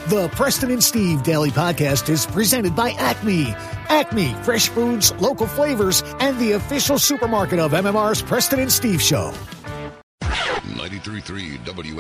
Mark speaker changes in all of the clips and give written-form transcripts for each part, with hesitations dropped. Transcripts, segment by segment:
Speaker 1: The Preston and Steve Daily Podcast is presented by Acme. Acme, fresh foods, local flavors, and the official supermarket of MMR's Preston and Steve Show.
Speaker 2: 93.3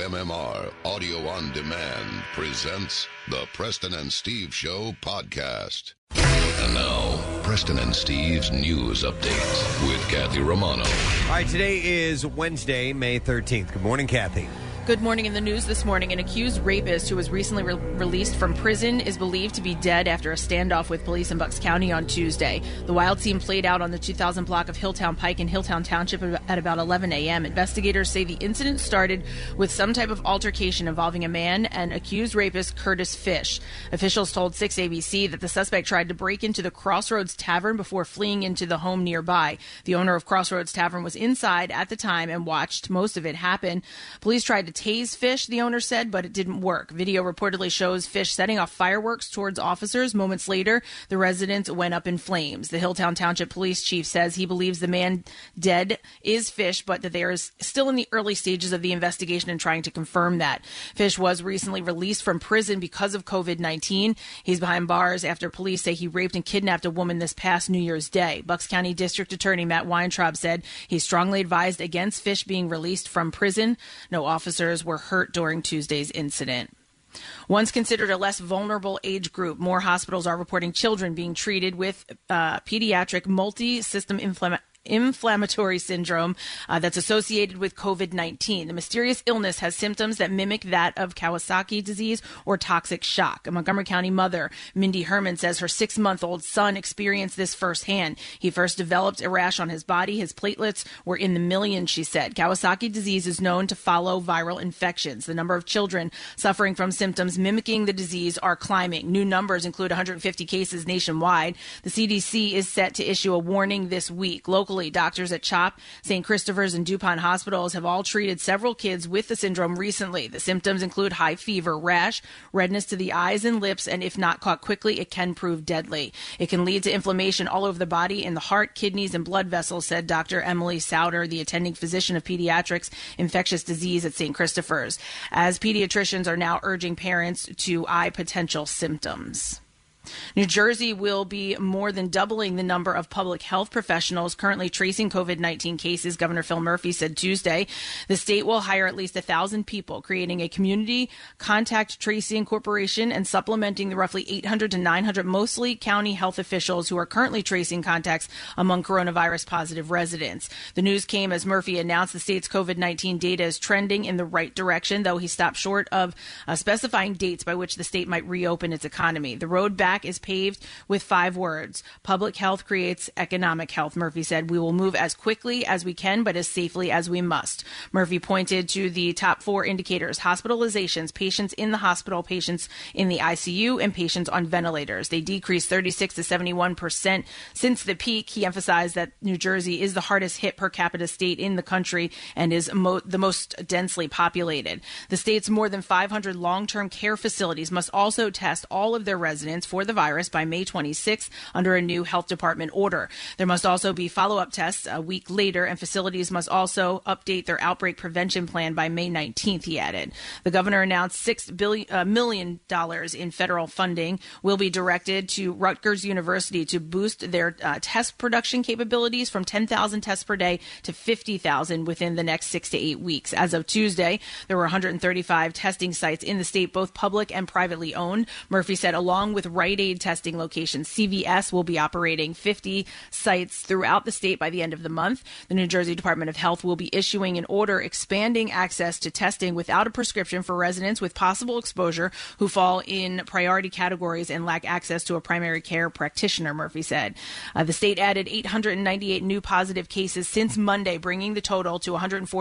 Speaker 2: WMMR Audio on Demand presents the Preston and Steve Show podcast. And now, Preston and Steve's news update with Kathy Romano.
Speaker 3: All right, today is Wednesday, May 13th. Good morning, Kathy.
Speaker 4: Good morning. In the news this morning, an accused rapist who was recently released from prison is believed to be dead after a standoff with police in Bucks County on Tuesday. The wild scene played out on the 2000 block of Hilltown Pike in Hilltown Township at about 11 a.m. Investigators say the incident started with some type of altercation involving a man and accused rapist Curtis Fish. Officials told 6 ABC that the suspect tried to break into the Crossroads Tavern before fleeing into the home nearby. The owner of Crossroads Tavern was inside at the time and watched most of it happen. Police tried to tase Fish, the owner said, but it didn't work. Video reportedly shows Fish setting off fireworks towards officers. Moments later, the residence went up in flames. The Hilltown Township Police Chief says he believes the man dead is Fish, but that they are still in the early stages of the investigation and trying to confirm that. Fish was recently released from prison because of COVID-19. He's behind bars after police say he raped and kidnapped a woman this past New Year's Day. Bucks County District Attorney Matt Weintraub said he strongly advised against Fish being released from prison. No officers were hurt during Tuesday's incident. Once considered a less vulnerable age group, more hospitals are reporting children being treated with pediatric multi-system inflammatory syndrome that's associated with COVID-19. The mysterious illness has symptoms that mimic that of Kawasaki disease or toxic shock. A Montgomery County mother, Mindy Herman, says her 6-month-old son experienced this firsthand. He first developed a rash on his body. His platelets were in the millions, she said. Kawasaki disease is known to follow viral infections. The number of children suffering from symptoms mimicking the disease are climbing. New numbers include 150 cases nationwide. The CDC is set to issue a warning this week. Locally, doctors at CHOP, St. Christopher's, and DuPont hospitals have all treated several kids with the syndrome recently. The symptoms include high fever, rash, redness to the eyes and lips, and if not caught quickly, it can prove deadly. It can lead to inflammation all over the body in the heart, kidneys, and blood vessels, said Dr. Emily Souter, the attending physician of pediatrics infectious disease at St. Christopher's, as pediatricians are now urging parents to eye potential symptoms. New Jersey will be more than doubling the number of public health professionals currently tracing COVID-19 cases, Governor Phil Murphy said Tuesday. The state will hire at least 1,000 people, creating a community contact tracing corporation and supplementing the roughly 800 to 900 mostly county health officials who are currently tracing contacts among coronavirus positive residents. The news came as Murphy announced the state's COVID-19 data is trending in the right direction, though he stopped short of specifying dates by which the state might reopen its economy. The road back is paved with 5 words. Public health creates economic health, Murphy said. We will move as quickly as we can, but as safely as we must. Murphy pointed to the top 4 indicators: hospitalizations, patients in the hospital, patients in the ICU, and patients on ventilators. They decreased 36 to 71% since the peak. He emphasized that New Jersey is the hardest hit per capita state in the country and is the most densely populated. The state's more than 500 long-term care facilities must also test all of their residents for the virus by May 26th under a new health department order. There must also be follow-up tests a week later, and facilities must also update their outbreak prevention plan by May 19th, he added. The governor announced $6 million in federal funding will be directed to Rutgers University to boost their test production capabilities from 10,000 tests per day to 50,000 within the next 6 to 8 weeks. As of Tuesday, there were 135 testing sites in the state, both public and privately owned. Murphy said along with Rite Aid testing locations, CVS will be operating 50 sites throughout the state by the end of the month. The New Jersey Department of Health will be issuing an order expanding access to testing without a prescription for residents with possible exposure who fall in priority categories and lack access to a primary care practitioner, Murphy said. The state added 898 new positive cases since Monday, bringing the total to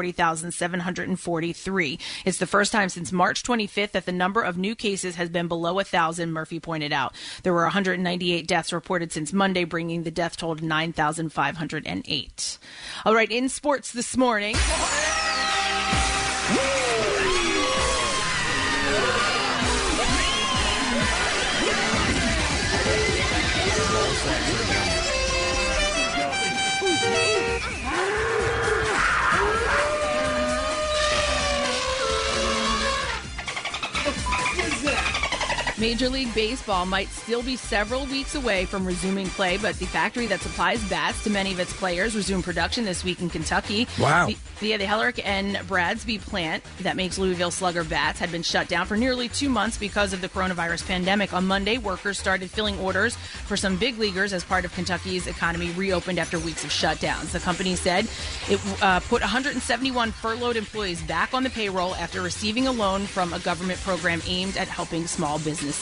Speaker 4: 140,743. It's the first time since March 25th that the number of new cases has been below 1,000, Murphy pointed out. There were 198 deaths reported since Monday, bringing the death toll to 9,508. All right, in sports this morning. Major League Baseball might still be several weeks away from resuming play, but the factory that supplies bats to many of its players resumed production this week in Kentucky.
Speaker 5: Wow.
Speaker 4: The Hellerick and Bradsby plant that makes Louisville Slugger bats had been shut down for nearly 2 months because of the coronavirus pandemic. On Monday, workers started filling orders for some big leaguers as part of Kentucky's economy reopened after weeks of shutdowns. The company said it put 171 furloughed employees back on the payroll after receiving a loan from a government program aimed at helping small businesses.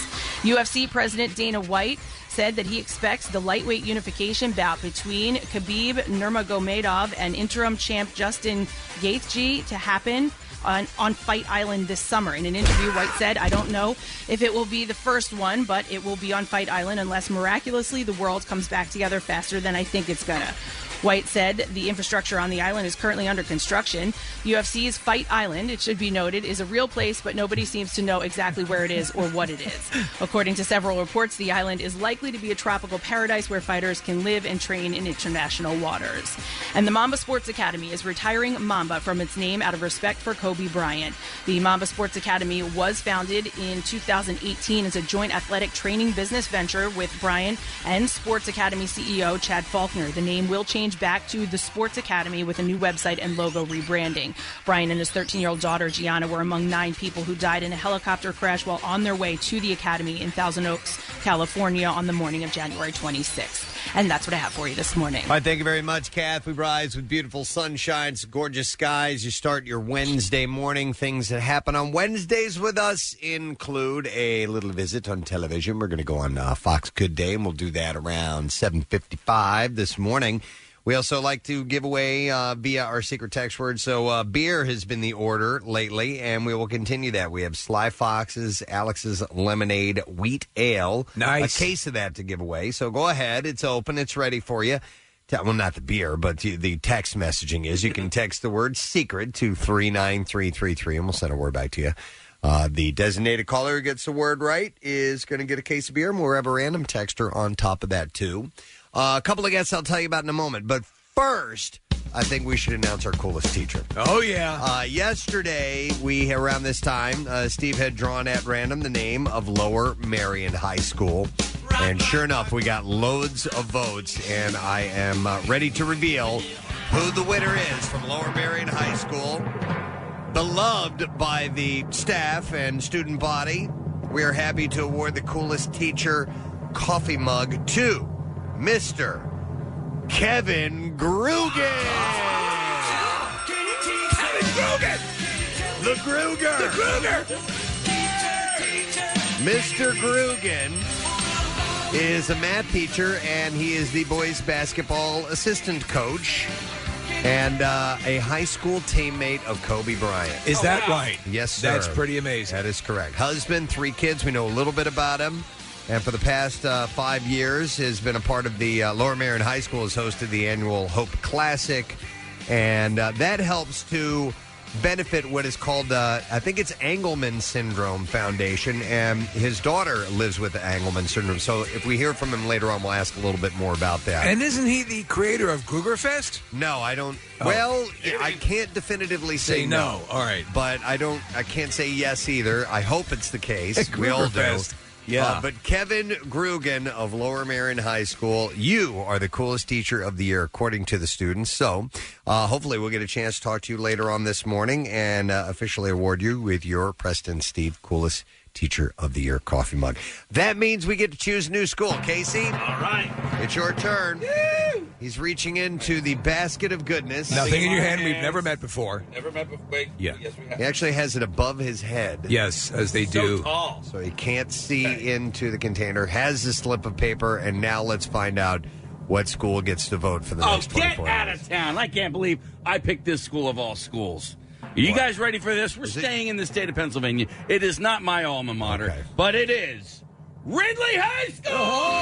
Speaker 4: UFC President Dana White said that he expects the lightweight unification bout between Khabib Nurmagomedov and interim champ Justin Gaethje to happen on Fight Island this summer. In an interview, White said, "I don't know if it will be the first one, but it will be on Fight Island unless miraculously the world comes back together faster than I think it's gonna." White said the infrastructure on the island is currently under construction. UFC's Fight Island, it should be noted, is a real place, but nobody seems to know exactly where it is or what it is. According to several reports, the island is likely to be a tropical paradise where fighters can live and train in international waters. And the Mamba Sports Academy is retiring Mamba from its name out of respect for Kobe Bryant. The Mamba Sports Academy was founded in 2018 as a joint athletic training business venture with Bryant and Sports Academy CEO Chad Faulkner. The name will change back to the Sports Academy with a new website and logo rebranding. Brian and his 13-year-old daughter Gianna were among 9 people who died in a helicopter crash while on their way to the academy in Thousand Oaks, California on the morning of January 26th. And that's what I have for you this morning.
Speaker 3: All right, thank you very much, Kath. We rise with beautiful sunshine, gorgeous skies. You start your Wednesday morning. Things that happen on Wednesdays with us include a little visit on television. We're going to go on Fox Good Day, and we'll do that around 7:55 this morning. We also like to give away via our secret text word. So beer has been the order lately, and we will continue that. We have Sly Fox's Alex's Lemonade Wheat Ale.
Speaker 5: Nice.
Speaker 3: A case of that to give away. So go ahead. It's open. It's ready for you. Well, not the beer, but the text messaging is. You can text the word secret to 39333, and we'll send a word back to you. The designated caller who gets the word right is going to get a case of beer, and we'll have a random texter on top of that, too. A couple of guests I'll tell you about in a moment. But first, I think we should announce our coolest teacher.
Speaker 5: Oh, yeah.
Speaker 3: Yesterday, around this time, Steve had drawn at random the name of Lower Marion High School. And sure enough, we got loads of votes. And I am ready to reveal who the winner is from Lower Marion High School. Beloved by the staff and student body, we are happy to award the coolest teacher coffee mug to Mr. Kevin Grugan.
Speaker 5: Kevin Grugan!
Speaker 3: The Gruger!
Speaker 5: The Gruger!
Speaker 3: Mr. Grugan is a math teacher, and he is the boys basketball assistant coach and a high school teammate of Kobe Bryant.
Speaker 5: Is that right?
Speaker 3: Yes, sir.
Speaker 5: That's pretty amazing.
Speaker 3: That is correct. Husband, 3 kids. We know a little bit about him. And for the past 5 years has been a part of the Lower Marion High School, has hosted the annual Hope Classic. And that helps to benefit what is called, I think it's Engelman Syndrome Foundation. And his daughter lives with the Engelman Syndrome. So if we hear from him later on, we'll ask a little bit more about that.
Speaker 5: And isn't he the creator of Grugerfest?
Speaker 3: No, I don't.
Speaker 5: Oh.
Speaker 3: Well, I can't definitively say no.
Speaker 5: All right.
Speaker 3: But I can't say yes either. I hope it's the case. We all do.
Speaker 5: Yeah.
Speaker 3: But Kevin Grugan of Lower Marion High School, you are the coolest teacher of the year, according to the students. So hopefully we'll get a chance to talk to you later on this morning and officially award you with your Preston Steve Coolest Teacher of the Year coffee mug. That means we get to choose a new school. Casey?
Speaker 6: All right.
Speaker 3: It's your turn. Woo! He's reaching into the basket of goodness.
Speaker 5: Nothing in your hand we've never met before.
Speaker 6: Never met before. Wait.
Speaker 5: Yeah.
Speaker 6: Yes, we have.
Speaker 3: He actually has it above his head.
Speaker 5: Yes, as they do.
Speaker 6: So tall.
Speaker 3: So he can't see into the container, has a slip of paper, and now let's find out what school gets to vote for the next 24
Speaker 6: get out
Speaker 3: hours.
Speaker 6: of town. I can't believe I picked this school of all schools. Are you guys ready for this? We're staying in the state of Pennsylvania. It is not my alma mater, but it is Ridley High School!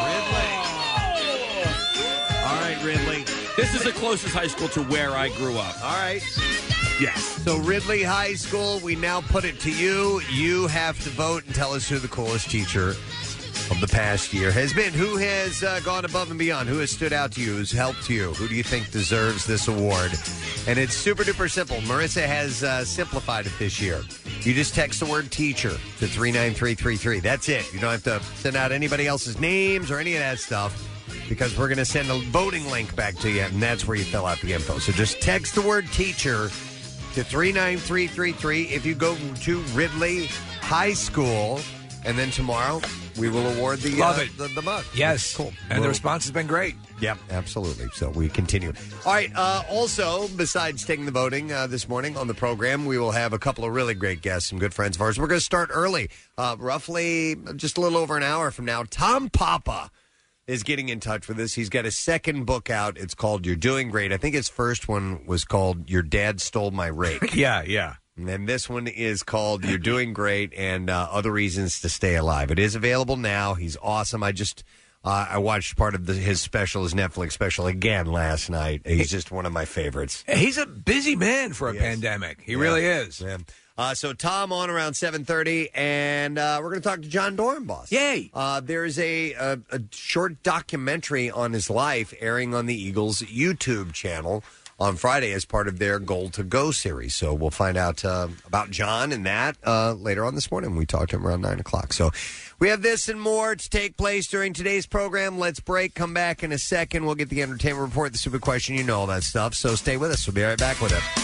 Speaker 3: All right, Ridley.
Speaker 6: This is the closest high school to where I grew up.
Speaker 3: All right.
Speaker 6: Yes.
Speaker 3: So Ridley High School, we now put it to you. You have to vote and tell us who the coolest teacher of the past year has been. Who has gone above and beyond? Who has stood out to you? Who's helped you? Who do you think deserves this award? And it's super duper simple. Marissa has simplified it this year. You just text the word teacher to 39333. That's it. You don't have to send out anybody else's names or any of that stuff, because we're going to send a voting link back to you, and that's where you fill out the info. So just text the word teacher to 39333. If you go to Ridley High School, and then tomorrow we will award the mug.
Speaker 5: Yes.
Speaker 3: Cool.
Speaker 5: And the response has been great.
Speaker 3: Yep, absolutely. So we continue. All right. Also, besides taking the voting this morning on the program, we will have a couple of really great guests, some good friends of ours. We're going to start early, roughly just a little over an hour from now. Tom Papa is getting in touch with us. He's got a second book out. It's called You're Doing Great. I think his first one was called Your Dad Stole My Rake.
Speaker 5: Yeah.
Speaker 3: And then this one is called You're Doing Great and Other Reasons to Stay Alive. It is available now. He's awesome. I watched part of his special, his Netflix special, again last night. He's just one of my favorites.
Speaker 5: He's a busy man for a pandemic. He really is.
Speaker 3: Yeah. So Tom on around 7:30, and we're going to talk to John Dorenbos.
Speaker 5: Yay!
Speaker 3: There's a short documentary on his life airing on the Eagles YouTube channel on Friday as part of their Goal to Go series. So we'll find out about John and that later on this morning. We talked to him around 9 o'clock. So we have this and more to take place during today's program. Let's break. Come back in a second. We'll get the entertainment report, the stupid question, you know all that stuff. So stay with us. We'll be right back with it.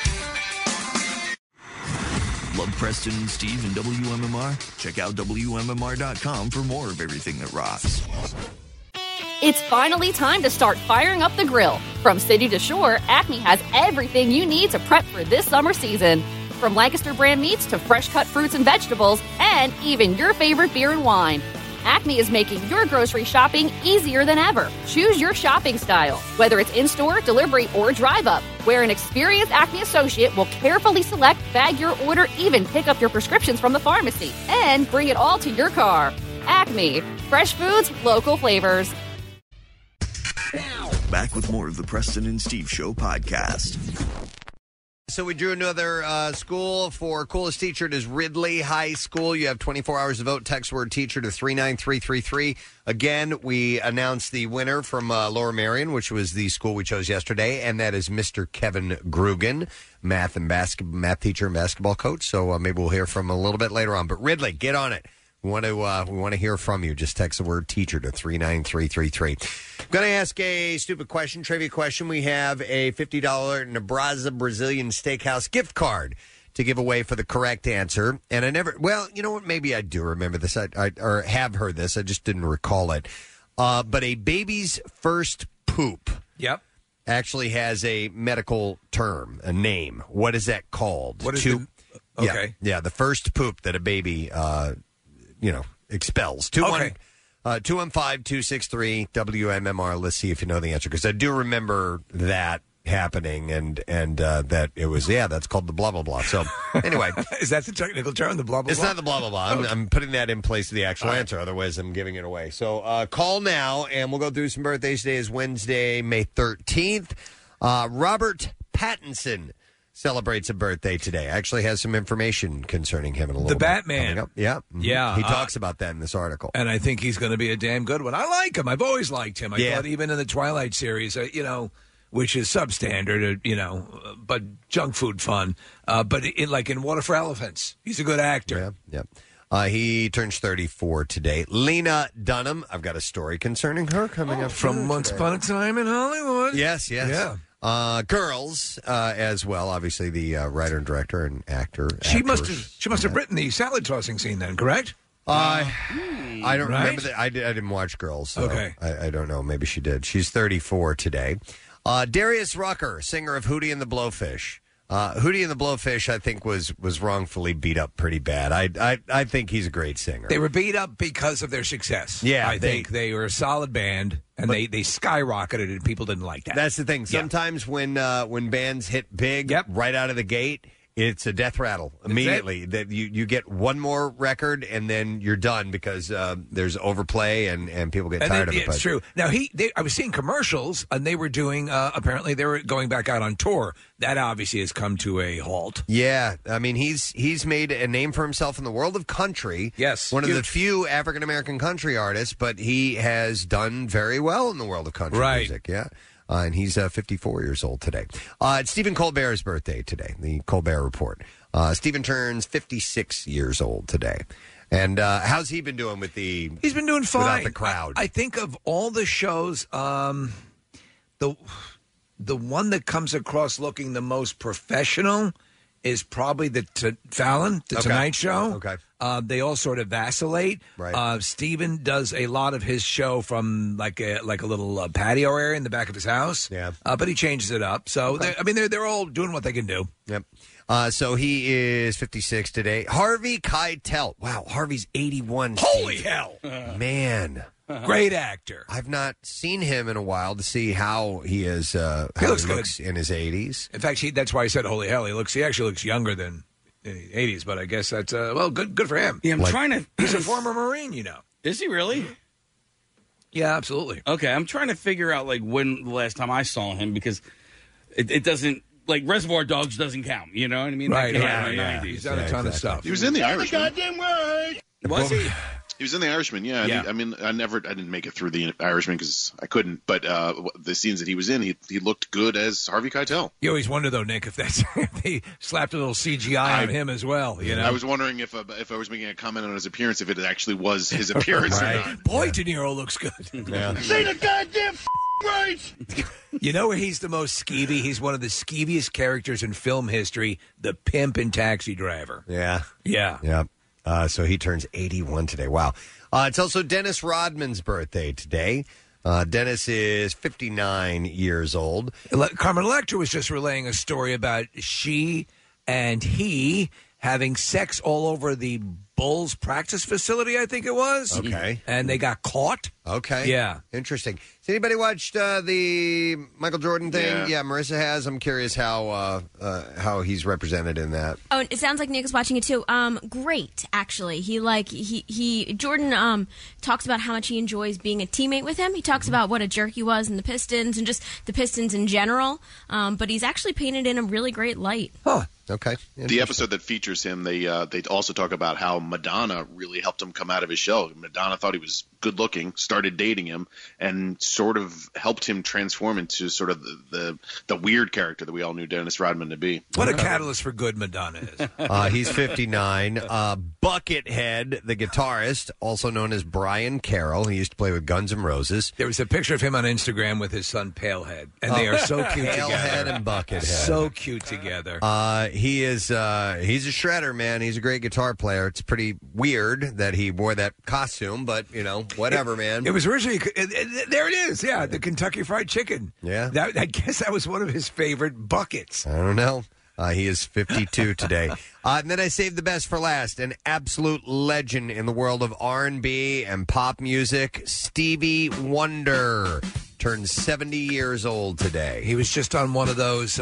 Speaker 7: Love Preston and Steve and WMMR? Check out WMMR.com for more of everything that rocks.
Speaker 8: It's finally time to start firing up the grill. From city to shore, Acme has everything you need to prep for this summer season. From Lancaster brand meats to fresh cut fruits and vegetables, and even your favorite beer and wine. Acme is making your grocery shopping easier than ever. Choose your shopping style, whether it's in-store, delivery, or drive-up, where an experienced Acme associate will carefully select, bag your order, even pick up your prescriptions from the pharmacy, and bring it all to your car. Acme. Fresh foods, local flavors.
Speaker 7: Back with more of the Preston and Steve Show podcast.
Speaker 3: So we drew another school for coolest teacher. It is Ridley High School. You have 24 hours to vote. Text word teacher to 39333. Again, we announced the winner from Lower Merion, which was the school we chose yesterday, and that is Mr. Kevin Grugan, math teacher and basketball coach. So maybe we'll hear from him a little bit later on. But Ridley, get on it. We want to hear from you. Just text the word teacher to 39333. I'm going to ask a stupid question, trivia question. We have a $50 Nebraza Brazilian Steakhouse gift card to give away for the correct answer. And you know what? Maybe I do remember this. I have heard this. I just didn't recall it. But a baby's first poop.
Speaker 5: Yep.
Speaker 3: Actually has a medical term, a name. What is that called?
Speaker 5: What is okay.
Speaker 3: Yeah, the first poop that a baby expels. 215-263 WMMR. Let's see if you know the answer, because I do remember that happening and that it was that's called the blah blah blah. So anyway,
Speaker 5: is that the technical term, the blah blah blah?
Speaker 3: It's not the blah blah blah. I'm putting that in place of the actual answer. Otherwise, I'm giving it away. So call now, and we'll go through some birthdays. Today is Wednesday, May 13th. Robert Pattinson celebrates a birthday today. Actually has some information concerning him in a little bit.
Speaker 5: The Batman.
Speaker 3: Yeah.
Speaker 5: Yeah.
Speaker 3: He talks about that in this article.
Speaker 5: And I think he's going to be a damn good one. I like him. I've always liked him. I thought even in the Twilight series, which is substandard, but junk food fun. But in Water for Elephants, he's a good actor.
Speaker 3: Yeah. He turns 34 today. Lena Dunham, I've got a story concerning her coming up
Speaker 5: from Once Upon a Time in Hollywood.
Speaker 3: Yes.
Speaker 5: Yeah.
Speaker 3: Girls as well. Obviously, the writer and director and actor.
Speaker 5: She must have written the salad tossing scene then, correct?
Speaker 3: I don't remember that. I didn't watch Girls. So
Speaker 5: okay.
Speaker 3: I don't know. Maybe she did. She's 34 today. Darius Rucker, singer of Hootie and the Blowfish. Hootie and the Blowfish, I think, was wrongfully beat up pretty bad. I think he's a great singer.
Speaker 5: They were beat up because of their success.
Speaker 3: Yeah,
Speaker 5: I think they were a solid band, and they skyrocketed, and people didn't like that.
Speaker 3: That's the thing. Sometimes when bands hit big right out of the gate, it's a death rattle immediately. That you get one more record and then you're done because there's overplay and people get tired of it.
Speaker 5: It's true. Now I was seeing commercials and they were doing apparently they were going back out on tour. That obviously has come to a halt.
Speaker 3: Yeah, I mean he's made a name for himself in the world of country.
Speaker 5: Yes,
Speaker 3: one of the few African American country artists, but he has done very well in the world of country music. Yeah. And he's 54 years old today. It's Stephen Colbert's birthday today, the Colbert Report. Steven turns 56 years old today. And how's he been doing with the?
Speaker 5: He's been doing fine
Speaker 3: without the crowd.
Speaker 5: I think of all the shows, the one that comes across looking the most professional is probably the Fallon, the Tonight Show.
Speaker 3: Okay.
Speaker 5: They all sort of vacillate.
Speaker 3: Right.
Speaker 5: Steven does a lot of his show from like a little patio area in the back of his house.
Speaker 3: Yeah.
Speaker 5: But he changes it up. So they're all doing what they can do.
Speaker 3: Yep. So he is 56 today. Harvey Keitel. Wow, Harvey's 81.
Speaker 5: Holy
Speaker 3: Steve.
Speaker 5: hell.
Speaker 3: Man.
Speaker 5: Great actor.
Speaker 3: I've not seen him in a while to see how he is. How he looks in his 80s.
Speaker 5: In fact, that's why I said holy hell. He actually looks younger than in the 80s, but I guess that's, good for him.
Speaker 6: Yeah, I'm trying to...
Speaker 5: He's a former Marine, you know.
Speaker 6: Is he really?
Speaker 5: Yeah, absolutely.
Speaker 6: Okay, I'm trying to figure out, when the last time I saw him, because it doesn't... Reservoir Dogs doesn't count, you know what I mean?
Speaker 5: Right,
Speaker 6: yeah.
Speaker 5: He's done a ton of stuff.
Speaker 9: He was in The Irishman.
Speaker 6: Goddamn right! Was he?
Speaker 9: He was in The Irishman, yeah.
Speaker 6: Yeah.
Speaker 9: I mean, I didn't make it through The Irishman because I couldn't. But the scenes that he was in, he looked good as Harvey Keitel.
Speaker 5: You always wonder, though, Nick, if they slapped a little CGI on him as well. You know,
Speaker 9: I was wondering if I was making a comment on his appearance, if it actually was his appearance or not.
Speaker 5: Boy, De Niro looks good.
Speaker 3: Yeah.
Speaker 6: Say the goddamn right!
Speaker 5: You know where he's the most skeevy? He's one of the skeeviest characters in film history, the pimp in Taxi Driver.
Speaker 3: Yeah.
Speaker 5: Yeah.
Speaker 3: Yeah. So he turns 81 today. Wow. It's also Dennis Rodman's birthday today. Dennis is 59 years old.
Speaker 5: Carmen Electra was just relaying a story about she and he having sex all over the Bulls practice facility, I think it was.
Speaker 3: Okay.
Speaker 5: And they got caught.
Speaker 3: Okay.
Speaker 5: Yeah.
Speaker 3: Interesting. Has anybody watched the Michael Jordan thing? Yeah, Marissa has. I'm curious how he's represented in that.
Speaker 10: Oh, it sounds like Nick is watching it too. Great, actually. Jordan talks about how much he enjoys being a teammate with him. He talks about what a jerk he was in the Pistons and just the Pistons in general. But he's actually painted in a really great light.
Speaker 5: Huh.
Speaker 3: Okay.
Speaker 9: The episode that features him, they also talk about how Madonna really helped him come out of his shell. Madonna thought he was good looking, started dating him, and sort of helped him transform into sort of the weird character that we all knew Dennis Rodman to be.
Speaker 5: What a catalyst for good Madonna is.
Speaker 3: He's 59. Buckethead, the guitarist, also known as Brian Carroll. He used to play with Guns N' Roses.
Speaker 5: There was a picture of him on Instagram with his son Palehead, and they are so cute together.
Speaker 3: Palehead and Buckethead.
Speaker 5: So cute together.
Speaker 3: He is he's a shredder, man. He's a great guitar player. It's pretty weird that he wore that costume, but whatever, man.
Speaker 5: It was originally there. It is, yeah, the Kentucky Fried Chicken.
Speaker 3: Yeah,
Speaker 5: I guess that was one of his favorite buckets.
Speaker 3: I don't know. He is 52 today. And then I saved the best for last. An absolute legend in the world of R&B and pop music, Stevie Wonder, turned 70 years old today.
Speaker 5: He was just on one of those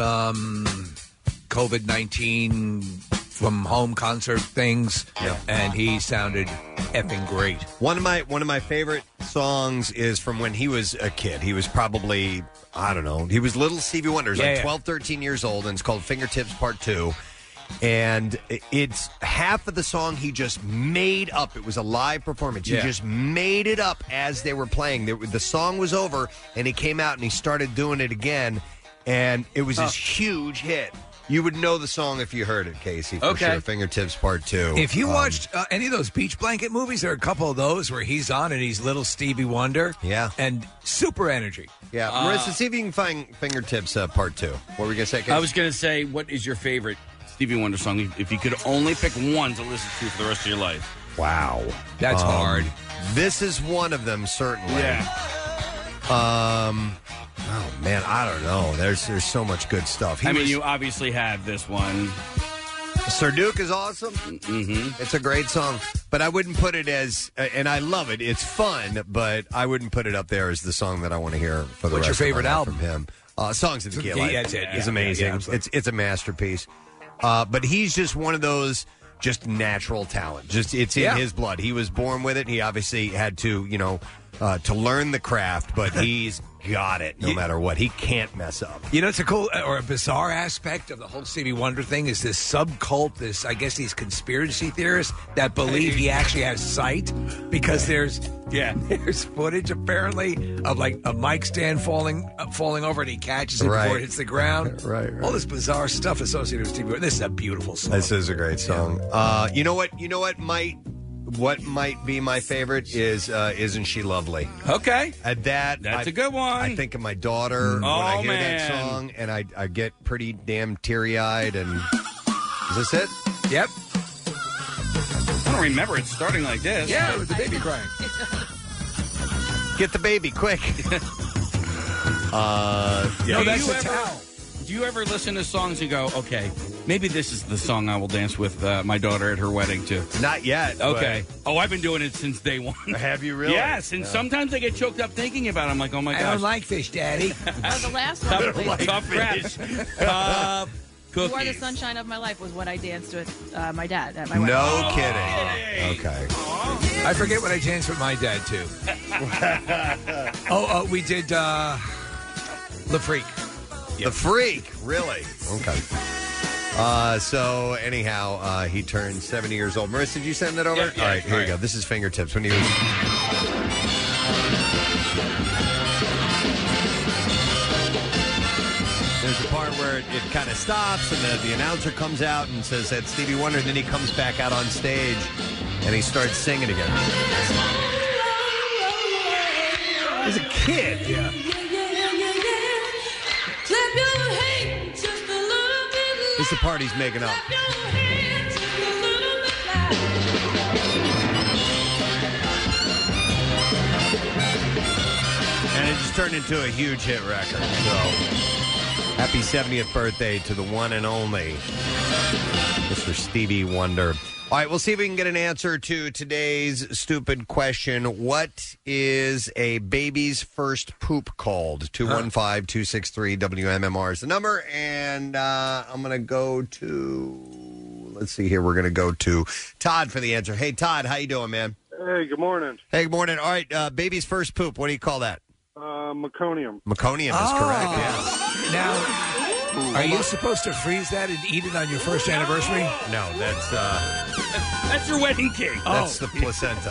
Speaker 5: COVID-19 from home concert things, and he sounded effing great.
Speaker 3: One of my favorite songs is from when he was a kid. He was probably, I don't know, he was little Stevie Wonder. He was 12, 13 years old, and it's called Fingertips Part 2. And it's half of the song he just made up. It was a live performance. He just made it up as they were playing. The song was over, and he came out and he started doing it again, and it was this huge hit. You would know the song if you heard it, Casey. For sure. Fingertips Part 2.
Speaker 5: If you watched any of those Beach Blanket movies, there are a couple of those where he's on and he's little Stevie Wonder.
Speaker 3: Yeah.
Speaker 5: And super energy.
Speaker 3: Yeah. Marissa, see if you can find Fingertips Part 2. What were we going to say, Casey?
Speaker 6: I was going to say, what is your favorite Stevie Wonder song if you could only pick one to listen to for the rest of your life?
Speaker 3: Wow.
Speaker 5: That's hard.
Speaker 3: This is one of them, certainly.
Speaker 6: Yeah.
Speaker 3: Oh, man, I don't know. There's so much good stuff.
Speaker 6: You obviously have this one.
Speaker 3: Sir Duke is awesome.
Speaker 6: Mm-hmm.
Speaker 3: It's a great song, but I wouldn't put it as, and I love it. It's fun, but I wouldn't put it up there as the song that I want to hear for the
Speaker 5: What's
Speaker 3: rest
Speaker 5: your favorite
Speaker 3: of my life
Speaker 5: album?
Speaker 3: from him. Songs of the Key of Life.
Speaker 5: Yeah, that's it.
Speaker 3: It's amazing. It's a masterpiece. But he's just one of those just natural talent. Just it's in his blood. He was born with it. He obviously had to, to learn the craft, but he's got it no matter what. He can't mess up.
Speaker 5: You know, it's a cool or a bizarre aspect of the whole Stevie Wonder thing is this subcult, these conspiracy theorists that believe he actually has sight because there's footage apparently of like a mic stand falling over and he catches it before it hits the ground.
Speaker 3: Right.
Speaker 5: All this bizarre stuff associated with Stevie Wonder. This is a beautiful song.
Speaker 3: This is a great song. You know what might be my favorite is Isn't She Lovely?
Speaker 6: Okay.
Speaker 3: That's
Speaker 6: a good one.
Speaker 3: I think of my daughter when I hear that song, and I get pretty damn teary-eyed. And is this it?
Speaker 5: Yep.
Speaker 6: I don't remember it starting like this.
Speaker 5: Yeah, with the baby crying.
Speaker 3: Get the baby, quick.
Speaker 5: That's a towel.
Speaker 6: Do you ever listen to songs and go, okay, maybe this is the song I will dance with my daughter at her wedding to?
Speaker 3: Not yet.
Speaker 6: Okay. Oh, I've been doing it since day one.
Speaker 3: Have you really?
Speaker 6: Yes, and sometimes I get choked up thinking about it. I'm like, oh my gosh.
Speaker 5: I don't like fish, Daddy.
Speaker 4: The last one.
Speaker 6: Tough craps.
Speaker 4: You Are the Sunshine of My Life was what I danced with my dad at my wedding.
Speaker 3: No kidding. Okay.
Speaker 5: I forget what I danced with my dad, too. We did Le Freak.
Speaker 3: The Freak, really? Okay. So anyhow, he turned 70 years old. Marissa, did you send that over?
Speaker 6: Yeah,
Speaker 3: all right, here you go. This is Fingertips. When he was... There's a part where it kind of stops, and the announcer comes out and says that's Stevie Wonder, and then he comes back out on stage, and he starts singing again. He's a kid.
Speaker 5: Yeah.
Speaker 3: This is the part he's making up. And it just turned into a huge hit record. So, happy 70th birthday to the one and only Mr. Stevie Wonder. All right, we'll see if we can get an answer to today's stupid question. What is a baby's first poop called? 215-263-WMMR is the number. And I'm going to go to, let's see here. We're going to go to Todd for the answer. Hey, Todd, how you doing, man?
Speaker 11: Hey, good morning.
Speaker 3: Hey, good morning. All right, baby's first poop. What do you call that?
Speaker 11: Meconium.
Speaker 3: Meconium is correct, yeah.
Speaker 5: Now, are you supposed to freeze that and eat it on your first anniversary?
Speaker 3: No,
Speaker 6: that's your wedding cake.
Speaker 3: That's the placenta.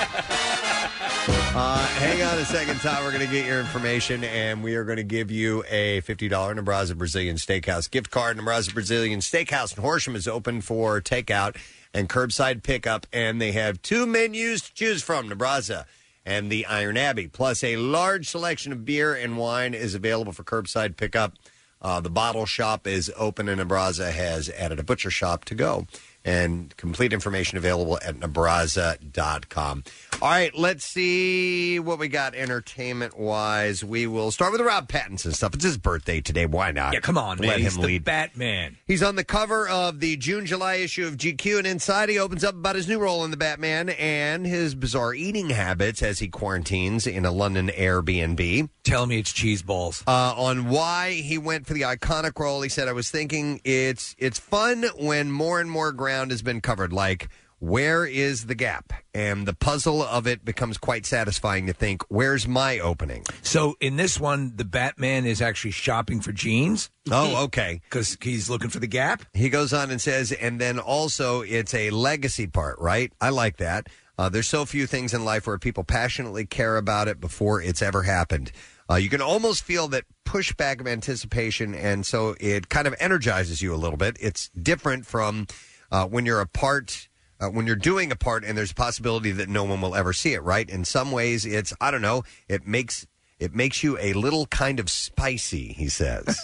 Speaker 3: Hang on a second, Todd. We're going to get your information, and we are going to give you a $50 Nebraza Brazilian Steakhouse gift card. Nebraza Brazilian Steakhouse in Horsham is open for takeout and curbside pickup, and they have 2 menus to choose from, Nebraza and the Iron Abbey. Plus, a large selection of beer and wine is available for curbside pickup. The bottle shop is open, and Nebraza has added a butcher shop to go. And complete information available at Nebraza.com. All right, let's see what we got entertainment-wise. We will start with Rob Pattinson stuff. It's his birthday today. Why not?
Speaker 5: Yeah, come on, man.
Speaker 3: Let
Speaker 5: He's
Speaker 3: him
Speaker 5: the
Speaker 3: lead.
Speaker 5: Batman.
Speaker 3: He's on the cover of the June-July issue of GQ, and inside he opens up about his new role in the Batman and his bizarre eating habits as he quarantines in a London Airbnb.
Speaker 5: Tell me it's cheese balls.
Speaker 3: On why he went for the iconic role, he said, I was thinking it's fun when more and more ground has been covered, like where is the gap? And the puzzle of it becomes quite satisfying to think, where's my opening?
Speaker 5: So in this one, the Batman is actually shopping for jeans.
Speaker 3: Oh, okay.
Speaker 5: Because he's looking for the gap.
Speaker 3: He goes on and says, and then also it's a legacy part, right? I like that. There's so few things in life where people passionately care about it before it's ever happened. You can almost feel that pushback of anticipation, and so it kind of energizes you a little bit. It's different from when you're a part, when you're doing a part, and there's a possibility that no one will ever see it, right? In some ways, it's, I don't know, it makes you a little kind of spicy, he says.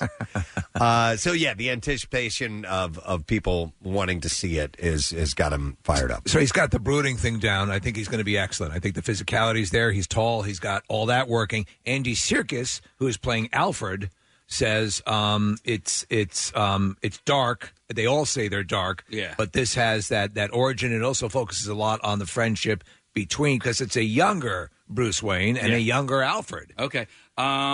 Speaker 3: So, yeah, the anticipation of people wanting to see it has got him fired up.
Speaker 5: So he's got the brooding thing down. I think he's going to be excellent. I think the physicality's there. He's tall. He's got all that working. Andy Serkis, who is playing Alfred, says it's dark. They all say they're dark.
Speaker 6: Yeah.
Speaker 5: But this has that origin. It also focuses a lot on the friendship between, because it's a younger Bruce Wayne and a younger Alfred.
Speaker 6: Okay.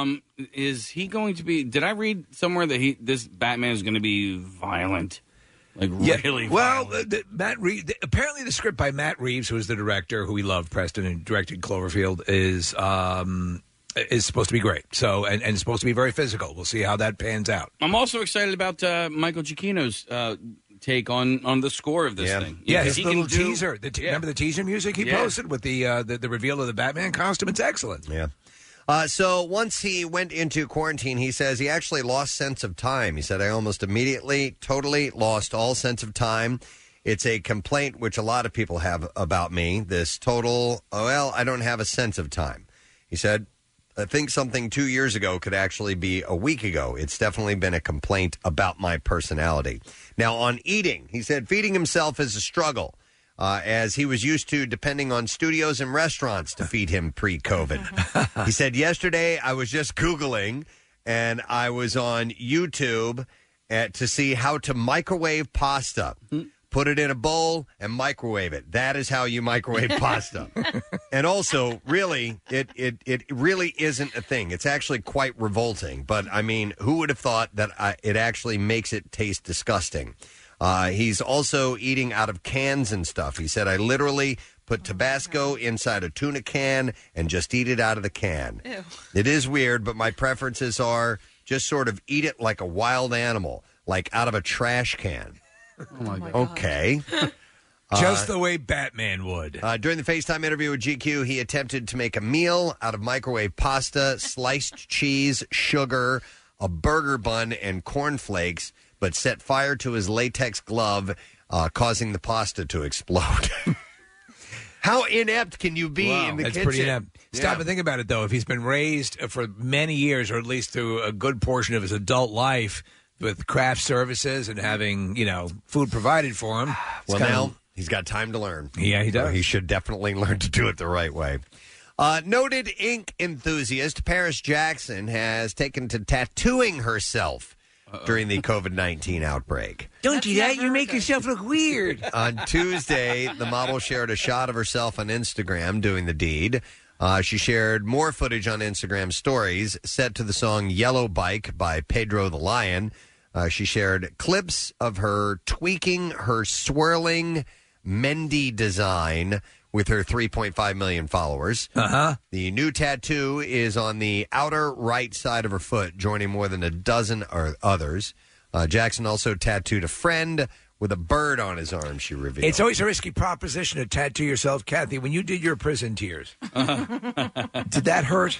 Speaker 6: Is he going to be? Did I read somewhere that this Batman is going to be violent? Really
Speaker 5: well,
Speaker 6: violent.
Speaker 5: Matt Reeves. Apparently, the script by Matt Reeves, who is the director, who we love, Preston, and directed Cloverfield, is supposed to be great. So, and it's supposed to be very physical. We'll see how that pans out.
Speaker 6: I'm also excited about Michael Giacchino's take on the score of this thing.
Speaker 5: Yeah, his
Speaker 6: he
Speaker 5: little
Speaker 6: can do-
Speaker 5: teaser. Remember the teaser music he posted with the reveal of the Batman costume? It's excellent.
Speaker 3: Yeah. So once he went into quarantine, he says he actually lost sense of time. He said, I almost immediately totally lost all sense of time. It's a complaint which a lot of people have about me, this total, I don't have a sense of time. He said, I think something 2 years ago could actually be a week ago. It's definitely been a complaint about my personality. Now, on eating, he said feeding himself is a struggle. As he was used to depending on studios and restaurants to feed him pre-COVID. He said, yesterday I was just Googling, and I was on YouTube to see how to microwave pasta. Put it in a bowl and microwave it. That is how you microwave pasta. And also, really, it really isn't a thing. It's actually quite revolting. But, I mean, who would have thought that it actually makes it taste disgusting? He's also eating out of cans and stuff. He said, I literally put Tabasco inside a tuna can and just eat it out of the can.
Speaker 4: Ew.
Speaker 3: It is weird, but my preferences are just sort of eat it like a wild animal, like out of a trash can.
Speaker 6: Oh, my God.
Speaker 3: Okay.
Speaker 5: Just the way Batman would.
Speaker 3: During the FaceTime interview with GQ, he attempted to make a meal out of microwave pasta, sliced cheese, sugar, a burger bun, and cornflakes, but set fire to his latex glove, causing the pasta to explode. How inept can you be in the
Speaker 5: That's
Speaker 3: kitchen?
Speaker 5: pretty inept. Stop and think about it, though. If he's been raised for many years, or at least through a good portion of his adult life, with craft services and having, food provided for him.
Speaker 3: Well, now he's got time to learn.
Speaker 5: Yeah, he does.
Speaker 3: So he should definitely learn to do it the right way. Noted ink enthusiast Paris Jackson has taken to tattooing herself during the COVID-19 outbreak.
Speaker 5: Don't do that. You make yourself look weird.
Speaker 3: On Tuesday, the model shared a shot of herself on Instagram doing the deed. She shared more footage on Instagram stories set to the song Yellow Bike by Pedro the Lion. She shared clips of her tweaking her swirling Mendy design with her 3.5 million followers.
Speaker 5: Uh-huh.
Speaker 3: The new tattoo is on the outer right side of her foot, joining more than a dozen others. Jackson also tattooed a friend with a bird on his arm, she revealed.
Speaker 5: It's always a risky proposition to tattoo yourself. Kathy, when you did your prison tears, did that hurt?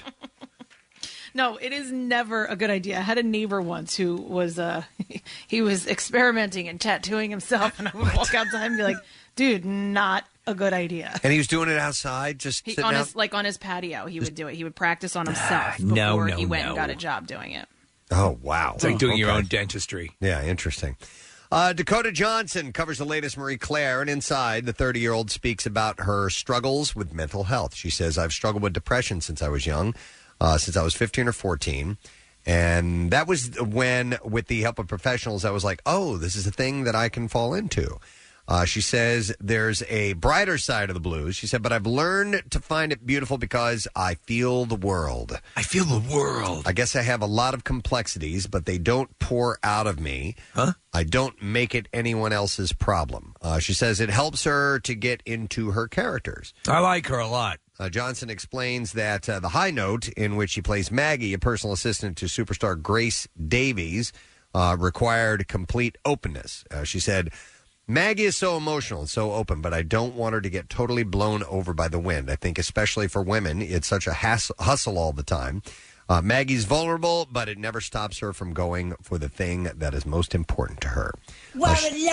Speaker 4: No, it is never a good idea. I had a neighbor once who was he was experimenting and tattooing himself, and I would walk outside and be like, "Dude, not a good idea."
Speaker 3: And he was doing it outside, just sitting out?
Speaker 4: On his patio. He would do it. He would practice on himself
Speaker 5: No,
Speaker 4: before
Speaker 5: no,
Speaker 4: he went and
Speaker 5: no.
Speaker 4: got a job doing it.
Speaker 3: Oh, wow.
Speaker 5: It's like doing your
Speaker 3: Okay.
Speaker 5: own dentistry.
Speaker 3: Yeah, interesting. Dakota Johnson covers the latest Marie Claire, and inside, the 30-year-old speaks about her struggles with mental health. She says, I've struggled with depression since I was young, since I was 15 or 14. And that was when, with the help of professionals, I was like, oh, this is a thing that I can fall into. She says there's a brighter side of the blues. She said, but I've learned to find it beautiful because I feel the world.
Speaker 5: I feel the world.
Speaker 3: I guess I have a lot of complexities, but they don't pour out of me.
Speaker 5: Huh?
Speaker 3: I don't make it anyone else's problem. She says it helps her to get into her characters.
Speaker 5: I like her a lot.
Speaker 3: Johnson explains that The High Note, in which she plays Maggie, a personal assistant to superstar Grace Davies, required complete openness. She said, Maggie is so emotional and so open, but I don't want her to get totally blown over by the wind. I think especially for women, it's such a hustle all the time. Maggie's vulnerable, but it never stops her from going for the thing that is most important to her. She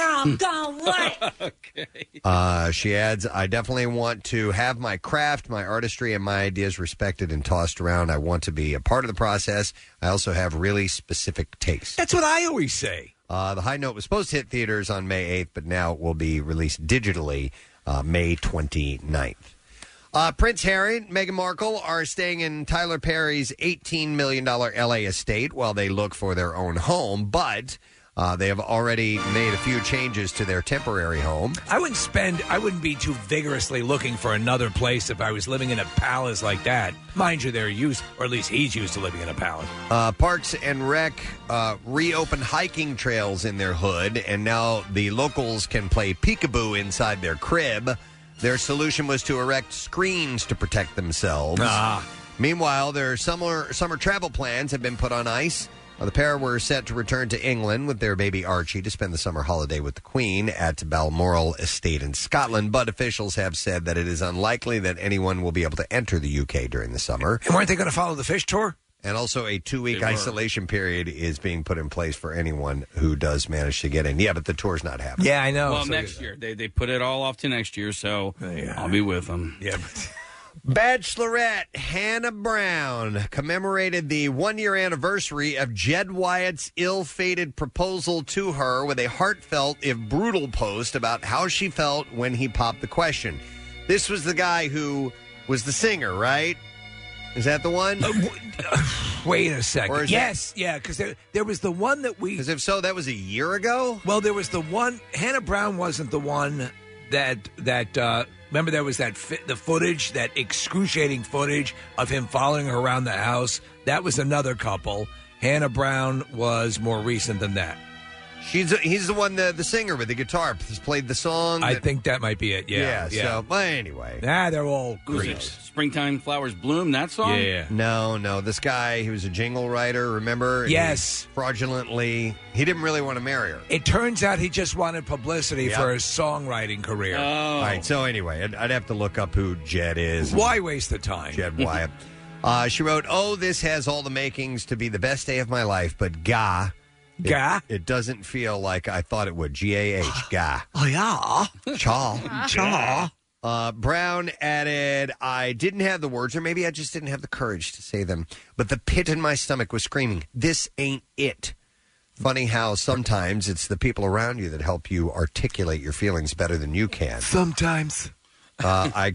Speaker 3: adds, I definitely want to have my craft, my artistry, and my ideas respected and tossed around. I want to be a part of the process. I also have really specific tastes.
Speaker 5: That's what I always say.
Speaker 3: The High Note was supposed to hit theaters on May 8th, but now it will be released digitally May 29th. Prince Harry and Meghan Markle are staying in Tyler Perry's $18 million L.A. estate while they look for their own home, but They have already made a few changes to their temporary home.
Speaker 5: I wouldn't be too vigorously looking for another place if I was living in a palace like that. Mind you, they're used, or at least he's used to living in a palace.
Speaker 3: Parks and Rec reopened hiking trails in their hood, and now the locals can play peekaboo inside their crib. Their solution was to erect screens to protect themselves. Meanwhile, their summer travel plans have been put on ice. The pair were set to return to England with their baby Archie to spend the summer holiday with the Queen at Balmoral Estate in Scotland, but officials have said that it is unlikely that anyone will be able to enter the UK during the summer.
Speaker 5: And weren't they going to follow the fish tour?
Speaker 3: And also a 2-week isolation period is being put in place for anyone who does manage to get in. Yeah, but the tour's not happening.
Speaker 5: Yeah, I know.
Speaker 6: Well, next year. They put it all off to next year, so I'll be with them.
Speaker 5: Yeah.
Speaker 3: Bachelorette Hannah Brown commemorated the 1-year anniversary of Jed Wyatt's ill-fated proposal to her with a heartfelt, if brutal, post about how she felt when he popped the question. This was the guy who was the singer, right? Is that the one?
Speaker 5: Wait a second. Yes, yeah, because there was the one that we...
Speaker 3: Because if so, that was a year ago?
Speaker 5: Well, there was the one... Hannah Brown wasn't the one that remember there was the footage, that excruciating footage of him following her around the house. That was another couple. Hannah Brown was more recent than that.
Speaker 3: He's the one, the singer with the guitar, has played the song.
Speaker 5: I think that might be it, yeah.
Speaker 3: So, well, anyway.
Speaker 5: They're all creeps.
Speaker 6: Springtime Flowers Bloom, that song?
Speaker 5: Yeah.
Speaker 3: No, this guy, he was a jingle writer, remember?
Speaker 5: Yes.
Speaker 3: Fraudulently, he didn't really want to marry her.
Speaker 5: It turns out he just wanted publicity for his songwriting career.
Speaker 6: Oh.
Speaker 3: All right, so anyway, I'd have to look up who Jed is.
Speaker 5: Why waste the time?
Speaker 3: Jed Wyatt. She wrote, this has all the makings to be the best day of my life, but gah. It doesn't feel like I thought it would. G-A-H, gah.
Speaker 5: Oh, yeah.
Speaker 3: Chaw. Brown added, I didn't have the words, or maybe I just didn't have the courage to say them, but the pit in my stomach was screaming, this ain't it. Funny how sometimes it's the people around you that help you articulate your feelings better than you can.
Speaker 5: Sometimes.
Speaker 3: I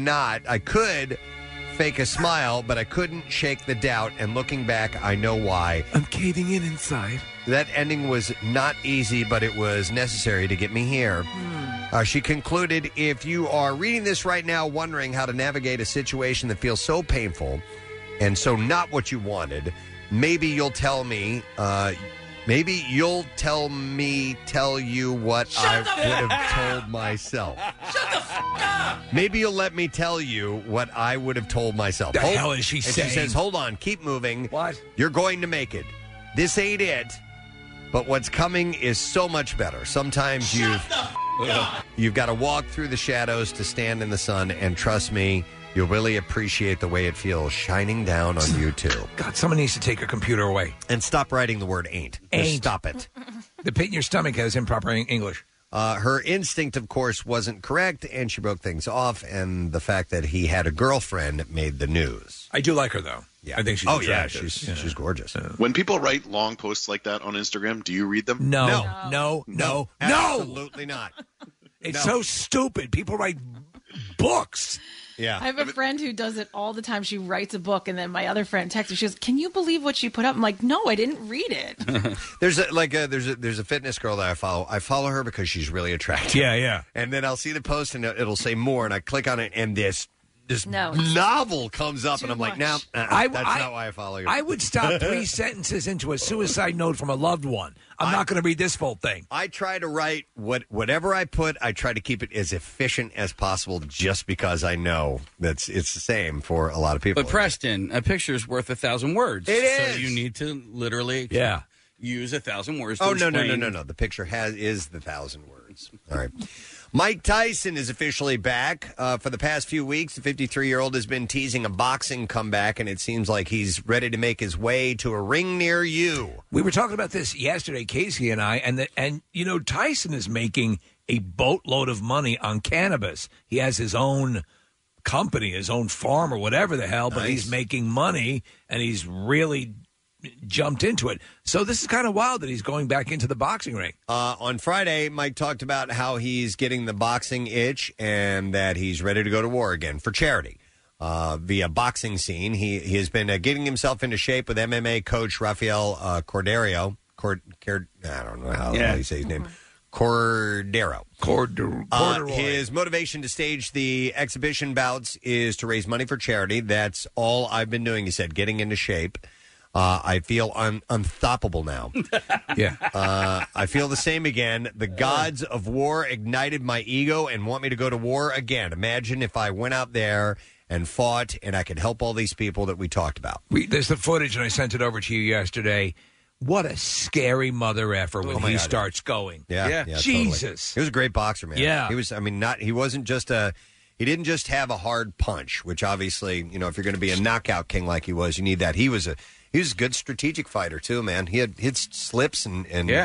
Speaker 3: could fake a smile, but I couldn't shake the doubt, and looking back, I know why.
Speaker 5: I'm caving in inside.
Speaker 3: That ending was not easy, but it was necessary to get me here. She concluded, if you are reading this right now wondering how to navigate a situation that feels so painful and so not what you wanted, maybe you'll tell me, tell you what I would have told myself.
Speaker 6: Shut the fuck up!
Speaker 3: Maybe you'll let me tell you what I would have told myself.
Speaker 5: The hell is she saying?
Speaker 3: She says, hold on, keep moving.
Speaker 5: What?
Speaker 3: You're going to make it. This ain't it, but what's coming is so much better. Sometimes you've got to walk through the shadows to stand in the sun, and trust me, you'll really appreciate the way it feels shining down on you, too.
Speaker 5: God, someone needs to take your computer away.
Speaker 3: And stop writing the word ain't. Just stop it.
Speaker 5: The pit in your stomach has improper English.
Speaker 3: Her instinct, of course, wasn't correct, and she broke things off, and the fact that he had a girlfriend made the news.
Speaker 5: I do like her, though.
Speaker 3: Yeah.
Speaker 5: I think she's attractive.
Speaker 3: She's gorgeous.
Speaker 9: When people wite long posts like that on Instagram, do you read them?
Speaker 5: No.
Speaker 3: Absolutely not.
Speaker 5: It's so stupid. People write books.
Speaker 3: Yeah.
Speaker 4: I have a friend who does it all the time. She writes a book, and then my other friend texts her. She goes, "Can you believe what she put up?" I'm like, "No, I didn't read it."
Speaker 3: There's a fitness girl that I follow. I follow her because she's really attractive.
Speaker 5: Yeah.
Speaker 3: And then I'll see the post, and it'll say more, and I click on it, and this novel comes up, and I'm like, no, that's not why I follow you.
Speaker 5: I would stop 3 sentences into a suicide note from a loved one. I'm not going to read this full thing.
Speaker 3: I try to write whatever I put. I try to keep it as efficient as possible, just because I know that it's the same for a lot of people.
Speaker 6: But Preston, a picture is worth 1,000 words.
Speaker 3: It is.
Speaker 6: So you need to literally use 1,000 words.
Speaker 3: No. The picture is the 1,000 words. All right. Mike Tyson is officially back. For the past few weeks, the 53-year-old has been teasing a boxing comeback, and it seems like he's ready to make his way to a ring near you.
Speaker 5: We were talking about this yesterday, Casey and I, and Tyson is making a boatload of money on cannabis. He has his own company, his own farm or whatever the hell, but he's making money, and he's really jumped into it. So this is kind of wild that he's going back into the boxing ring.
Speaker 3: On Friday, Mike talked about how he's getting the boxing itch and that he's ready to go to war again for charity. Via boxing scene, he has been getting himself into shape with MMA coach Rafael Cordeiro. I don't know how you say his name. Cordero. His motivation to stage the exhibition bouts is to raise money for charity. That's all I've been doing, he said, getting into shape. I feel unstoppable now. I feel the same again. The gods of war ignited my ego and want me to go to war again. Imagine if I went out there and fought and I could help all these people that we talked about.
Speaker 5: There's the footage, and I sent it over to you yesterday. What a scary mother effer when he starts going.
Speaker 3: Yeah,
Speaker 5: Jesus.
Speaker 3: Totally. He was a great boxer, man.
Speaker 5: Yeah.
Speaker 3: He was, he wasn't just he didn't just have a hard punch, which obviously, if you're going to be a knockout king like he was, you need that. He was a good strategic fighter too, man. He had his slips and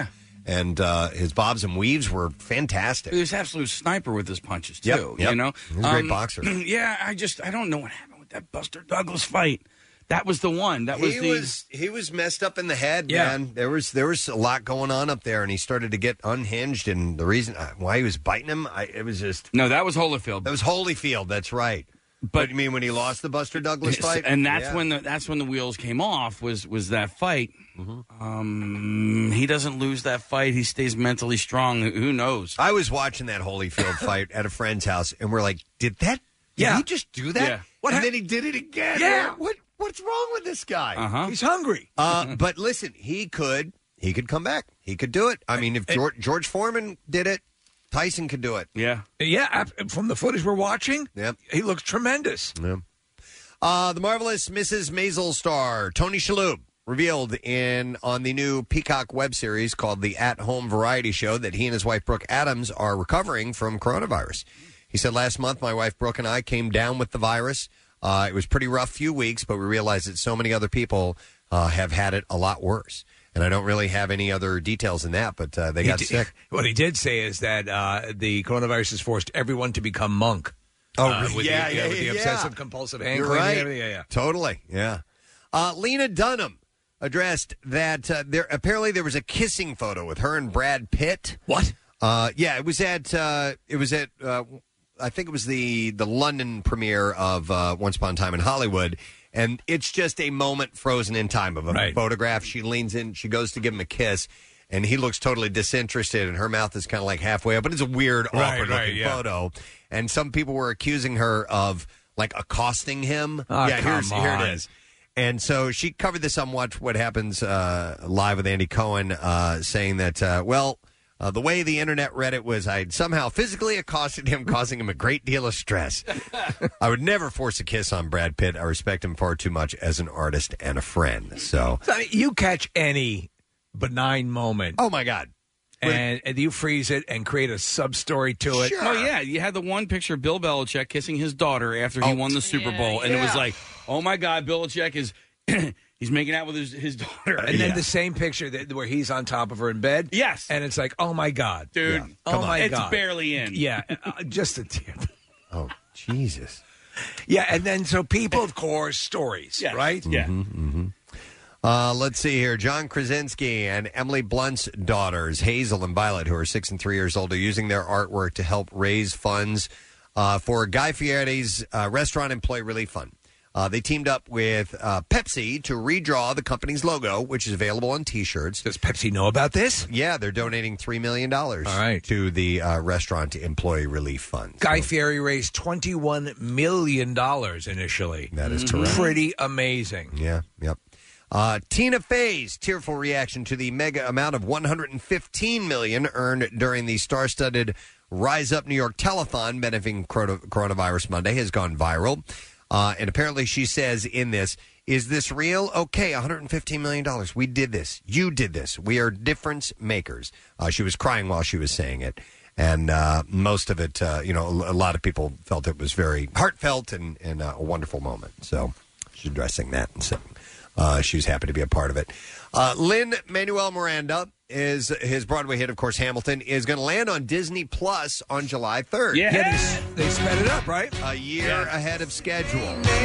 Speaker 3: his bobs and weaves were fantastic.
Speaker 6: He was an absolute sniper with his punches too.
Speaker 3: Yep.
Speaker 6: You know,
Speaker 3: he was a great boxer.
Speaker 6: Yeah, I don't know what happened with that Buster Douglas fight. That was the one.
Speaker 3: He was messed up in the head, man. There was a lot going on up there, and he started to get unhinged. And the reason why he was biting him, it was just
Speaker 6: that was Holyfield.
Speaker 3: That was Holyfield. That's right. But you mean when he lost the Buster Douglas fight?
Speaker 6: And that's when the wheels came off. Was that fight? Mm-hmm. He doesn't lose that fight. He stays mentally strong. Who knows?
Speaker 3: I was watching that Holyfield fight at a friend's house, and we're like, did he just do that?
Speaker 6: Yeah.
Speaker 3: And then he did it again.
Speaker 5: Yeah.
Speaker 3: What's wrong with this guy?
Speaker 6: Uh-huh.
Speaker 5: He's hungry.
Speaker 3: But listen, he could come back. He could do it. I mean, if George Foreman did it, Tyson could do it.
Speaker 6: Yeah.
Speaker 5: From the footage we're watching, he looks tremendous.
Speaker 3: Yeah. The marvelous Mrs. Maisel star Tony Shalhoub revealed on the new Peacock web series called The At-Home Variety Show that he and his wife Brooke Adams are recovering from coronavirus. He said, last month my wife Brooke and I came down with the virus. It was a pretty rough few weeks, but we realized that so many other people have had it a lot worse. And I don't really have any other details in that, but they got sick.
Speaker 5: What he did say is that the coronavirus has forced everyone to become monk. With the obsessive compulsive anger.
Speaker 3: You're right.
Speaker 5: Yeah.
Speaker 3: Totally. Yeah. Lena Dunham addressed that there was a kissing photo with her and Brad Pitt.
Speaker 5: What?
Speaker 3: It was at I think it was the London premiere of Once Upon a Time in Hollywood, and it's just a moment frozen in time of a photograph. She leans in, she goes to give him a kiss, and he looks totally disinterested, and her mouth is kind of like halfway open. It's a weird, awkward-looking photo, and some people were accusing her of like accosting him. Here it is. And so she covered this on What Happens Live with Andy Cohen, saying that, the way the internet read it was I'd somehow physically accosted him, causing him a great deal of stress. I would never force a kiss on Brad Pitt. I respect him far too much as an artist and a friend. So
Speaker 5: you catch any benign moment.
Speaker 3: Oh, my God.
Speaker 5: And you freeze it and create a sub-story to it.
Speaker 6: Sure. Oh, yeah. You had the one picture of Bill Belichick kissing his daughter after he won the Super Bowl. And it was like, oh, my God, Belichick is... He's making out with his daughter.
Speaker 5: And then the same picture where he's on top of her in bed.
Speaker 6: Yes.
Speaker 5: And it's like, oh, my God.
Speaker 6: Dude.
Speaker 5: Yeah. Oh, my God.
Speaker 6: It's barely in.
Speaker 5: Yeah. Just a tip.
Speaker 3: Oh, Jesus.
Speaker 5: Yeah. And then so people, of course, stories, right?
Speaker 6: Yeah.
Speaker 3: Mm-hmm. Let's see here. John Krasinski and Emily Blunt's daughters, Hazel and Violet, who are 6 and 3 years old, are using their artwork to help raise funds for Guy Fieri's Restaurant Employee Relief Fund. They teamed up with Pepsi to redraw the company's logo, which is available on T-shirts.
Speaker 5: Does Pepsi know about this?
Speaker 3: Yeah, they're donating $3 million to the Restaurant Employee Relief Fund.
Speaker 5: Guy Fieri raised $21 million initially.
Speaker 3: That is correct.
Speaker 5: Pretty amazing.
Speaker 3: Yeah, yep. Tina Fey's tearful reaction to the mega amount of $115 million earned during the star-studded Rise Up New York telethon benefiting Coronavirus Monday has gone viral. And apparently she says in this, is this real? Okay, $115 million. We did this. You did this. We are difference makers. She was crying while she was saying it. And most of it, a lot of people felt it was very heartfelt and a wonderful moment. So she's addressing that and saying she was happy to be a part of it. Lin-Manuel Miranda, his Broadway hit, of course, Hamilton, is going to land on Disney Plus on July 3rd.
Speaker 5: Yeah, they sped it up, right?
Speaker 3: A year ahead of schedule.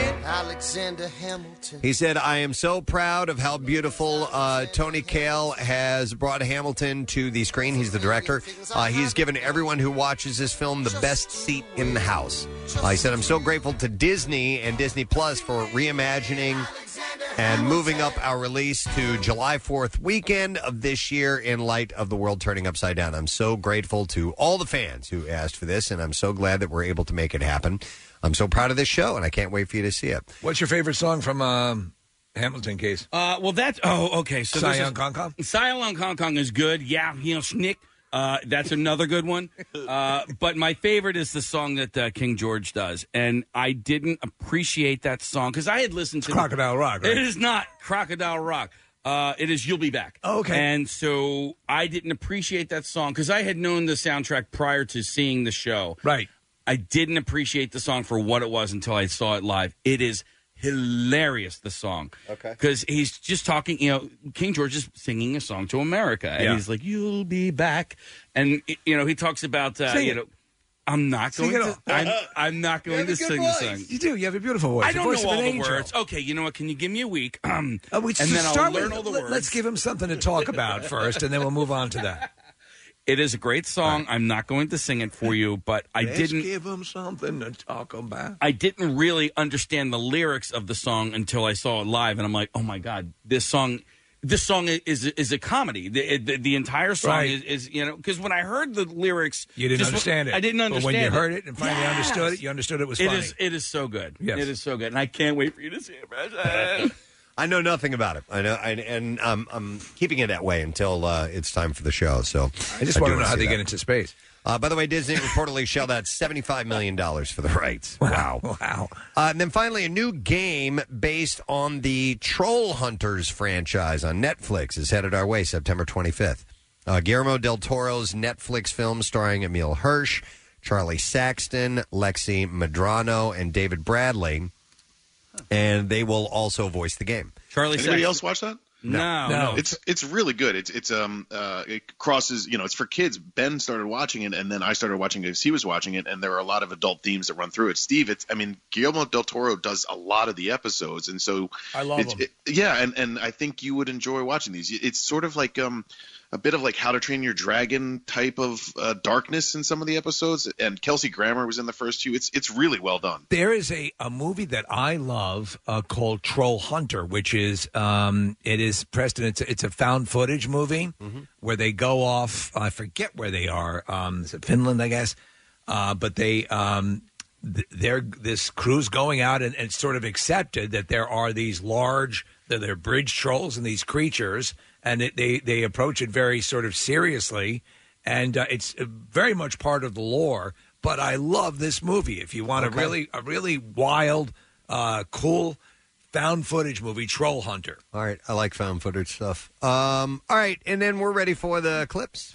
Speaker 12: Alexander Hamilton.
Speaker 3: He said, I am so proud of how beautiful Tony Kaye has brought Hamilton to the screen. He's the director. He's given everyone who watches this film the best seat in the house. He said, I'm so grateful to Disney and Disney Plus for reimagining And moving up our release to July 4th weekend of this year in light of the world turning upside down. I'm so grateful to all the fans who asked for this, and I'm so glad that we're able to make it happen. I'm so proud of this show, and I can't wait for you to see it.
Speaker 5: What's your favorite song from Hamilton case?
Speaker 6: Okay. So
Speaker 5: Cy Young Kong Kong?
Speaker 6: Cy Young Kong Kong is good. Yeah, Snick. That's another good one. But my favorite is the song that King George does. And I didn't appreciate that song because I had listened to
Speaker 5: Crocodile Rock, right?
Speaker 6: It is not Crocodile Rock. It is You'll Be Back.
Speaker 5: Oh, okay.
Speaker 6: And so I didn't appreciate that song because I had known the soundtrack prior to seeing the show.
Speaker 5: Right.
Speaker 6: I didn't appreciate the song for what it was until I saw it live. It is hilarious, the song.
Speaker 3: Okay.
Speaker 6: Because he's just talking, King George is singing a song to America. And he's like, you'll be back. And, he talks about, I'm not going to I'm not going to sing the song.
Speaker 5: You do. You have a beautiful voice.
Speaker 6: I don't
Speaker 5: voice
Speaker 6: know
Speaker 5: of
Speaker 6: all
Speaker 5: an
Speaker 6: the
Speaker 5: angel.
Speaker 6: words. Okay, you know what? Can you give me a week?
Speaker 5: And
Speaker 6: then I'll learn all the words.
Speaker 5: Let's give him something to talk about first, and then we'll move on to that.
Speaker 6: It is a great song. Right. I'm not going to sing it for you, but
Speaker 5: Let's give him something to talk about.
Speaker 6: I didn't really understand the lyrics of the song until I saw it live, and I'm like, oh my God, this song is a comedy. The entire song is because when I heard the lyrics,
Speaker 5: you didn't understand it.
Speaker 6: I didn't understand
Speaker 5: it. But when you
Speaker 6: it.
Speaker 5: heard it and finally understood it, you understood it was funny.
Speaker 6: It is so good.
Speaker 5: Yes.
Speaker 6: It is so good, and I can't wait for you to see it.
Speaker 3: I know nothing about it. I know, and I'm keeping it that way until it's time for the show. So
Speaker 5: I just want to know how they get into space.
Speaker 3: By the way, Disney reportedly shelled out $75 million for the rights.
Speaker 5: Wow.
Speaker 3: And then finally, a new game based on the Troll Hunters franchise on Netflix is headed our way September 25th. Guillermo del Toro's Netflix film starring Emile Hirsch, Charlie Saxton, Lexi Medrano, and David Bradley. And they will also voice the game.
Speaker 9: Anybody else watch that?
Speaker 6: No.
Speaker 9: It's really good. It crosses. It's for kids. Ben started watching it, and then I started watching it because he was watching it, and there are a lot of adult themes that run through it. Steve, Guillermo del Toro does a lot of the episodes, and so
Speaker 5: I love them.
Speaker 9: And I think you would enjoy watching these. It's sort of like a bit of like How to Train Your Dragon type of darkness in some of the episodes, and Kelsey Grammer was in the first two. It's really well done.
Speaker 5: There is a movie that I love called Troll Hunter, which is it is Preston. It's a found footage movie where they go off. I forget where they are. Is it Finland, I guess? But they're this crew's going out and it's sort of accepted that there are these large, they're bridge trolls and these creatures. And they approach it very sort of seriously, and it's very much part of the lore. But I love this movie. If you want a really wild, cool found footage movie, Troll Hunter.
Speaker 3: All right, I like found footage stuff. All right, and then we're ready for the clips.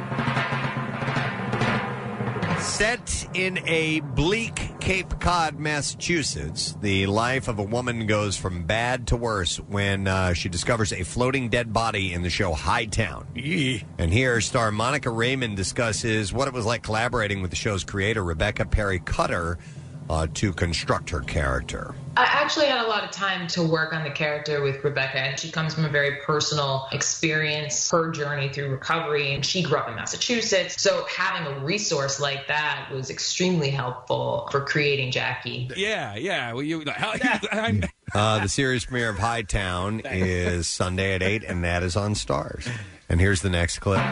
Speaker 3: Set in a bleak Cape Cod, Massachusetts, the life of a woman goes from bad to worse when she discovers a floating dead body in the show Hightown. And here, star Monica Raymond discusses what it was like collaborating with the show's creator, Rebecca Perry Cutter, to construct her character.
Speaker 13: I actually had a lot of time to work on the character with Rebecca, and she comes from a very personal experience, her journey through recovery, and she grew up in Massachusetts. So having a resource like that was extremely helpful for creating Jackie.
Speaker 6: Yeah. Well,
Speaker 3: the series premiere of Hightown is Sunday at 8, and that is on Starz. And here's the next clip.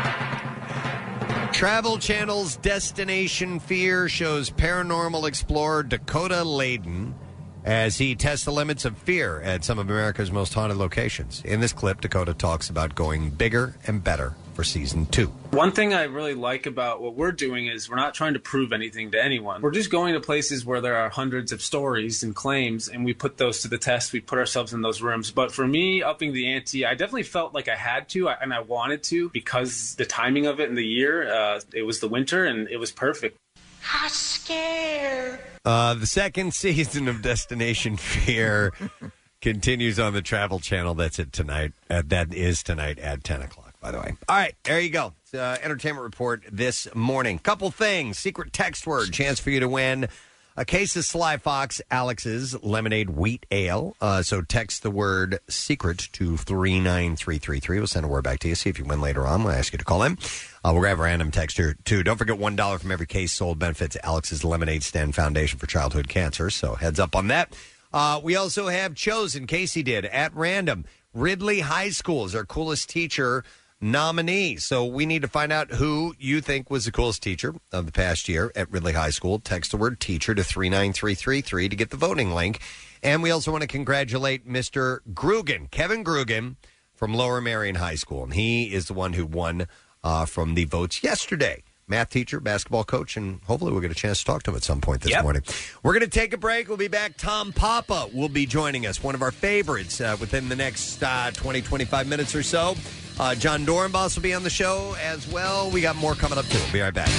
Speaker 3: Travel Channel's Destination Fear shows paranormal explorer Dakota Layden as he tests the limits of fear at some of America's most haunted locations. In this clip, Dakota talks about going bigger and better for season 2.
Speaker 14: One thing I really like about what we're doing is we're not trying to prove anything to anyone. We're just going to places where there are hundreds of stories and claims, and we put those to the test. We put ourselves in those rooms. But for me, upping the ante, I definitely felt like I had to, and I wanted to, because the timing of it in the year, it was the winter, and it was perfect.
Speaker 12: I'm scared.
Speaker 3: The second season of Destination Fear continues on the Travel Channel. That's it tonight. That is tonight at 10 o'clock. By the way. All right, there you go. It's entertainment report this morning. Couple things. Secret text word. Chance for you to win a case of Sly Fox Alex's Lemonade Wheat Ale. So text the word secret to 39333. We'll send a word back to you. See if you win later on. We'll ask you to call in. We're going to have a random text here, too. Don't forget $1 from every case sold benefits Alex's Lemonade Stand Foundation for Childhood Cancer. So heads up on that. We also have chosen, Casey did, at random, Ridley High School is our coolest teacher nominee. So we need to find out who you think was the coolest teacher of the past year at Ridley High School. Text the word teacher to 39333 to get the voting link. And we also want to congratulate Mr. Grugan, Kevin Grugan, from Lower Marion High School. And he is the one who won from the votes yesterday. Math teacher, basketball coach, and hopefully we'll get a chance to talk to him at some point this morning. We're going to take a break. We'll be back. Tom Papa will be joining us, one of our favorites, within the next 20, 25 minutes or so. John Dorenbos will be on the show as well. We got more coming up, too. We'll be right back.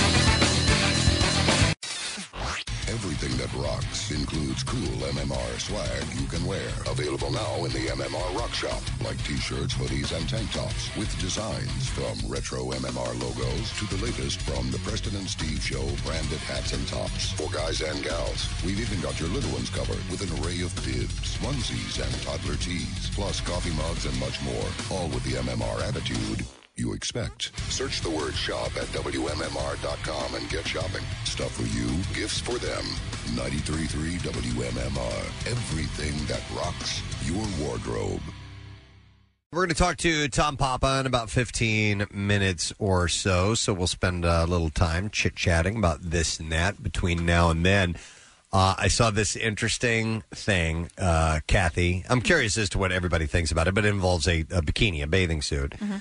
Speaker 2: Everything that rocks includes cool MMR swag you can wear. Available now in the MMR Rock Shop, like t-shirts, hoodies, and tank tops, with designs from retro MMR logos to the latest from the Preston and Steve Show branded hats and tops. For guys and gals, we've even got your little ones covered with an array of bibs, onesies, and toddler tees, plus coffee mugs and much more, all with the MMR attitude you expect. Search the word shop at WMMR.com and get shopping. Stuff for you, gifts for them. 93.3 WMMR. Everything that rocks your wardrobe.
Speaker 3: We're going to talk to Tom Papa in about 15 minutes or so. So we'll spend a little time chit-chatting about this and that between now and then. I saw this interesting thing, Kathy. I'm curious as to what everybody thinks about it, but it involves a bikini, a bathing suit.
Speaker 4: Mm-hmm.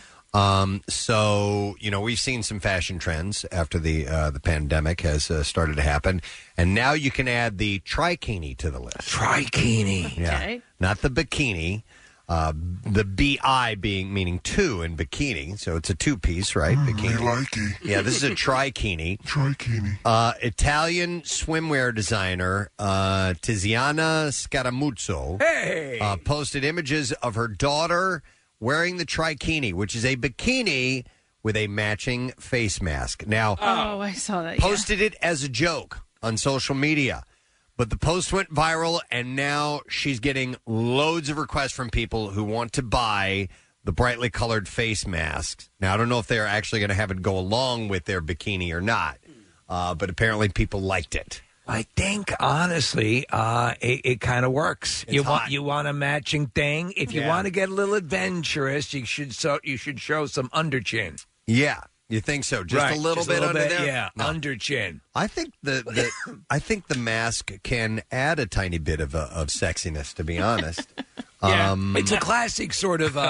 Speaker 3: So, we've seen some fashion trends after the pandemic has started to happen. And now you can add the trikini to the list.
Speaker 5: Trikini.
Speaker 3: Yeah.
Speaker 4: Okay.
Speaker 3: Not the bikini. The B-I meaning two in bikini. So it's a two-piece, right? Bikini.
Speaker 15: I like it.
Speaker 3: Yeah, this is a trikini.
Speaker 15: Trikini.
Speaker 3: Italian swimwear designer Tiziana Scaramuzzo posted images of her daughter wearing the trikini, which is a bikini with a matching face mask. Now,
Speaker 4: I saw that.
Speaker 3: Posted it as a joke on social media, but the post went viral, and now she's getting loads of requests from people who want to buy the brightly colored face masks. Now, I don't know if they're actually going to have it go along with their bikini or not, but apparently people liked it.
Speaker 5: I think honestly, it kind of works. You want a matching thing. If you want to get a little adventurous, you should show some underchin.
Speaker 3: Yeah, you think so? Just a little bit under there.
Speaker 5: Yeah, underchin.
Speaker 3: I think the mask can add a tiny bit of sexiness. To be honest,
Speaker 5: it's a classic sort of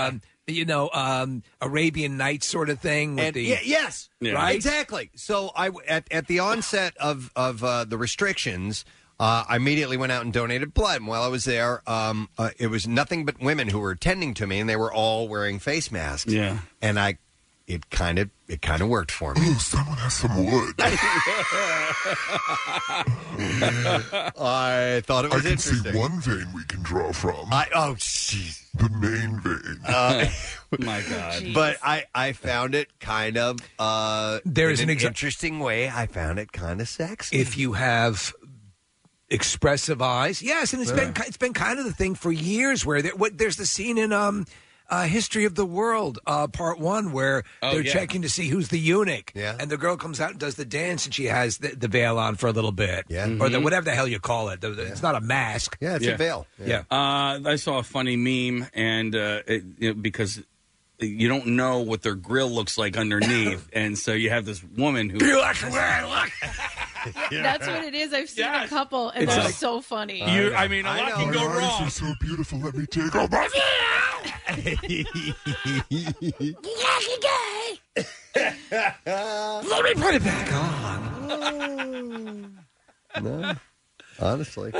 Speaker 5: Arabian Nights sort of thing. With
Speaker 3: yes,
Speaker 5: right,
Speaker 3: exactly. So I at the onset of the restrictions, I immediately went out and donated blood. And while I was there, it was nothing but women who were attending to me, and they were all wearing face masks.
Speaker 6: Yeah,
Speaker 3: and it kind of worked for me.
Speaker 15: Oh, someone has some wood.
Speaker 3: I thought it was interesting.
Speaker 15: I can see one vein we can draw from.
Speaker 3: Jeez.
Speaker 15: The main vein.
Speaker 6: My God.
Speaker 4: Jeez.
Speaker 3: But I found it kind of
Speaker 5: there's
Speaker 3: in
Speaker 5: an
Speaker 3: interesting way. I found it kind of sexy.
Speaker 5: If you have expressive eyes, yes, and it's been kind of the thing for years where there's the scene in History of the World, Part 1, where they're checking to see who's the eunuch.
Speaker 3: Yeah.
Speaker 5: And the girl comes out and does the dance, and she has the veil on for a little bit.
Speaker 3: Yeah.
Speaker 5: Or whatever the hell you call it. It's not a mask.
Speaker 3: Yeah, it's a veil.
Speaker 5: Yeah.
Speaker 6: I saw a funny meme, and because you don't know what their grill looks like underneath, and so you have this woman who...
Speaker 4: That's what it is. I've seen a couple, and they're so funny.
Speaker 6: A lot can go
Speaker 15: My eyes
Speaker 6: wrong.
Speaker 15: are so beautiful. Let me take off my
Speaker 5: Let me put it back on.
Speaker 3: No, honestly.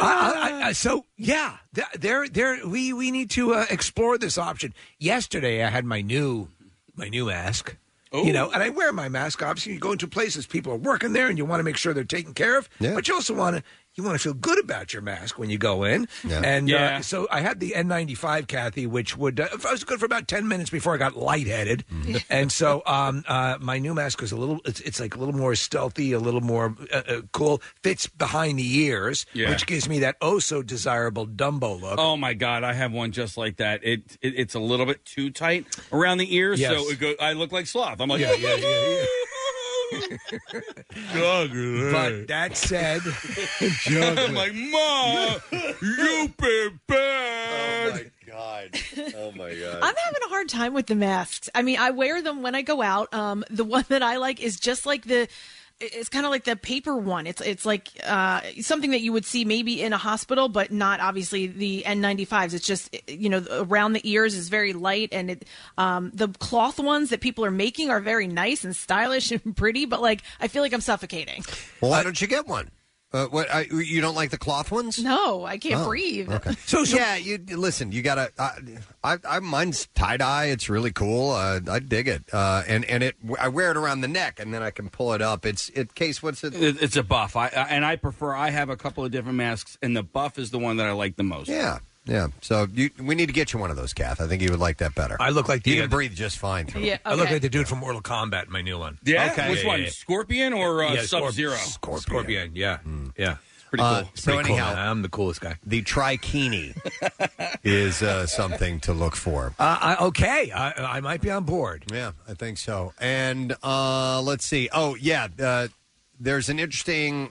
Speaker 5: We need to explore this option. Yesterday, I had my new mask.
Speaker 6: Ooh.
Speaker 5: And I wear my mask. Obviously, you go into places, people are working there, and you want to make sure they're taken care of.
Speaker 3: Yeah.
Speaker 5: But you also want to feel good about your mask when you go in.
Speaker 3: Yeah.
Speaker 5: And so I had the N95, Kathy, which would I was good for about 10 minutes before I got lightheaded. And so my new mask is it's like a little more stealthy, a little more cool. Fits behind the ears, which gives me that so desirable Dumbo look.
Speaker 6: Oh my God, I have one just like that. It's a little bit too tight around the ears, so I look like Sloth. I'm like,
Speaker 5: But that said,
Speaker 6: I'm like, Mom, you been bad.
Speaker 3: Oh my God.
Speaker 4: I'm having a hard time with the masks. I mean, I wear them when I go out. The one that I like is just like it's kind of like the paper one. It's like something that you would see maybe in a hospital, but not obviously the N95s. It's just, around the ears is very light, and the cloth ones that people are making are very nice and stylish and pretty, but like I feel like I'm suffocating.
Speaker 3: Well, why don't you get one? You don't like the cloth ones?
Speaker 4: No, I can't breathe.
Speaker 3: Okay. So yeah, listen. You gotta. Mine's tie dye. It's really cool. I dig it. And I wear it around the neck, and then I can pull it up. It's case. What's it?
Speaker 6: It's a buff. I prefer. I have a couple of different masks, and the buff is the one that I like the most.
Speaker 3: Yeah. Yeah, so we need to get you one of those, Kath. I think you would like that better.
Speaker 5: I look like
Speaker 3: you can breathe just fine through it.
Speaker 5: I look like the dude from Mortal Kombat in my new one.
Speaker 6: Yeah?
Speaker 3: Okay.
Speaker 6: Which one? Scorpion or Sub-Zero?
Speaker 5: Scorpion, yeah. Yeah.
Speaker 6: Pretty cool.
Speaker 3: So
Speaker 5: Pretty cool,
Speaker 3: anyhow,
Speaker 5: man. I'm the coolest guy.
Speaker 3: The trikini is something to look for.
Speaker 5: Okay, I might be on board.
Speaker 3: Yeah, I think so. And let's see. Oh, yeah, there's an interesting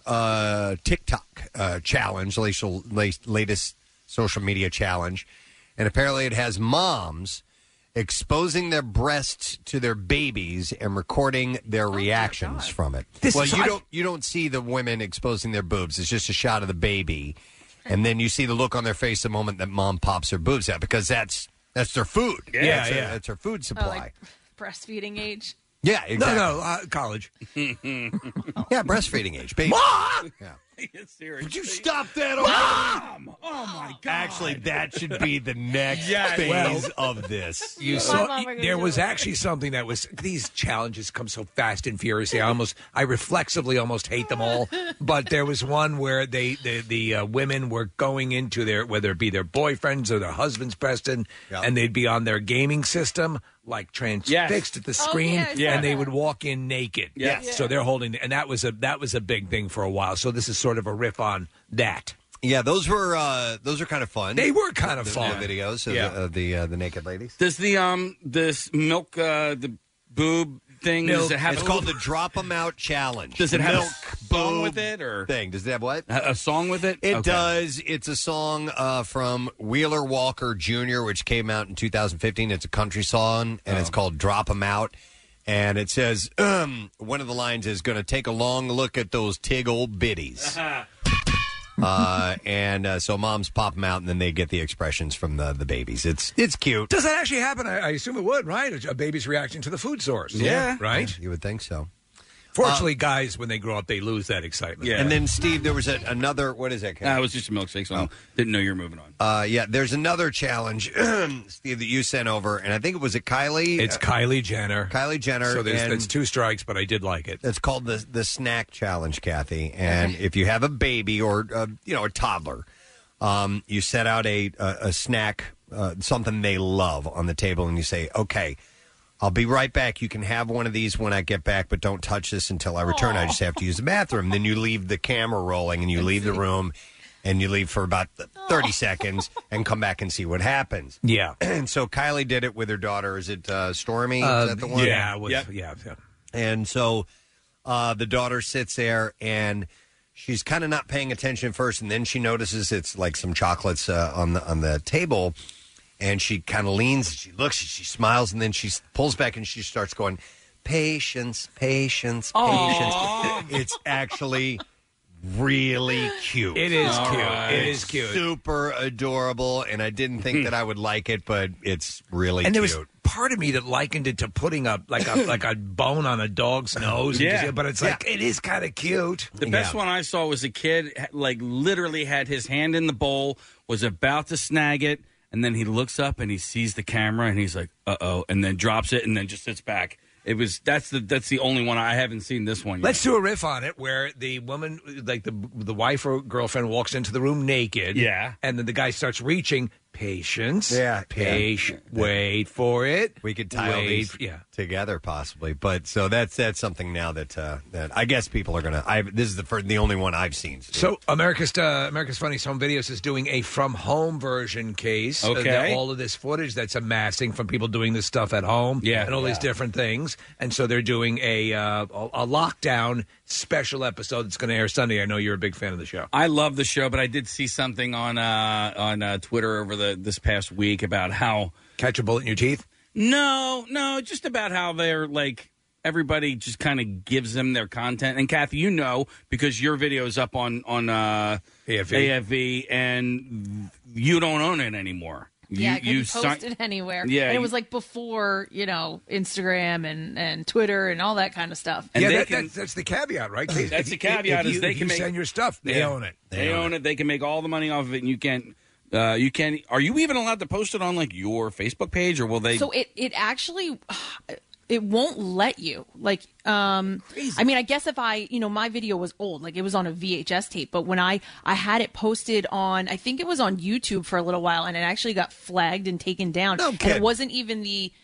Speaker 3: TikTok challenge, latest social media challenge, and apparently it has moms exposing their breasts to their babies and recording their reactions from it. You don't see the women exposing their boobs. It's just a shot of the baby, and then you see the look on their face the moment that mom pops her boobs out, because that's their food. That's her food supply.
Speaker 4: Like breastfeeding age.
Speaker 3: Yeah, exactly.
Speaker 5: No, college.
Speaker 3: Yeah, breastfeeding age, baby.
Speaker 6: Mom!
Speaker 3: Yeah.
Speaker 6: Seriously.
Speaker 3: Would you stop that?
Speaker 6: Mom! Oh, my God.
Speaker 3: Actually, that should be the next phase of this.
Speaker 5: You saw there was actually something that was. These challenges come so fast and furiously. I reflexively almost hate them all. But there was one where the women were going into whether it be their boyfriends or their husbands, Preston, and they'd be on their gaming system, like transfixed at the screen, and they would walk in naked.
Speaker 3: Yes.
Speaker 5: So they're holding, and that was a big thing for a while. So this is sort of a riff on that.
Speaker 3: Yeah, those were kind of fun.
Speaker 5: They were kind of fun.
Speaker 3: The videos of the naked ladies.
Speaker 6: Does the this milk the boob thing? Does it have?
Speaker 3: It's called the Drop 'Em Out Challenge.
Speaker 6: Does it have
Speaker 3: milk
Speaker 6: a song with it or
Speaker 3: thing? Does it have what?
Speaker 6: A song with it?
Speaker 3: It does. It's a song from Wheeler Walker Jr., which came out in 2015. It's a country song, and it's called Drop 'Em Out. And it says, one of the lines is going to take a long look at those tig old biddies. So moms pop them out, and then they get the expressions from the babies. It's cute.
Speaker 5: Does that actually happen? I assume it would, right? A baby's reaction to the food source.
Speaker 3: Yeah.
Speaker 5: Right?
Speaker 3: Yeah, you would think so.
Speaker 5: Fortunately, guys, when they grow up, they lose that excitement.
Speaker 3: Yeah. And then, Steve, there was another, what is that?
Speaker 6: It was just a milkshake, so I didn't know you were moving on.
Speaker 3: There's another challenge, Steve, that you sent over, and I think it was Kylie.
Speaker 5: It's Kylie Jenner.
Speaker 3: Kylie Jenner.
Speaker 5: So it's 2 strikes, but I did like it.
Speaker 3: It's called the snack challenge, Kathy. And if you have a baby or a toddler, you set out a snack, something they love on the table, and you say, okay, I'll be right back. You can have one of these when I get back, but don't touch this until I return. I just have to use the bathroom. Then you leave the camera rolling, and you leave the room, and you leave for about 30 seconds and come back and see what happens.
Speaker 5: Yeah.
Speaker 3: And so Kylie did it with her daughter. Is it Stormy? Is that the one?
Speaker 5: Yeah. Yeah.
Speaker 3: And so the daughter sits there, and she's kind of not paying attention at first, and then she notices it's like some chocolates on the table. And she kind of leans, she looks, she smiles, and then she pulls back and she starts going, patience, patience, patience. It's actually really cute.
Speaker 5: It is cute. It is cute.
Speaker 3: Super adorable, and I didn't think that I would like it, but it's really
Speaker 5: and
Speaker 3: cute.
Speaker 5: There was part of me that likened it to putting a bone on a dog's nose. But it's like, it is kind of cute.
Speaker 6: The best one I saw was a kid, literally had his hand in the bowl, was about to snag it, and then he looks up and he sees the camera and he's like, uh-oh, and then drops it and then just sits back. That's the only one. I haven't seen this one yet.
Speaker 5: Let's do a riff on it where the woman, like the wife or girlfriend, walks into the room naked.
Speaker 6: Yeah.
Speaker 5: And then the guy starts reaching, Patience.
Speaker 3: Yeah.
Speaker 5: Wait for it.
Speaker 3: We could tile these together possibly, but so that's something now that I guess people are gonna. This is the only one I've seen. Steve.
Speaker 5: So America's Funniest Home Videos is doing a from home version case.
Speaker 6: Okay.
Speaker 5: All of this footage that's amassing from people doing this stuff at home. And all these different things, and so they're doing a lockdown special episode that's going to air Sunday. I know you're a big fan of the show.
Speaker 6: I love the show, but I did see something on Twitter over this past week about how
Speaker 5: catch a bullet in your teeth.
Speaker 6: No, just about how they're like everybody just kind of gives them their content. And Kathy, you know, because your video is up on AFV, and you don't own it anymore.
Speaker 4: I couldn't post it anywhere.
Speaker 6: Yeah,
Speaker 4: and it was like before, Instagram and Twitter and all that kind of stuff.
Speaker 5: And that's the cabiat, right?
Speaker 6: That's the caveat is they can
Speaker 5: send your stuff. They own it.
Speaker 6: They own it. They can make all the money off of it, and you can't. Are you even allowed to post it on like your Facebook page, or will they?
Speaker 4: So it actually. It won't let you. Like, I mean, I guess if my video was old, like it was on a VHS tape, but when I had it posted on, I think it was on YouTube for a little while, and it actually got flagged and taken down.
Speaker 3: No
Speaker 4: and it wasn't even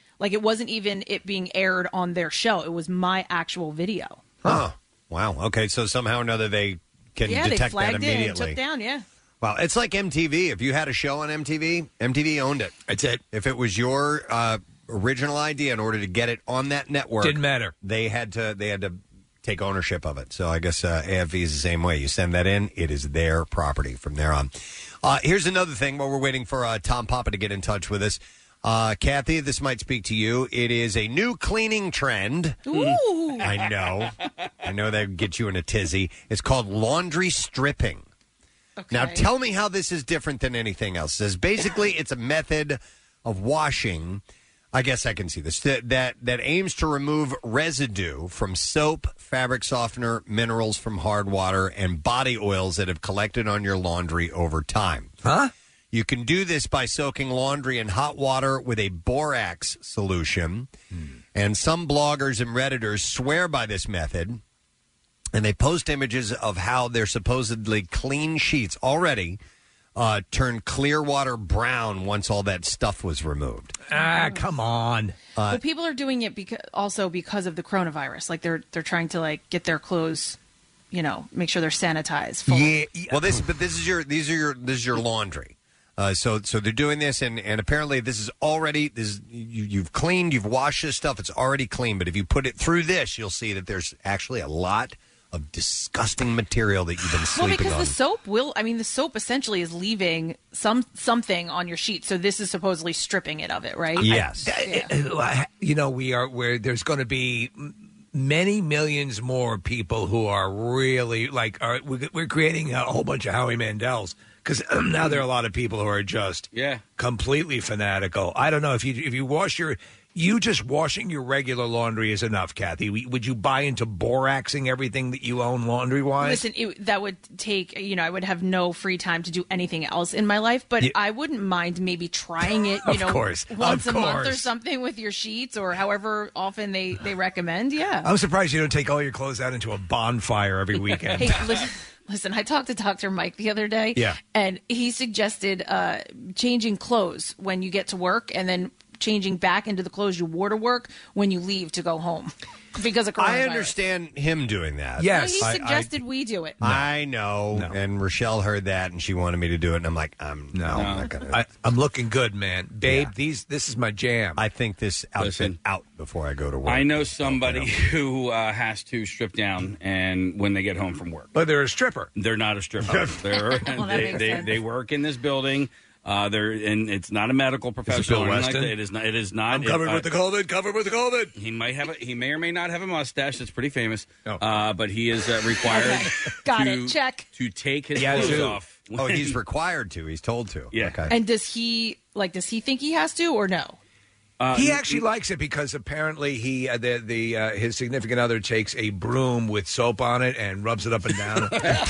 Speaker 4: it being aired on their show. It was my actual video.
Speaker 3: Oh, wow. Okay, so somehow or another they can detect
Speaker 4: they flagged
Speaker 3: that immediately.
Speaker 4: It and took down, yeah.
Speaker 3: Wow, it's like MTV. If you had a show on MTV, MTV owned it.
Speaker 5: That's it.
Speaker 3: If it was your original idea, in order to get it on that network,
Speaker 5: didn't matter.
Speaker 3: They had to take ownership of it. So I guess AFV is the same way. You send that in, it is their property from there on. Here's another thing while we're waiting for Tom Papa to get in touch with us. Kathy, this might speak to you. It is a new cleaning trend.
Speaker 4: Ooh.
Speaker 3: I know that would get you in a tizzy. It's called laundry stripping.
Speaker 4: Okay.
Speaker 3: Now, tell me how this is different than anything else. It says basically it's a method of washing. I guess I can see this. That aims to remove residue from soap, fabric softener, minerals from hard water, and body oils that have collected on your laundry over time.
Speaker 5: Huh?
Speaker 3: You can do this by soaking laundry in hot water with a borax solution. And some bloggers and Redditors swear by this method, and they post images of how their supposedly clean sheets already turned clear water brown once all that stuff was removed.
Speaker 5: Come on.
Speaker 4: Well, people are doing it because of the coronavirus. Like they're trying to like get their clothes, make sure they're sanitized. Fully.
Speaker 3: Yeah. Well, this is your laundry. So they're doing this, and apparently this is already you've cleaned, you've washed this stuff. It's already clean. But if you put it through this, you'll see that there's actually a lot of disgusting material that you've been sleeping on.
Speaker 4: The soap essentially is leaving something on your sheet. So this is supposedly stripping it of it, right?
Speaker 3: Yes.
Speaker 5: Where there's going to be many millions more people who are really we're creating a whole bunch of Howie Mandels. Because now there are a lot of people who are just completely fanatical. I don't know if you wash just washing your regular laundry is enough, Kathy. Would you buy into boraxing everything that you own laundry wise?
Speaker 4: Listen, that would take, I would have no free time to do anything else in my life, but I wouldn't mind maybe trying it, once a month or something with your sheets or however often they recommend. Yeah.
Speaker 5: I'm surprised you don't take all your clothes out into a bonfire every weekend.
Speaker 4: Hey, Listen, I talked to Dr. Mike the other day, and he suggested changing clothes when you get to work and then changing back into the clothes you wore to work when you leave to go home because of coronavirus.
Speaker 3: I understand him doing that.
Speaker 5: Yes.
Speaker 4: Well, he suggested we do it.
Speaker 3: No. I know. No. And Rochelle heard that, and she wanted me to do it, and I'm like, I'm not going to.
Speaker 5: I'm looking good, man. Babe, this is my jam.
Speaker 3: I think this outfit out before I go to work.
Speaker 6: I know somebody who has to strip down and when they get home from work.
Speaker 5: But they're a stripper.
Speaker 6: They're not a stripper. They work in this building. And it's not a medical professional. It is not.
Speaker 5: I'm covered with the COVID.
Speaker 6: He may or may not have a mustache. That's pretty famous. But he is required to take his clothes off.
Speaker 3: Oh, he's required to. He's told to.
Speaker 6: Yeah.
Speaker 3: Okay.
Speaker 4: And does he think he has to or no?
Speaker 5: He actually likes it because apparently his significant other takes a broom with soap on it and rubs it up and down.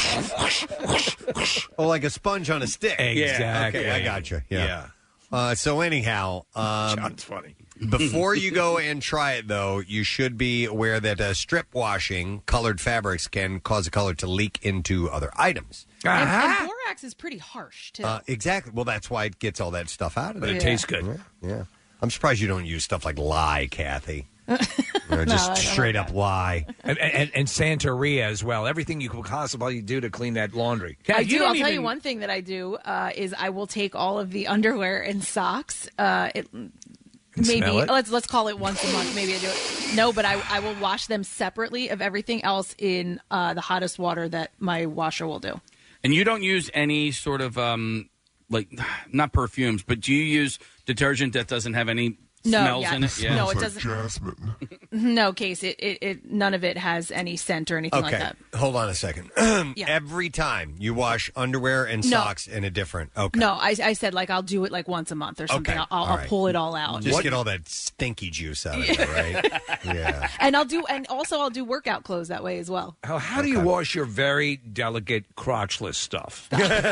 Speaker 3: Oh, like a sponge on a stick.
Speaker 5: Exactly.
Speaker 3: Okay, I gotcha. Yeah. So anyhow,
Speaker 5: John's funny.
Speaker 3: Before you go and try it, though, you should be aware that strip washing colored fabrics can cause the color to leak into other items.
Speaker 4: And borax is pretty harsh too.
Speaker 3: Exactly. Well, that's why it gets all that stuff out of it.
Speaker 5: But it tastes good.
Speaker 3: Yeah. I'm surprised you don't use stuff like lye, Kathy.
Speaker 5: No,
Speaker 3: Just
Speaker 5: I don't
Speaker 3: straight
Speaker 5: like
Speaker 3: up lye.
Speaker 5: And Santeria as well. Everything you could possibly do to clean that laundry.
Speaker 4: I do. I'll tell you one thing that I do is I will take all of the underwear and socks. Maybe
Speaker 5: smell it?
Speaker 4: let's call it once a month. Maybe I do it. No, but I will wash them separately of everything else in the hottest water that my washer will do.
Speaker 6: And you don't use any sort of like not perfumes, but do you use detergent that doesn't have any smells in it?
Speaker 4: No, it doesn't. Jasmine. No, Case. It none of it has any scent or anything like that.
Speaker 3: Hold on a second. Every time you wash underwear and
Speaker 4: No.
Speaker 3: socks in a different. Okay.
Speaker 4: No, I said like I'll do it like once a month or something.
Speaker 3: Okay.
Speaker 4: I'll
Speaker 3: All right.
Speaker 4: pull it all out.
Speaker 3: Just get all that stinky juice out of it, right? Yeah.
Speaker 4: And I'll do workout clothes that way as well.
Speaker 5: How do you wash your very delicate crotchless stuff?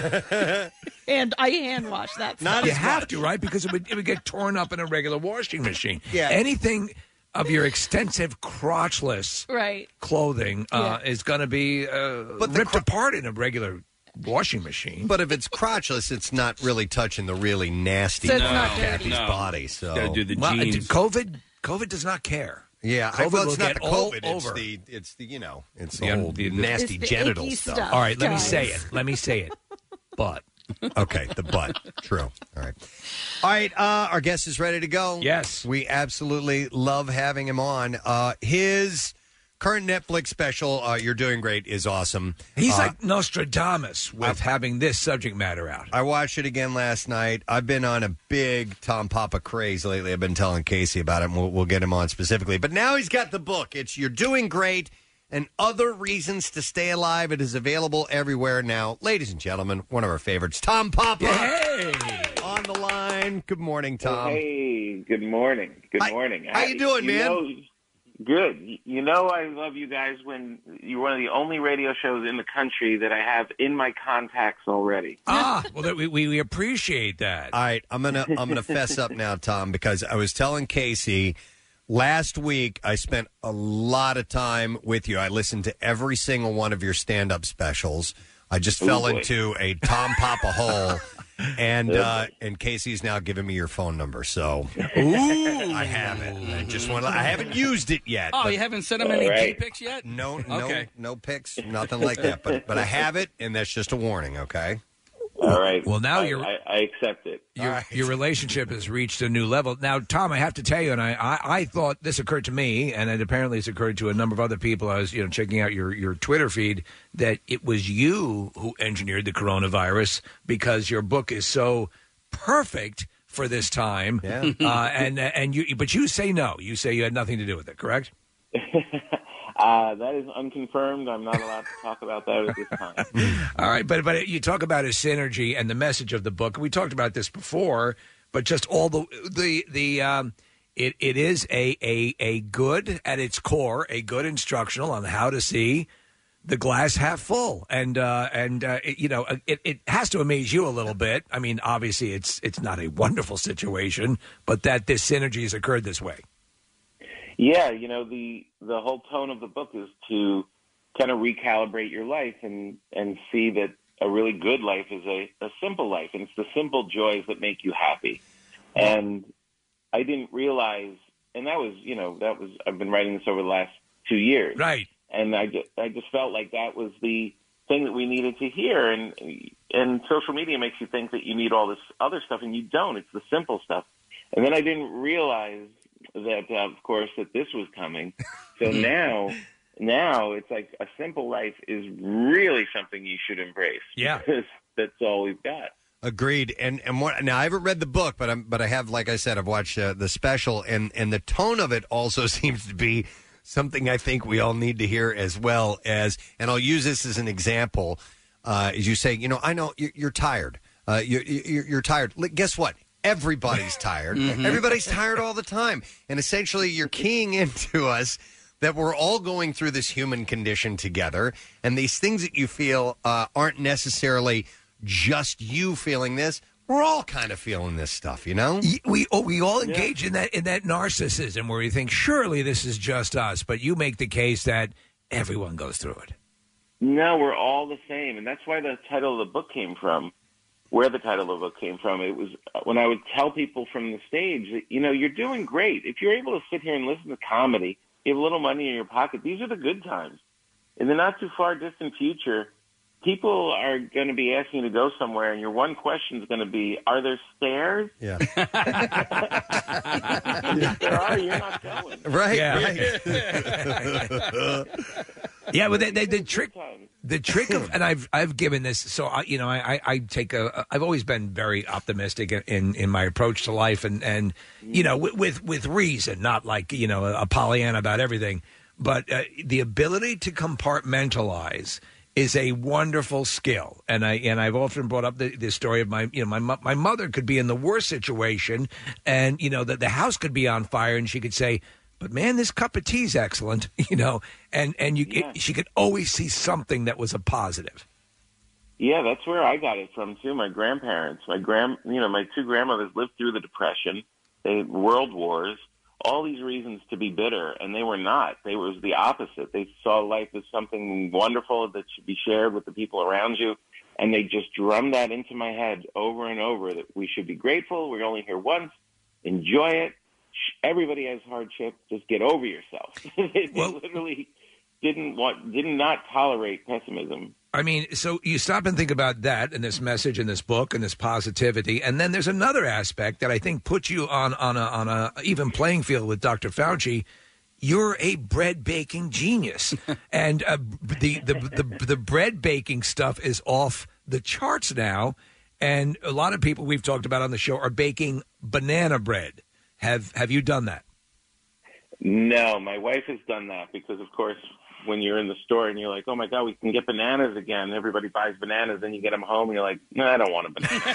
Speaker 4: And I hand wash that stuff.
Speaker 5: You have to, right? Because it would get torn up in a regular washing machine.
Speaker 4: Yeah.
Speaker 5: Anything of your extensive crotchless
Speaker 4: Right.
Speaker 5: clothing is going to be ripped apart in a regular washing machine.
Speaker 3: But if it's crotchless, it's not really touching the really nasty
Speaker 5: So it's
Speaker 3: part
Speaker 5: not
Speaker 3: of
Speaker 5: dirty.
Speaker 3: Kathy's
Speaker 5: No.
Speaker 3: body. So
Speaker 5: Gotta do the jeans. COVID does not care.
Speaker 3: Yeah,
Speaker 5: COVID
Speaker 3: well,
Speaker 5: will
Speaker 3: it's not
Speaker 5: get
Speaker 3: the
Speaker 5: all
Speaker 3: COVID.
Speaker 5: over.
Speaker 3: It's the
Speaker 5: It's
Speaker 3: the whole nasty
Speaker 5: It's the
Speaker 3: genital
Speaker 5: icky
Speaker 3: stuff.
Speaker 5: stuff, All right, let me say it. Let me say it. Butt.
Speaker 3: Okay, the butt. True. All right. All right, our guest is ready to go.
Speaker 5: Yes.
Speaker 3: We absolutely love having him on. His current Netflix special, You're Doing Great, is awesome.
Speaker 5: He's like Nostradamus with having this subject matter out.
Speaker 3: I watched it again last night. I've been on a big Tom Papa craze lately. I've been telling Casey about it, and we'll get him on specifically. But now he's got the book. It's You're Doing Great and Other Reasons to Stay Alive. It is available everywhere now. Ladies and gentlemen, one of our favorites, Tom Papa. On the line. Good morning, Tom.
Speaker 16: Hey, good morning. Good morning.
Speaker 3: How you doing, man?
Speaker 16: Good. You know I love you guys when you're one of the only radio shows in the country that I have in my contacts already.
Speaker 5: Well, we appreciate that.
Speaker 3: All right, I'm gonna fess up now, Tom, because I was telling Casey last week I spent a lot of time with you. I listened to every single one of your stand-up specials. I just fell
Speaker 16: boy.
Speaker 3: into a Tom Papa hole, and Casey's now giving me your phone number. So, I have it. I haven't used it yet.
Speaker 6: Oh,
Speaker 3: but-
Speaker 6: you haven't sent him any pay pics yet?
Speaker 3: No,
Speaker 6: Okay.
Speaker 3: no pics, nothing like that. But I have it, and that's just a warning. Okay.
Speaker 16: All right.
Speaker 5: Well, now
Speaker 16: I accept it.
Speaker 5: Your relationship has reached a new level. Now, Tom, I have to tell you, and I thought this occurred to me, and it apparently has occurred to a number of other people. I was checking out your Twitter feed, that it was you who engineered the coronavirus because your book is so perfect for this time.
Speaker 16: Yeah.
Speaker 5: But you say no. You say you had nothing to do with it, correct?
Speaker 16: That is unconfirmed. I'm not allowed to talk about that at this time.
Speaker 5: All right, but you talk about his synergy and the message of the book. We talked about this before, but just all it is a good at its core, a good instructional on how to see the glass half full, and it has to amaze you a little bit. I mean, obviously it's not a wonderful situation, but that this synergy has occurred this way.
Speaker 16: Yeah, the whole tone of the book is to kind of recalibrate your life and see that a really good life is a simple life, and it's the simple joys that make you happy. And I didn't realize, and that was I've been writing this over the last 2 years,
Speaker 5: right?
Speaker 16: And I just felt like that was the thing that we needed to hear. And social media makes you think that you need all this other stuff, and you don't. It's the simple stuff. And then I didn't realize that, of course, that this was coming. So now it's like a simple life is really something you should embrace.
Speaker 5: Yeah.
Speaker 16: Because that's all we've got.
Speaker 3: Agreed. And what, now I haven't read the book, but I have, like I said, I've watched the special, and the tone of it also seems to be something I think we all need to hear as well as, and I'll use this as an example, as you say, I know you're tired. You're tired. Guess what? Everybody's tired.
Speaker 17: Mhm.
Speaker 3: Everybody's tired all the time. And essentially, you're keying into us that we're all going through this human condition together. And these things that you feel aren't necessarily just you feeling this. We're all kind of feeling this stuff,
Speaker 5: We all engage in that narcissism where you think, surely this is just us. But you make the case that everyone goes through it.
Speaker 16: No, we're all the same, and that's why the title of the book came from. Where the title of the book came from, it was when I would tell people from the stage that, you're doing great. If you're able to sit here and listen to comedy, you have a little money in your pocket, these are the good times. In the not too far distant future, people are going to be asking you to go somewhere, and your one question is going to be, are there stairs?
Speaker 3: Yeah.
Speaker 16: If there are, you're not going.
Speaker 3: Right.
Speaker 5: Yeah. Yeah, but the trick of, and I've given this, so I take I've always been very optimistic in my approach to life, and with reason, not like a Pollyanna about everything, but the ability to compartmentalize is a wonderful skill, and I've often brought up the story of my mother could be in the worst situation, and that the house could be on fire, and she could say, but man, this cup of tea is excellent, she could always see something that was a positive.
Speaker 16: Yeah, that's where I got it from too. My grandparents, my two grandmothers lived through the Depression, world wars, all these reasons to be bitter, and they were not. They was the opposite. They saw life as something wonderful that should be shared with the people around you, and they just drummed that into my head over and over that we should be grateful. We're only here once. Enjoy it. Everybody has hardship. Just get over yourself. They literally did not tolerate pessimism.
Speaker 5: I mean, so you stop and think about that and this message in this book and this positivity, and then there's another aspect that I think puts you on a even playing field with Dr. Fauci. You're a bread baking genius, and the bread baking stuff is off the charts now, and a lot of people we've talked about on the show are baking banana bread. Have you done that?
Speaker 16: No, my wife has done that because, of course, when you're in the store and you're like, oh, my God, we can get bananas again. Everybody buys bananas. Then you get them home and you're like, no, I don't want a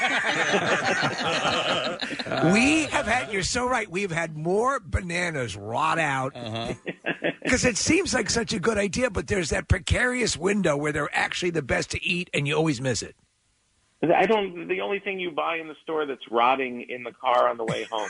Speaker 16: banana.
Speaker 5: We have had, you're so right, we've had more bananas rot out because it seems like such a good idea, but there's that precarious window where they're actually the best to eat and you always miss it.
Speaker 16: The only thing you buy in the store that's rotting in the car on the way home.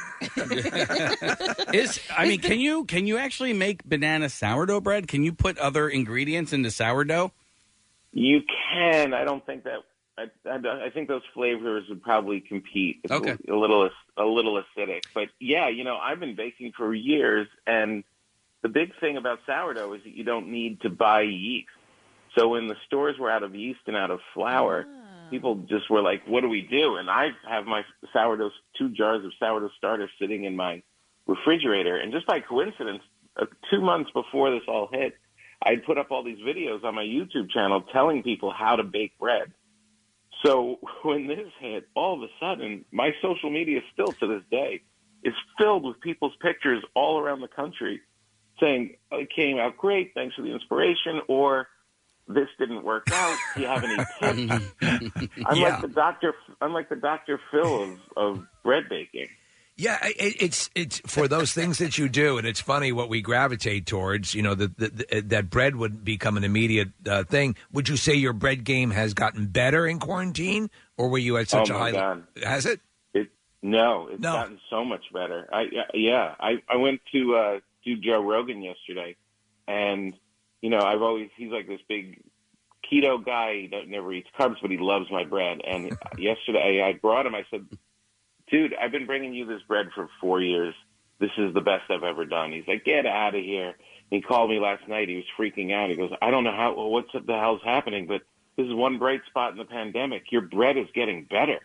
Speaker 6: Can you actually make banana sourdough bread? Can you put other ingredients into sourdough?
Speaker 16: You can. I don't think that. I think those flavors would probably compete. It's
Speaker 6: okay.
Speaker 16: A little acidic, but yeah, I've been baking for years, and the big thing about sourdough is that you don't need to buy yeast. So when the stores were out of yeast and out of flour. People just were like, what do we do? And I have my 2 jars of sourdough starter sitting in my refrigerator. And just by coincidence, 2 months before this all hit, I'd put up all these videos on my YouTube channel telling people how to bake bread. So when this hit, all of a sudden, my social media still to this day is filled with people's pictures all around the country saying, it came out great, thanks for the inspiration, or this didn't work out. Do you have any tips? I'm like the Dr. Phil of bread baking.
Speaker 5: Yeah, it's for those things that you do, and it's funny what we gravitate towards. That bread would become an immediate thing. Would you say your bread game has gotten better in quarantine, or were you at such a high level? Has it?
Speaker 16: No, it's gotten so much better. I went to do Joe Rogan yesterday, and he's like this big keto guy. He never eats carbs, but he loves my bread. And yesterday I brought him, I said, dude, I've been bringing you this bread for 4 years. This is the best I've ever done. He's like, get out of here. And he called me last night. He was freaking out. He goes, I don't know what the hell's happening, but this is one bright spot in the pandemic. Your bread is getting better.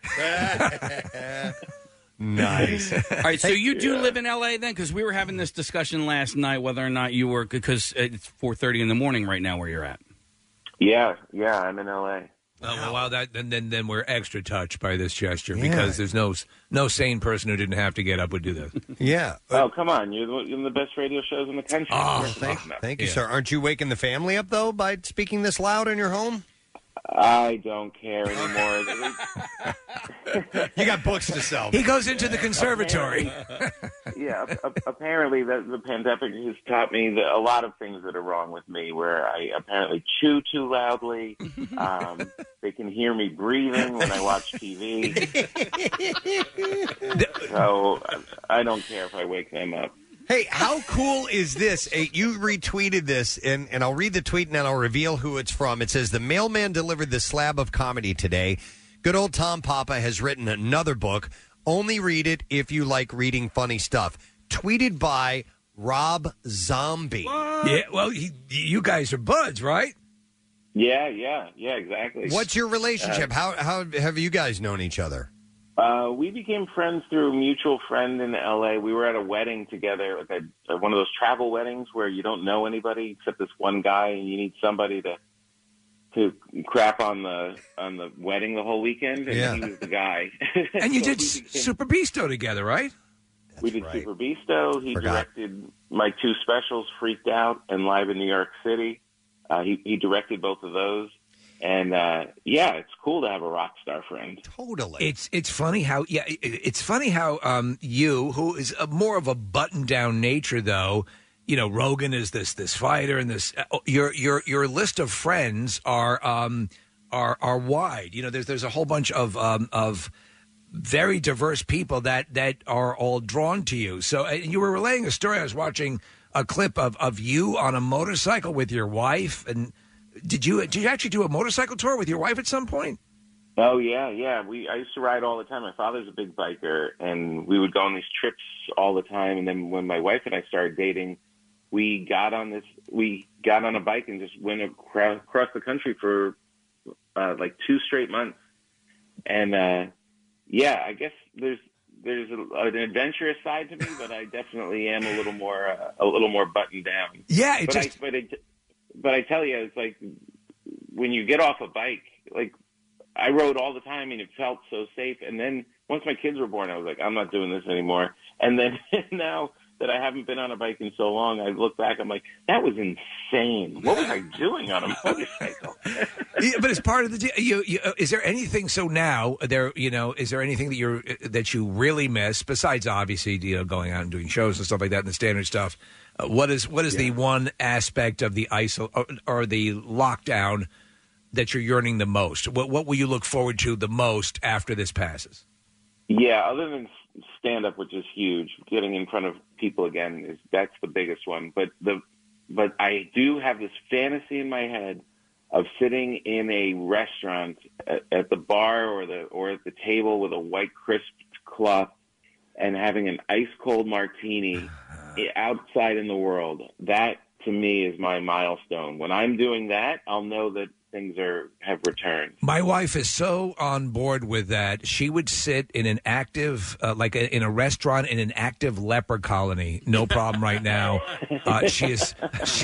Speaker 3: Nice.
Speaker 6: All right, so you do live in L.A. then? Because we were having this discussion last night whether or not you were, because it's 4:30 in the morning right now where you're at.
Speaker 16: Yeah, I'm in L.A.
Speaker 5: Oh, wow, then we're extra touched by this gesture because there's no sane person who didn't have to get up would do this.
Speaker 3: Yeah.
Speaker 16: Oh, come on. You're the best radio shows in the country.
Speaker 3: Oh, thank you, sir. Aren't you waking the family up, though, by speaking this loud in your home?
Speaker 16: I don't care anymore.
Speaker 3: You got books to sell.
Speaker 5: He goes into the conservatory.
Speaker 16: Apparently the pandemic has taught me a lot of things that are wrong with me, where I apparently chew too loudly. They can hear me breathing when I watch TV. So I don't care if I wake them up.
Speaker 3: Hey, how cool is this? You retweeted this, and I'll read the tweet and then I'll reveal who it's from. It says, "The mailman delivered the slab of comedy today. Good old Tom Papa has written another book. Only read it if you like reading funny stuff." Tweeted by Rob Zombie.
Speaker 5: Yeah, well, you guys are buds, right?
Speaker 16: Yeah, exactly.
Speaker 3: What's your relationship? How have you guys known each other?
Speaker 16: We became friends through a mutual friend in L.A. We were at a wedding together, like one of those travel weddings where you don't know anybody except this one guy, and you need somebody to crap on the wedding the whole weekend, and he was the guy.
Speaker 5: And you did Super Beasto together, right?
Speaker 16: We did Super Beasto. He directed my 2 specials, Freaked Out and Live in New York City. He directed both of those. And it's cool to have a rock star friend.
Speaker 3: Totally.
Speaker 5: It's funny how you, who is more of a button down nature, though, you know, Rogan is this fighter, and this your list of friends are wide. You know, there's a whole bunch of very diverse people that are all drawn to you. So you were relaying a story. I was watching a clip of you on a motorcycle with your wife. And did you actually do a motorcycle tour with your wife at some point?
Speaker 16: Oh yeah. I used to ride all the time. My father's a big biker, and we would go on these trips all the time. And then when my wife and I started dating, we got on a bike and just went across the country for like 2 straight months. And I guess there's an adventurous side to me, but I definitely am a little more buttoned down.
Speaker 5: Yeah,
Speaker 16: but I tell you, it's like when you get off a bike, like I rode all the time and it felt so safe. And then once my kids were born, I was like, I'm not doing this anymore. And then now that I haven't been on a bike in so long, I look back, I'm like, that was insane. What was I doing on a motorcycle?
Speaker 5: But it's part of the deal. Is there anything? So now is there anything that you really miss besides obviously going out and doing shows and stuff like that and the standard stuff? What is the one aspect of the or the lockdown that you're yearning the most? What will you look forward to the most after this passes?
Speaker 16: Yeah, other than stand-up, which is huge, getting in front of people again that's the biggest one. But I do have this fantasy in my head of sitting in a restaurant at the bar or at the table with a white crisp cloth and having an ice-cold martini outside in the world. That, to me, is my milestone. When I'm doing that, I'll know that things have returned.
Speaker 5: My wife is so on board with that. She would sit in an active, in a restaurant in an active leper colony. No problem right now. She is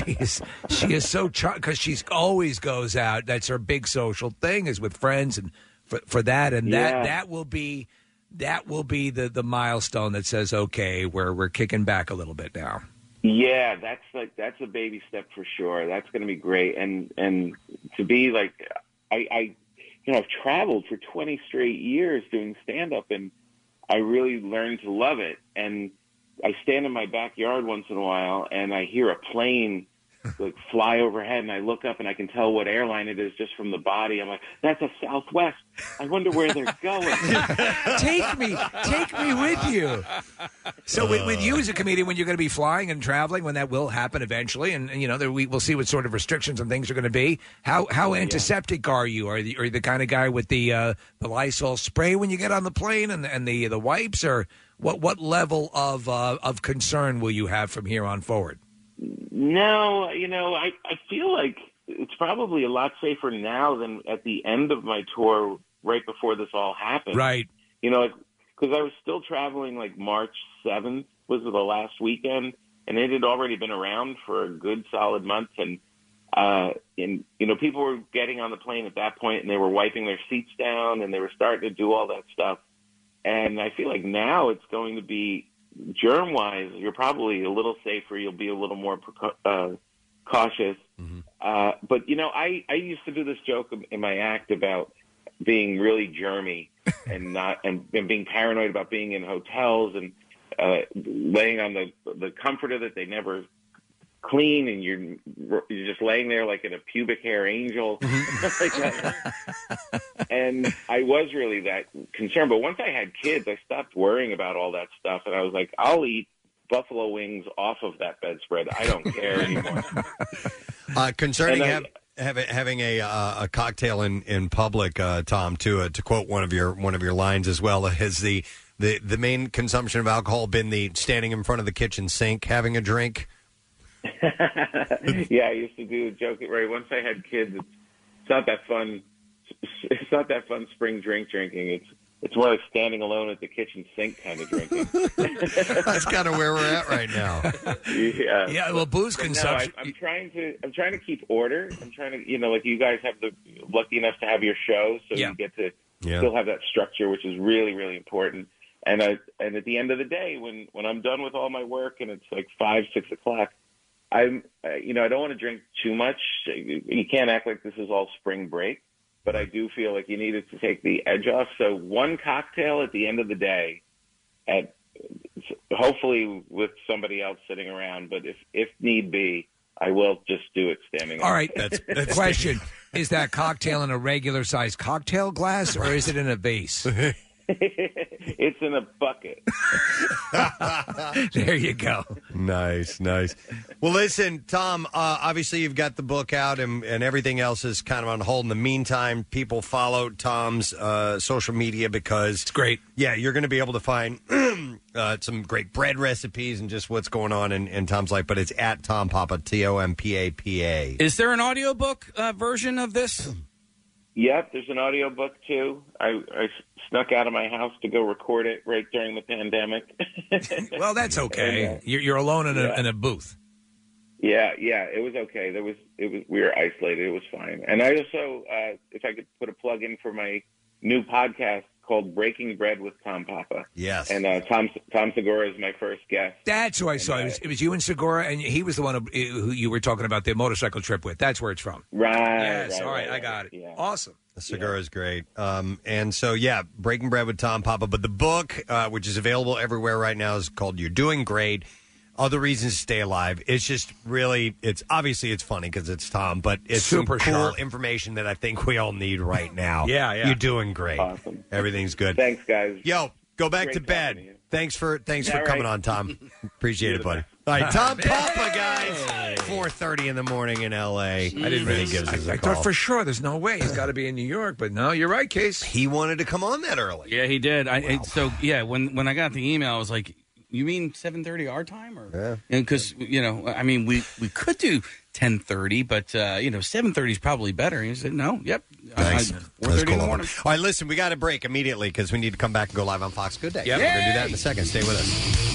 Speaker 5: so because she always goes out. That's her big social thing, is with friends and for that, and that will be the milestone that says, okay, we're kicking back a little bit now.
Speaker 16: Yeah, that's a baby step for sure. That's going to be great, and to be like, I've traveled for 20 straight years doing stand up, and I really learned to love it. And I stand in my backyard once in a while, and I hear a plane like fly overhead, and I look up and I can tell what airline it is just from the body. I'm like, that's a Southwest. I wonder where they're going.
Speaker 5: Take me with you. So with you as a comedian, when you're going to be flying and traveling, when that will happen eventually, and we'll see what sort of restrictions and things are going to be. How antiseptic are you? Are you the kind of guy with the Lysol spray when you get on the plane and the wipes, or what level of concern will you have from here on forward?
Speaker 16: No, I feel like it's probably a lot safer now than at the end of my tour right before this all happened.
Speaker 5: Right.
Speaker 16: Because I was still traveling, like March 7th was the last weekend, and it had already been around for a good solid month. And people were getting on the plane at that point, and they were wiping their seats down, and they were starting to do all that stuff. And I feel like now it's going to be, germ-wise, you're probably a little safer. You'll be a little more cautious. Mm-hmm. But, I used to do this joke in my act about being really germy and being paranoid about being in hotels and laying on the comforter that they never clean, and you're just laying there like in a pubic hair angel. Like that. And I was really that concerned. But once I had kids, I stopped worrying about all that stuff, and I was like, I'll eat buffalo wings off of that bedspread. I don't care anymore.
Speaker 3: Concerning having a cocktail in public, Tom, to quote one of your lines as well, has the main consumption of alcohol been the standing in front of the kitchen sink having a drink?
Speaker 16: Yeah, I used to do a joke. Right, once I had kids, it's not that fun. It's not that fun spring drinking. It's more like standing alone at the kitchen sink kind of drinking.
Speaker 3: That's kind of where we're at right now.
Speaker 16: Yeah.
Speaker 5: Yeah. Well, booze consumption.
Speaker 16: No, I'm trying to keep order. I'm trying to, like you guys have lucky enough to have your show, so you get to still have that structure, which is really, really important. And at the end of the day, when I'm done with all my work and it's like 5, 6 o'clock, I don't want to drink too much. You can't act like this is all spring break. But I do feel like you needed to take the edge off. So one cocktail at the end of the day, hopefully with somebody else sitting around. But if need be, I will just do it standing up.
Speaker 5: All right. That's question. Is that cocktail in a regular size cocktail glass or is it in a vase?
Speaker 16: It's in a bucket.
Speaker 5: There you go.
Speaker 3: Nice. Well, listen, Tom, obviously you've got the book out and everything else is kind of on hold. In the meantime, people follow Tom's social media because it's
Speaker 5: great.
Speaker 3: Yeah, you're going to be able to find some great bread recipes and just what's going on in Tom's life. But it's at Tom Papa, TOMPAPA.
Speaker 6: Is there an audiobook version of this?
Speaker 16: Yep, there's an audiobook too. I snuck out of my house to go record it right during the pandemic.
Speaker 5: Well, that's okay. And, you're alone in a booth.
Speaker 16: Yeah, it was okay. We were isolated. It was fine. And I also, if I could put a plug in for my new podcast called Breaking Bread with Tom Papa.
Speaker 3: Yes.
Speaker 16: And Tom Segura is my first guest.
Speaker 5: That's who I saw. It was you and Segura, and he was the one who you were talking about the motorcycle trip with. That's where it's from.
Speaker 16: Right.
Speaker 5: Yes. All right. I got it.
Speaker 16: Yeah.
Speaker 5: Awesome.
Speaker 3: Segura is great. And so, Breaking Bread with Tom Papa. But the book, which is available everywhere right now, is called You're Doing Great. Other Reasons to Stay Alive. It's just really, it's funny because it's Tom, but it's
Speaker 5: super
Speaker 3: some cool
Speaker 5: sharp
Speaker 3: information that I think we all need right now.
Speaker 5: Yeah.
Speaker 3: You're doing great.
Speaker 16: Awesome.
Speaker 3: Everything's good.
Speaker 16: Thanks, guys.
Speaker 3: Yo, go back
Speaker 16: Great
Speaker 3: to bed.
Speaker 16: talking to you.
Speaker 3: Thanks for coming on, Tom. Appreciate it, buddy. All right, Tom Papa, guys. 4:30 in the morning in L.A.
Speaker 5: I didn't really give us I thought for sure there's no way he's got to be in New York, but no, you're right, Case.
Speaker 3: He wanted to come on that early.
Speaker 6: Yeah, he did. When I got the email, I was like, you mean 7:30 our time? Or because we could do 10:30, but 7:30 is probably better. He said, no, yep, 4:30 in the morning.
Speaker 3: All right, listen, we got to break immediately because we need to come back and go live on Fox Good Day.
Speaker 5: Yep.
Speaker 3: We're going to do that in a second. Stay with us.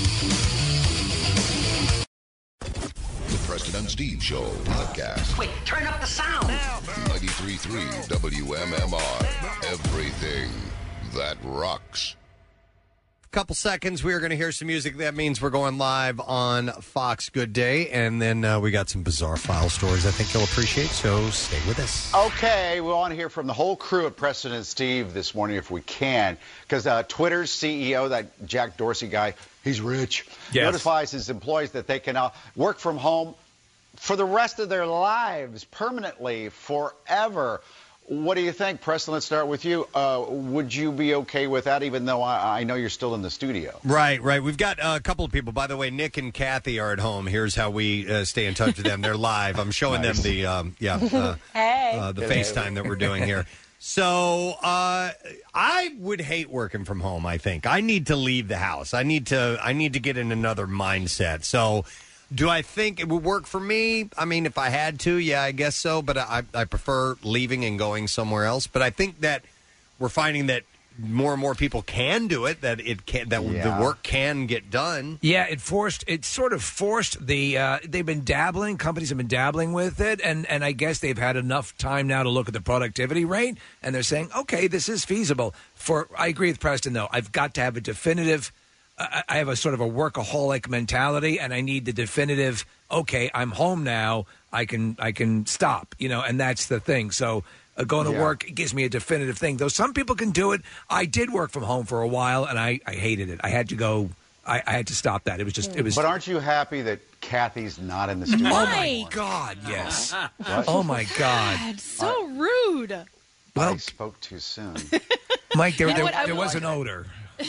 Speaker 2: The Preston and Steve Show podcast.
Speaker 12: Wait, turn up the sound.
Speaker 2: 93.3 WMMR. Everything that rocks.
Speaker 3: Couple seconds, we are going to hear some music. That means we're going live on Fox Good Day, and then we got some bizarre file stories I think you'll appreciate, so stay with us.
Speaker 17: Okay, we want to hear from the whole crew at Preston and Steve this morning if we can, because Twitter's CEO, that Jack Dorsey guy, he's rich, notifies his employees that they can work from home for the rest of their lives, permanently, forever. What do you think, Preston? Let's start with you. Would you be okay with that, even though I know you're still in the studio?
Speaker 3: Right. We've got a couple of people. By the way, Nick and Kathy are at home. Here's how we stay in touch with them. They're live. I'm showing them the the FaceTime that we're doing here. So I would hate working from home. I think I need to leave the house. I need to get in another mindset. So. Do I think it would work for me? I mean, if I had to, yeah, I guess so. But I prefer leaving and going somewhere else. But I think that we're finding that more and more people can do it. That the work can get done.
Speaker 5: Yeah, it sort of forced the. They've been dabbling. Companies have been dabbling with it, and I guess they've had enough time now to look at the productivity rate, and they're saying, okay, this is feasible. I agree with Preston though. I've got to have a definitive. I have a sort of a workaholic mentality, and I need the definitive. Okay, I'm home now. I can stop. And that's the thing. So going to work gives me a definitive thing. Though some people can do it. I did work from home for a while, and I hated it. I had to go. I had to stop that. It was.
Speaker 17: But aren't you happy that Kathy's not in the studio?
Speaker 5: Oh my God! Yes. Oh my God!
Speaker 4: So rude.
Speaker 17: Well, I spoke too soon.
Speaker 5: Mike, there was an odor.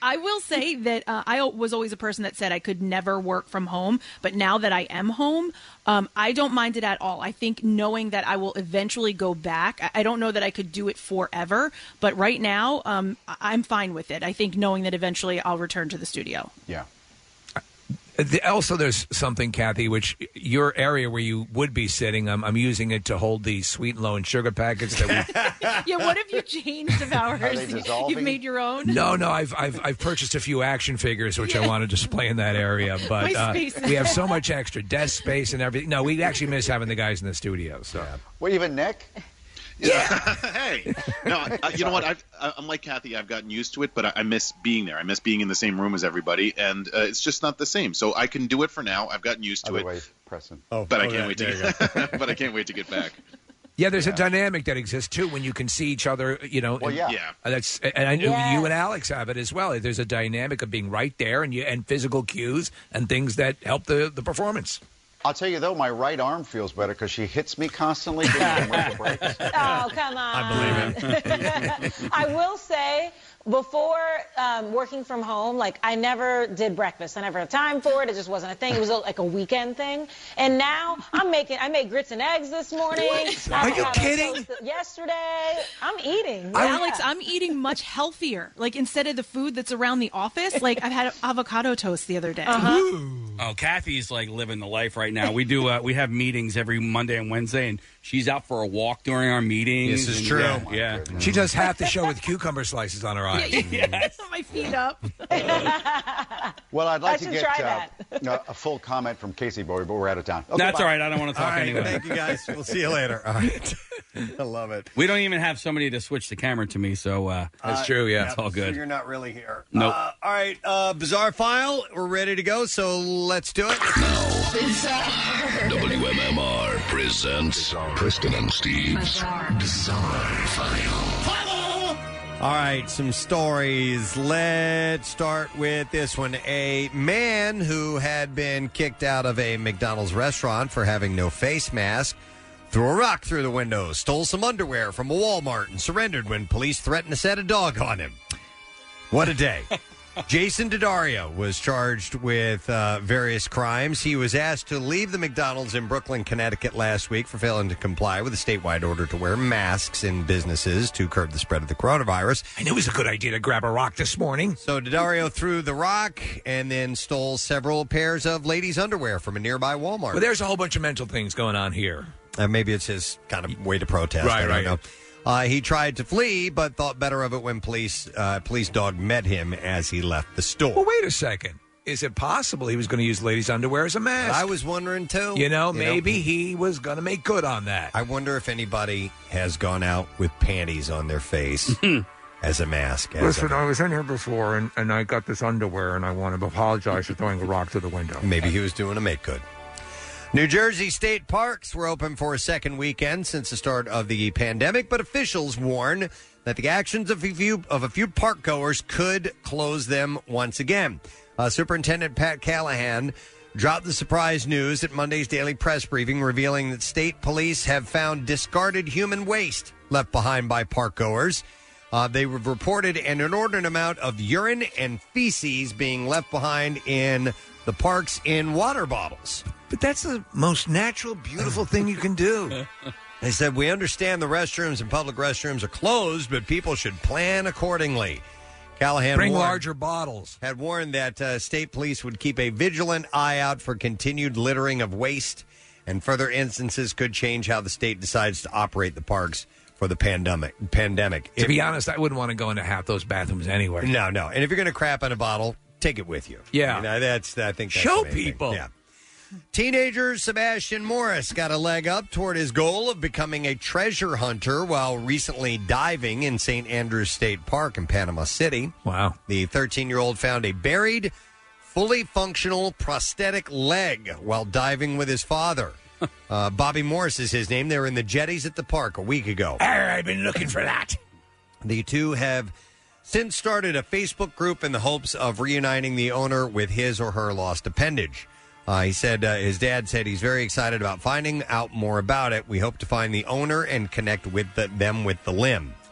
Speaker 4: I will say that I was always a person that said I could never work from home. But now that I am home, I don't mind it at all. I think knowing that I will eventually go back, I don't know that I could do it forever. But right now, I'm fine with it. I think knowing that eventually I'll return to the studio.
Speaker 17: Yeah.
Speaker 5: Also, there's something, Kathy, which your area where you would be sitting, I'm using it to hold the sweet and low and sugar packets that we.
Speaker 4: Yeah, what have you changed of ours? You've made your own?
Speaker 5: No, I've purchased a few action figures which I want to display in that area, but we have so much extra desk space and everything. No, we actually miss having the guys in the studio. So,
Speaker 17: well, even Nick.
Speaker 9: Yeah. Hey. No, you know what? I'm like Kathy. I've gotten used to it, but I miss being there. I miss being in the same room as everybody, and it's just not the same. So I can do it for now. I've gotten used to it.
Speaker 17: Preston.
Speaker 9: But I can't wait to. But I can't wait to get back.
Speaker 5: Yeah, there's a dynamic that exists too when you can see each other. You know.
Speaker 17: Well, yeah.
Speaker 5: That's and I know you and Alex have it as well. There's a dynamic of being right there and physical cues and things that help the performance.
Speaker 17: I'll tell you, though, my right arm feels better because she hits me constantly. Oh,
Speaker 18: come on.
Speaker 3: I believe it.
Speaker 18: I will say, before working from home, like, I never did breakfast. I never had time for it. It just wasn't a thing. It was like a weekend thing. And now I made grits and eggs this morning.
Speaker 5: Are you kidding?
Speaker 18: Yesterday. I'm eating.
Speaker 4: Alex, I'm eating much healthier. Like, instead of the food that's around the office, like, I've had avocado toast the other day.
Speaker 6: Oh, Kathy's like living the life right now. We do. We have meetings every Monday and Wednesday, and she's out for a walk during our meetings.
Speaker 3: This is true.
Speaker 6: Yeah.
Speaker 5: She does half the show with cucumber slices on her eyes.
Speaker 4: Yes. My feet up.
Speaker 17: Well, I'd like
Speaker 18: I
Speaker 17: to
Speaker 18: should
Speaker 17: get
Speaker 18: try
Speaker 17: a full comment from Casey Bowie, but we're out of time. Okay,
Speaker 6: That's
Speaker 17: bye.
Speaker 6: all right. I don't want to talk
Speaker 3: All right,
Speaker 6: anyway.
Speaker 3: thank you, guys. We'll see you later. All right. I love it.
Speaker 6: We don't even have somebody to switch the camera to me, so
Speaker 5: that's true. Yeah,
Speaker 6: it's all good.
Speaker 3: So you're not really here.
Speaker 6: Nope.
Speaker 3: All right, Bizarre File. We're ready to go, so let's do it.
Speaker 2: WMMR presents Preston and Steve's Bizarre File.
Speaker 3: All right, some stories. Let's start with this one. A man who had been kicked out of a McDonald's restaurant for having no face mask threw a rock through the window, stole some underwear from a Walmart, and surrendered when police threatened to set a dog on him. What a day. Jason Daddario was charged with various crimes. He was asked to leave the McDonald's in Brooklyn, Connecticut last week for failing to comply with a statewide order to wear masks in businesses to curb the spread of the coronavirus.
Speaker 5: I knew it was a good idea to grab a rock this morning.
Speaker 3: So Daddario threw the rock and then stole several pairs of ladies' underwear from a nearby Walmart.
Speaker 5: Well, there's a whole bunch of mental things going on here.
Speaker 3: Maybe it's his kind of way to protest.
Speaker 5: Right,
Speaker 3: I don't know. He tried to flee, but thought better of it when police dog met him as he left the store.
Speaker 5: Well, wait a second. Is it possible he was going to use ladies' underwear as a mask?
Speaker 3: I was wondering, too.
Speaker 5: Maybe he was going to make good on that.
Speaker 3: I wonder if anybody has gone out with panties on their face as a mask.
Speaker 5: Listen, I was in here before, and I got this underwear, and I want to apologize for throwing a rock through the window.
Speaker 3: Maybe he was doing a make-good. New Jersey state parks were open for a second weekend since the start of the pandemic, but officials warn that the actions of a few park goers could close them once again. Superintendent Pat Callahan dropped the surprise news at Monday's daily press briefing, revealing that state police have found discarded human waste left behind by park goers. They reported an inordinate amount of urine and feces being left behind in the parks in water bottles.
Speaker 5: But that's the most natural, beautiful thing you can do.
Speaker 3: They said, we understand the restrooms and public restrooms are closed, but people should plan accordingly. Callahan
Speaker 5: Bring larger bottles.
Speaker 3: Had warned that state police would keep a vigilant eye out for continued littering of waste, and further instances could change how the state decides to operate the parks for the pandemic.
Speaker 5: To be honest, I wouldn't want to go into half those bathrooms anyway.
Speaker 3: No. And if you're going to crap in a bottle, take it with you.
Speaker 5: Yeah.
Speaker 3: I think that's
Speaker 5: show
Speaker 3: the main
Speaker 5: people.
Speaker 3: thing. Yeah. Teenager Sebastian Morris got a leg up toward his goal of becoming a treasure hunter while recently diving in St. Andrews State Park in Panama City.
Speaker 5: Wow.
Speaker 3: The 13-year-old found a buried, fully functional prosthetic leg while diving with his father. Bobby Morris is his name. They were in the jetties at the park a week ago.
Speaker 5: I've been looking for that.
Speaker 3: The two have since started a Facebook group in the hopes of reuniting the owner with his or her lost appendage. He said his dad said he's very excited about finding out more about it. We hope to find the owner and connect with them with the limb.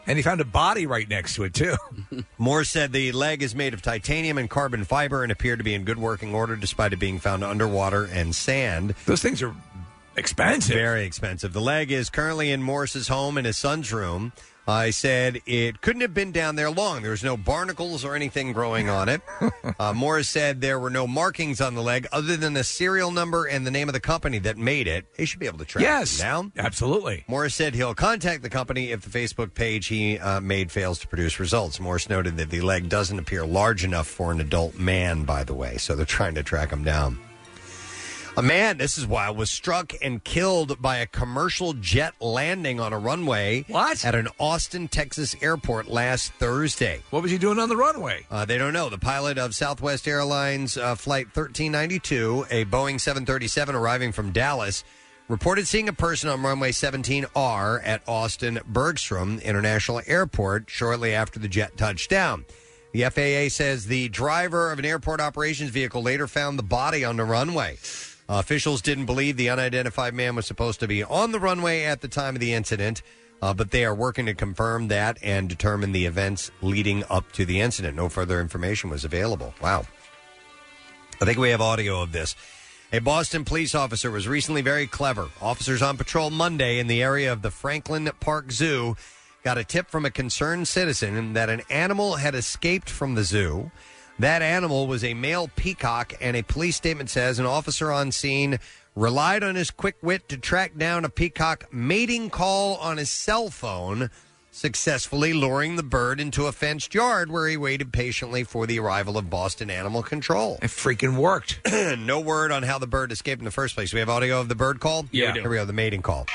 Speaker 5: And he found a body right next to it, too.
Speaker 3: Moore said the leg is made of titanium and carbon fiber and appeared to be in good working order despite it being found underwater and sand.
Speaker 5: Those things are expensive.
Speaker 3: Very expensive. The leg is currently in Morris's home in his son's room. I said it couldn't have been down there long. There was no barnacles or anything growing on it. Morris said there were no markings on the leg other than the serial number and the name of the company that made it. They should be able to track it down.
Speaker 5: Absolutely.
Speaker 3: Morris said he'll contact the company if the Facebook page he made fails to produce results. Morris noted that the leg doesn't appear large enough for an adult man, by the way, so they're trying to track him down. A man, this is wild, was struck and killed by a commercial jet landing on a runway at an Austin, Texas airport last Thursday.
Speaker 5: What was he doing on the runway?
Speaker 3: They don't know. The pilot of Southwest Airlines Flight 1392, a Boeing 737 arriving from Dallas, reported seeing a person on runway 17R at Austin Bergstrom International Airport shortly after the jet touched down. The FAA says the driver of an airport operations vehicle later found the body on the runway. Officials didn't believe the unidentified man was supposed to be on the runway at the time of the incident, but they are working to confirm that and determine the events leading up to the incident. No further information was available. Wow. I think we have audio of this. A Boston police officer was recently very clever. Officers on patrol Monday in the area of the Franklin Park Zoo got a tip from a concerned citizen that an animal had escaped from the zoo. That animal was a male peacock, and a police statement says an officer on scene relied on his quick wit to track down a peacock mating call on his cell phone, successfully luring the bird into a fenced yard where he waited patiently for the arrival of Boston Animal Control.
Speaker 5: It freaking worked.
Speaker 3: No word on how the bird escaped in the first place. We have audio of the bird call?
Speaker 6: Yeah, we do.
Speaker 3: Here we go, the mating call.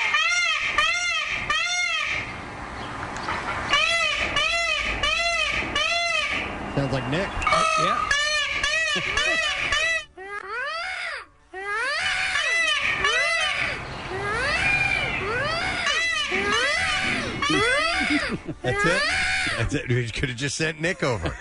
Speaker 3: Sounds like Nick.
Speaker 5: Yeah.
Speaker 3: That's it. That's it. We could have just sent Nick over.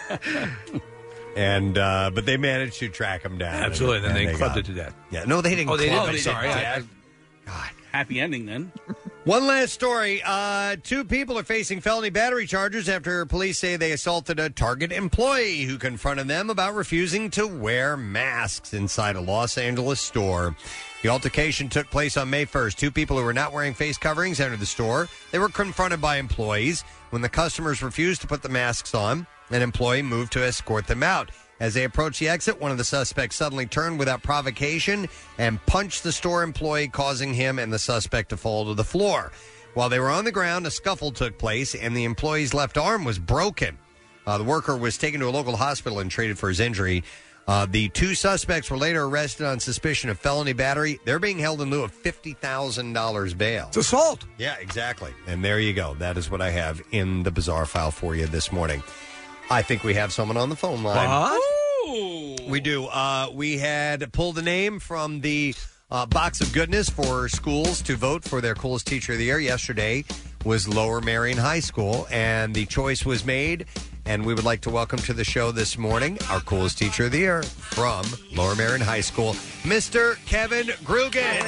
Speaker 3: And but they managed to track him down.
Speaker 5: Absolutely. And then they clubbed
Speaker 3: got
Speaker 5: it to death.
Speaker 3: Yeah. No, they didn't.
Speaker 5: Oh, they
Speaker 3: club
Speaker 5: didn't.
Speaker 3: it
Speaker 5: Sorry.
Speaker 3: to death.
Speaker 6: God. Happy ending then.
Speaker 3: One last story. Two people are facing felony battery charges after police say they assaulted a Target employee who confronted them about refusing to wear masks inside a Los Angeles store. The altercation took place on May 1st. Two people who were not wearing face coverings entered the store. They were confronted by employees. When the customers refused to put the masks on, an employee moved to escort them out. As they approached the exit, one of the suspects suddenly turned without provocation and punched the store employee, causing him and the suspect to fall to the floor. While they were on the ground, a scuffle took place, and the employee's left arm was broken. The worker was taken to a local hospital and treated for his injury. The two suspects were later arrested on suspicion of felony battery. They're being held in lieu of $50,000 bail.
Speaker 5: It's assault.
Speaker 3: Yeah, exactly. And there you go. That is what I have in the bizarre file for you this morning. I think we have someone on the phone line.
Speaker 5: What?
Speaker 3: We do. We had pulled a name from the box of goodness for schools to vote for their coolest teacher of the year. Yesterday was Lower Merion High School, and the choice was made. And we would like to welcome to the show this morning our coolest teacher of the year from Lower Merion High School, Mr. Kevin Grugan.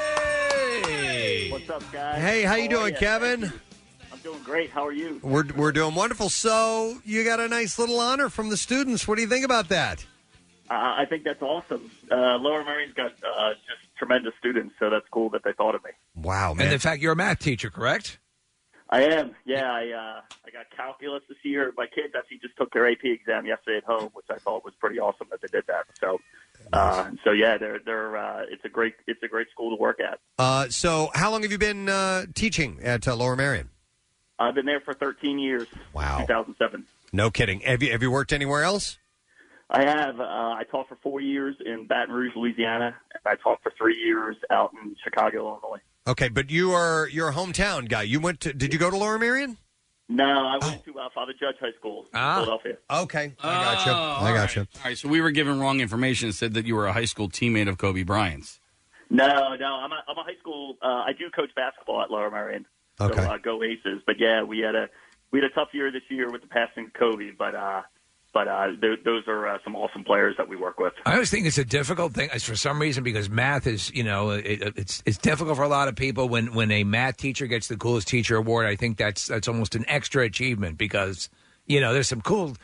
Speaker 19: Hey! What's up, guys?
Speaker 3: Hey, how you doing, Kevin?
Speaker 19: I'm doing great. How are you?
Speaker 3: We're doing wonderful. So you got a nice little honor from the students. What do you think about that?
Speaker 19: I think that's awesome. Lower Merion's got just tremendous students, so that's cool that they thought of me.
Speaker 3: Wow, man.
Speaker 5: And in fact, you're a math teacher, correct?
Speaker 19: I am. Yeah, I got calculus this year. My kids actually just took their AP exam yesterday at home, which I thought was pretty awesome that they did that. So, yeah, they're it's a great school to work at.
Speaker 3: So how long have you been teaching at Lower Merion?
Speaker 19: I've been there for 13 years.
Speaker 3: Wow.
Speaker 19: 2007.
Speaker 3: No kidding. Have you worked anywhere else?
Speaker 19: I have. I taught for 4 years in Baton Rouge, Louisiana, and I taught for 3 years out in Chicago, Illinois.
Speaker 3: Okay, but you're a hometown guy. Did you go to Lower Merion?
Speaker 19: No, I went to Father Judge High School in Philadelphia.
Speaker 3: Okay, I got you.
Speaker 6: All right, so we were given wrong information and said that you were a high school teammate of Kobe Bryant's.
Speaker 19: No, I'm a high school. I do coach basketball at Lower Merion.
Speaker 3: Okay.
Speaker 19: So, go Aces. But yeah, we had a tough year this year with the passing of Kobe. But those are some awesome players that we work with.
Speaker 5: I always think it's a difficult thing for some reason because math is, it's difficult for a lot of people. When a math teacher gets the coolest teacher award, I think that's almost an extra achievement because, there's some cool,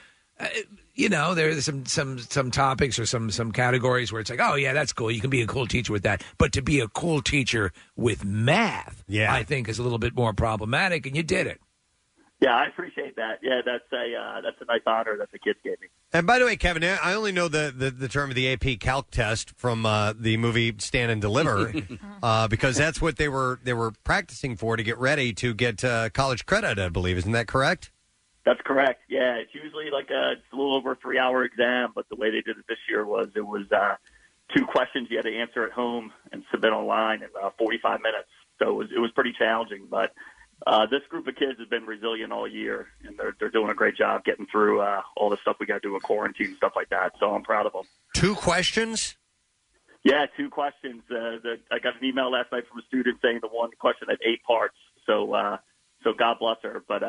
Speaker 5: there's some topics or some categories where it's like, oh, yeah, that's cool. You can be a cool teacher with that. But to be a cool teacher with math, I think is a little bit more problematic, and you did it.
Speaker 19: Yeah, I appreciate that. Yeah, that's a nice honor that the kids gave me.
Speaker 3: And by the way, Kevin, I only know the term of the AP Calc test from the movie Stand and Deliver because that's what they were practicing for to get ready to get college credit, I believe. Isn't that correct?
Speaker 19: That's correct. Yeah, it's usually it's a little over a 3-hour exam, but the way they did it this year was it was 2 questions you had to answer at home and submit online in 45 minutes. So it was pretty challenging, but. This group of kids has been resilient all year, and they're doing a great job getting through all the stuff we got to do in quarantine and stuff like that. So I'm proud of them.
Speaker 3: 2 questions?
Speaker 19: Yeah, 2 questions. I got an email last night from a student saying the one question had 8 parts. So God bless her. But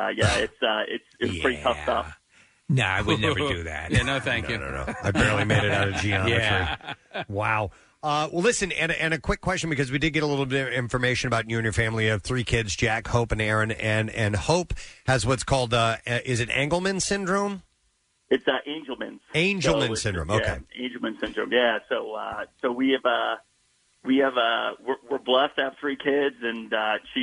Speaker 19: it's pretty tough stuff.
Speaker 5: No, I would never do that.
Speaker 6: Yeah, no, thank you.
Speaker 3: No. I barely made it out of geometry.
Speaker 5: Yeah.
Speaker 3: Wow. Well, listen, and a quick question because we did get a little bit of information about you and your family. You have 3 kids, Jack, Hope, and Aaron. And Hope has what's called, is it Angelman syndrome?
Speaker 19: It's Angelman.
Speaker 3: Angelman syndrome. Okay.
Speaker 19: Angelman syndrome. Yeah. So we have we're blessed to have 3 kids, and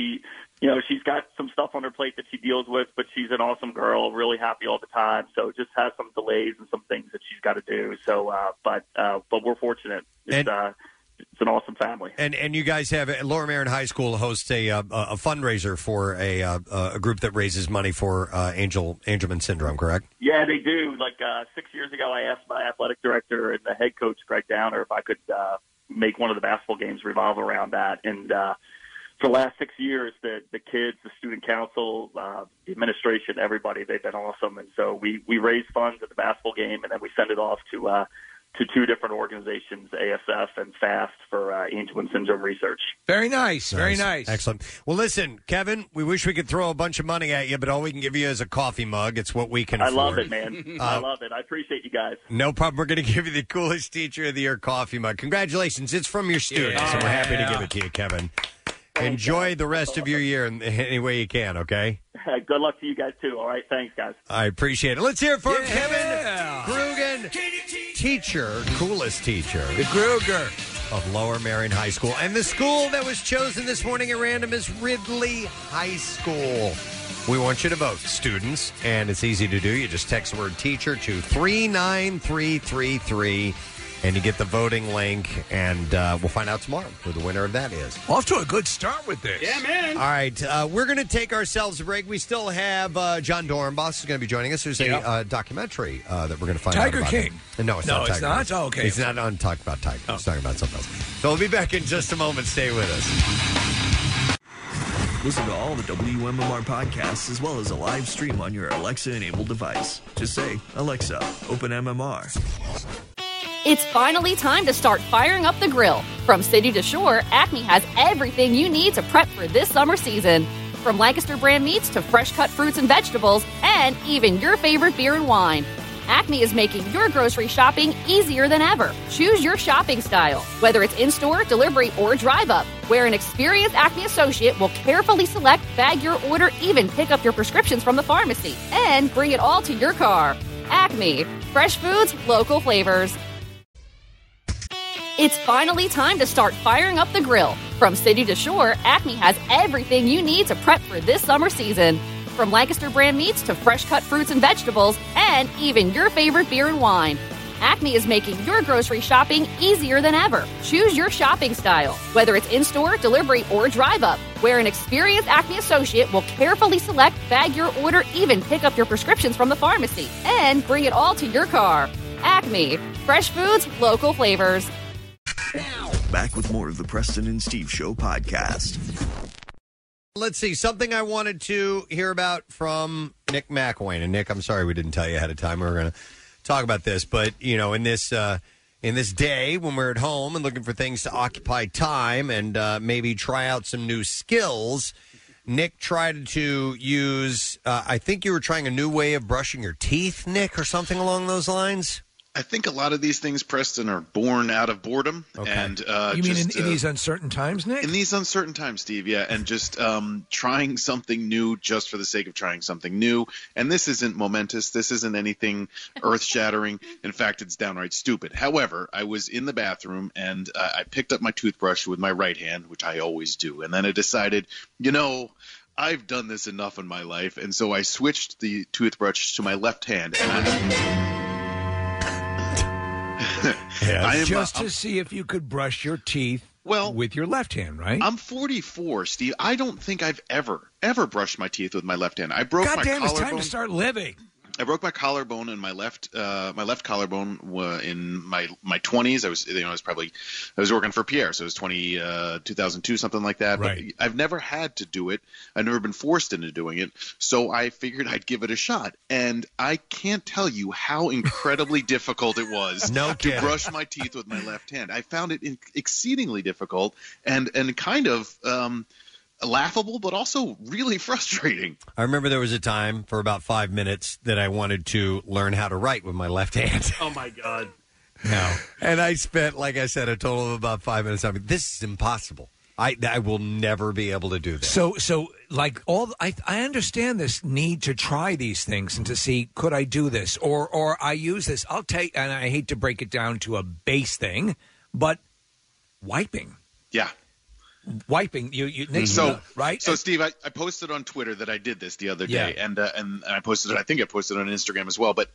Speaker 19: she's got some stuff on her plate that she deals with, but she's an awesome girl, really happy all the time. So just has some delays and some things that she's got to do. So, but we're fortunate. It's an awesome family.
Speaker 3: And you guys have Lower Merion High School hosts a fundraiser for a group that raises money for Angelman syndrome, correct?
Speaker 19: Yeah, they do. 6 years ago, I asked my athletic director and the head coach, Greg Downer, if I could make one of the basketball games revolve around that. And for the last 6 years, the kids, the student council, the administration, everybody, they've been awesome. And so we raise funds at the basketball game, and then we send it off to 2 different organizations, ASF and FAST, for Angelman syndrome research.
Speaker 5: Very nice. Very nice.
Speaker 3: Excellent. Well, listen, Kevin, we wish we could throw a bunch of money at you, but all we can give you is a coffee mug. It's what we can afford.
Speaker 19: I love it, man. I love it. I appreciate you guys.
Speaker 3: No problem. We're going to give you the coolest Teacher of the Year coffee mug. Congratulations. It's from your students, and we're happy to give it to you, Kevin. Enjoy the rest of your year in any way you can, okay?
Speaker 19: Good luck to you guys, too. All right, thanks, guys.
Speaker 3: I appreciate it. Let's hear it for Kevin Grugan, teacher, coolest teacher.
Speaker 5: The Kruger.
Speaker 3: Of Lower Merion High School. And the school that was chosen this morning at random is Ridley High School. We want you to vote, students, and it's easy to do. You just text the word teacher to 39333. And you get the voting link, and we'll find out tomorrow who the winner of that is.
Speaker 5: Off to a good start with this.
Speaker 6: Yeah, man.
Speaker 3: All right, we're going to take ourselves a break. We still have John Dornbos is going to be joining us. There's a documentary that we're going to find
Speaker 5: Tiger
Speaker 3: out about.
Speaker 5: King.
Speaker 3: No, it's not Tiger King.
Speaker 5: It's not? Oh, okay.
Speaker 3: He's not on Talk About Tiger. He's talking about something else. So we'll be back in just a moment. Stay with us.
Speaker 7: Listen to all the WMMR podcasts as well as a live stream on your Alexa-enabled device. Just say, Alexa, open MMR.
Speaker 8: It's finally time to start firing up the grill. From city to shore, Acme has everything you need to prep for this summer season. From Lancaster brand meats to fresh cut fruits and vegetables, and even your favorite beer and wine. Acme is making your grocery shopping easier than ever. Choose your shopping style, whether it's in-store, delivery, or drive-up, where an experienced Acme associate will carefully select, bag your order, even pick up your prescriptions from the pharmacy, and bring it all to your car. Acme. Fresh foods, local flavors. It's finally time to start firing up the grill. From city to shore, Acme has everything you need to prep for this summer season. From Lancaster brand meats to fresh cut fruits and vegetables, and even your favorite beer and wine. Acme is making your grocery shopping easier than ever. Choose your shopping style, whether it's in-store, delivery, or drive-up, where an experienced Acme associate will carefully select, bag your order, even pick up your prescriptions from the pharmacy, and bring it all to your car. Acme. Fresh foods, local flavors.
Speaker 7: Back with more of the Preston and Steve Show podcast.
Speaker 3: Let's see, something I wanted to hear about from Nick McElwain. And Nick, I'm sorry we didn't tell you ahead of time. We were going to talk about this, but in this day when we're at home and looking for things to occupy time and maybe try out some new skills, Nick tried to use, I think you were trying a new way of brushing your teeth, Nick, or something along those lines?
Speaker 9: I think a lot of these things, Preston, are born out of boredom.
Speaker 5: Okay.
Speaker 9: And
Speaker 5: You mean in these uncertain times, Nick?
Speaker 9: In these uncertain times, Steve, yeah. And just trying something new just for the sake of trying something new. And this isn't momentous. This isn't anything earth-shattering. In fact, it's downright stupid. However, I was in the bathroom, and I picked up my toothbrush with my right hand, which I always do. And then I decided, I've done this enough in my life. And so I switched the toothbrush to my left hand. And
Speaker 5: Just to see if you could brush your teeth with your left hand, right?
Speaker 9: I'm 44, Steve. I don't think I've ever brushed my teeth with my left hand. I broke my collarbone.
Speaker 5: It's time to start living.
Speaker 9: I broke my collarbone and my left collarbone in my 20s. I was working for Pierre, so it was 2002, something like that.
Speaker 5: Right.
Speaker 9: But I've never had to do it. I've never been forced into doing it. So I figured I'd give it a shot. And I can't tell you how incredibly difficult it was to brush my teeth with my left hand. I found it exceedingly difficult and kind of laughable, but also really frustrating.
Speaker 3: I remember there was a time for about 5 minutes that I wanted to learn how to write with my left hand.
Speaker 19: Oh, my God.
Speaker 3: No. And I spent, like I said, a total of about 5 minutes. I mean, this is impossible. I will never be able to do this.
Speaker 5: So like I understand this need to try these things and to see, could I do this? Or I use this. I'll take, and I hate to break it down to a base thing, but wiping.
Speaker 9: Yeah.
Speaker 5: Wiping you right?
Speaker 9: So Steve, I posted on Twitter that I did this the other day, and I posted it. I think I posted it on Instagram as well. But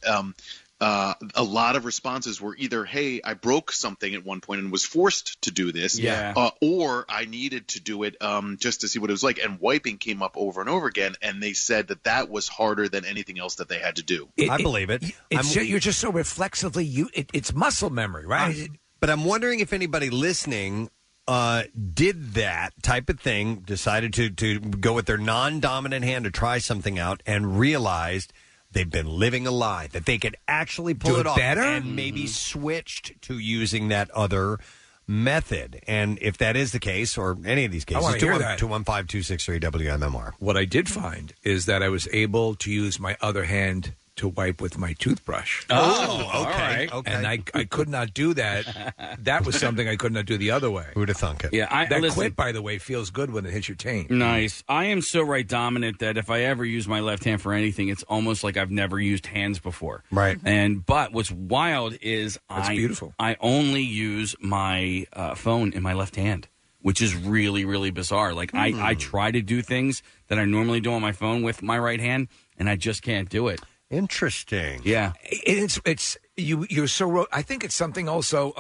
Speaker 9: a lot of responses were either, "Hey, I broke something at one point and was forced to do this," or "I needed to do it just to see what it was like." And wiping came up over and over again, and they said that was harder than anything else that they had to do.
Speaker 3: I believe it.
Speaker 5: You're just so reflexively it's muscle memory, right?
Speaker 3: But I'm wondering if anybody listening did that type of thing, decided to go with their non-dominant hand to try something out, and realized they've been living a lie, that they could actually pull it off
Speaker 5: better,
Speaker 3: and maybe switched to using that other method. And if that is the case, or any of these cases, 215-263-WMMR.
Speaker 5: What I did find is that I was able to use my other hand to wipe with my toothbrush.
Speaker 3: Oh, okay.
Speaker 5: And I could not do that. That was something I could not do the other way.
Speaker 3: Who'd have thunk it?
Speaker 6: Yeah,
Speaker 5: that quit, by the way, feels good when it hits your taint.
Speaker 6: Nice. I am so right dominant that if I ever use my left hand for anything, it's almost like I've never used hands before.
Speaker 3: Right.
Speaker 6: But what's wild is
Speaker 5: beautiful.
Speaker 6: I only use my phone in my left hand, which is really, really bizarre. Like I try to do things that I normally do on my phone with my right hand, and I just can't do it.
Speaker 3: Interesting.
Speaker 6: Yeah.
Speaker 5: You're so. I think it's something also.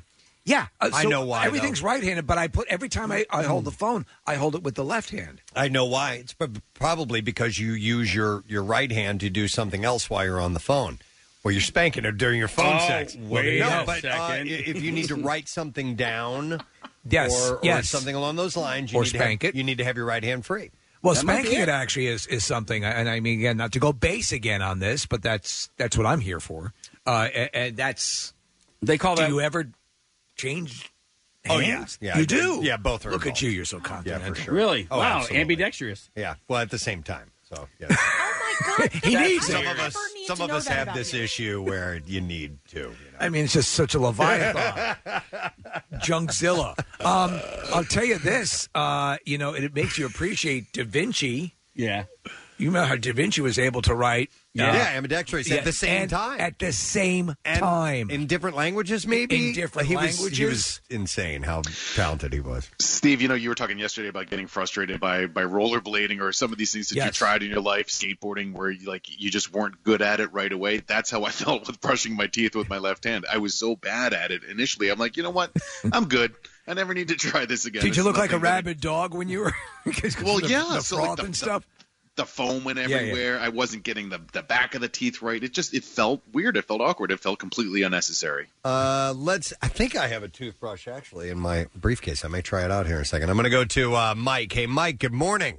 Speaker 3: I know why.
Speaker 5: Everything's right-handed, but every time I hold the phone, I hold it with the left hand.
Speaker 3: I know why. It's probably because you use your right hand to do something else while you're on the phone, or you're spanking it during your phone sex.
Speaker 6: Wait a second.
Speaker 3: If you need to write something down, or something along those lines,
Speaker 5: or
Speaker 3: spank it. You need to have your right hand free.
Speaker 5: Well, spanking it actually is something, and I mean, again, not to go base again on this, but that's what I'm here for. And that's
Speaker 6: they call that.
Speaker 5: Do you ever change hands?
Speaker 3: Yeah,
Speaker 5: you do.
Speaker 3: Yeah, both are.
Speaker 5: Look
Speaker 3: involved.
Speaker 5: at you, you're so confident.
Speaker 3: Yeah, for sure.
Speaker 6: Really?
Speaker 3: Oh,
Speaker 6: wow,
Speaker 3: absolutely.
Speaker 6: ambidextrous.
Speaker 3: Yeah. Well, at the same time. So yeah.
Speaker 10: Oh my God!
Speaker 5: He needs
Speaker 3: some
Speaker 5: it.
Speaker 3: Some of us have this issue where you need to. You know?
Speaker 5: I mean, it's just such a Leviathan. Junkzilla. I'll tell you this. It makes you appreciate Da Vinci.
Speaker 6: Yeah.
Speaker 5: You know how Da Vinci was able to write.
Speaker 3: Ambidextrous at the same time.
Speaker 5: At the same time.
Speaker 3: In different languages, maybe?
Speaker 5: In different languages.
Speaker 3: He was insane how talented he was.
Speaker 9: Steve, you were talking yesterday about getting frustrated by rollerblading or some of these things that you tried in your life, skateboarding, where you just weren't good at it right away. That's how I felt with brushing my teeth with my left hand. I was so bad at it initially. I'm like, you know what? I'm good. I never need to try this again.
Speaker 5: Did you look like a rabid dog when you were?
Speaker 9: Well,
Speaker 5: the
Speaker 9: so
Speaker 5: froth and stuff.
Speaker 9: The foam went everywhere. I wasn't getting the back of the teeth right. It felt weird. It felt awkward. It felt completely unnecessary.
Speaker 3: I think I have a toothbrush actually in my briefcase. I may try it out here in a second. I'm going to go to Mike. Hey, Mike. Good morning.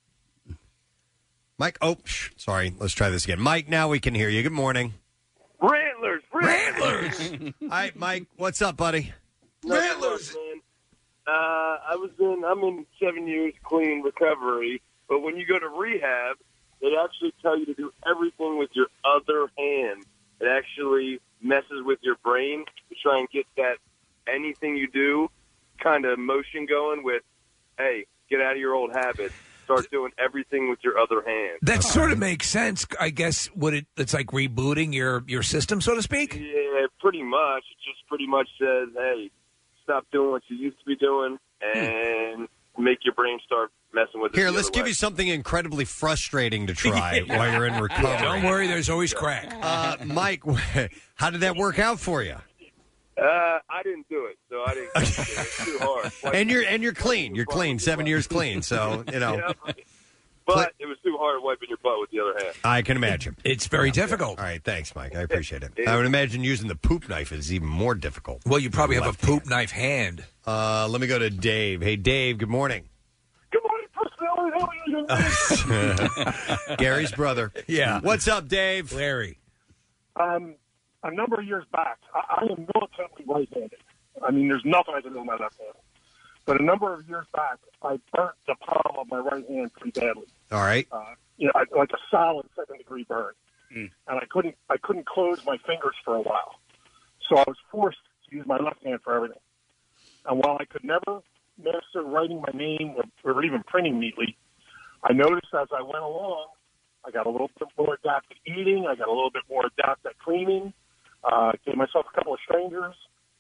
Speaker 3: Mike. Oh, sorry. Let's try this again. Mike. Now we can hear you. Good morning.
Speaker 15: Rantlers.
Speaker 3: All right, Mike. What's up, buddy?
Speaker 15: Rantlers. I'm in 7 years clean recovery.
Speaker 20: But when you go to rehab, they actually tell you to do everything with your other hand. It actually messes with your brain to try and get that anything you do kind of motion going with, hey, get out of your old habits. Start doing everything with your other hand.
Speaker 5: That sort of makes sense, I guess. It's like rebooting your system, so to speak?
Speaker 20: Yeah, pretty much. It just pretty much says, hey, stop doing what you used to be doing and make your brain start messing with it.
Speaker 3: Here, let's give you something incredibly frustrating to try while you're in recovery.
Speaker 5: Don't worry, there's always crack.
Speaker 3: Mike, how did that work out for you?
Speaker 20: I didn't do it, so I didn't. It's too hard.
Speaker 3: And you're clean. You're clean. 7 years clean. So
Speaker 20: Yeah, but it was too hard wiping your butt with the other hand.
Speaker 3: I can imagine.
Speaker 5: It's very difficult.
Speaker 3: All right, thanks, Mike. I appreciate it. I would imagine using the poop knife is even more difficult.
Speaker 5: Well, you probably have a poop knife hand.
Speaker 3: Let me go to Dave. Hey, Dave, good morning.
Speaker 15: Good morning, personality.
Speaker 3: Gary's brother.
Speaker 5: Yeah.
Speaker 3: What's up, Dave?
Speaker 5: Larry.
Speaker 15: A number of years back, I am militantly right-handed. I mean, there's nothing I can do with my left hand. But a number of years back, I burnt the palm of my right hand pretty badly.
Speaker 3: All right.
Speaker 15: Like a solid second-degree burn. And I couldn't close my fingers for a while. So I was forced to use my left hand for everything. And while I could never master writing my name or even printing neatly, I noticed as I went along, I got a little bit more adept at eating. I got a little bit more adept at cleaning. Gave myself a couple of strangers.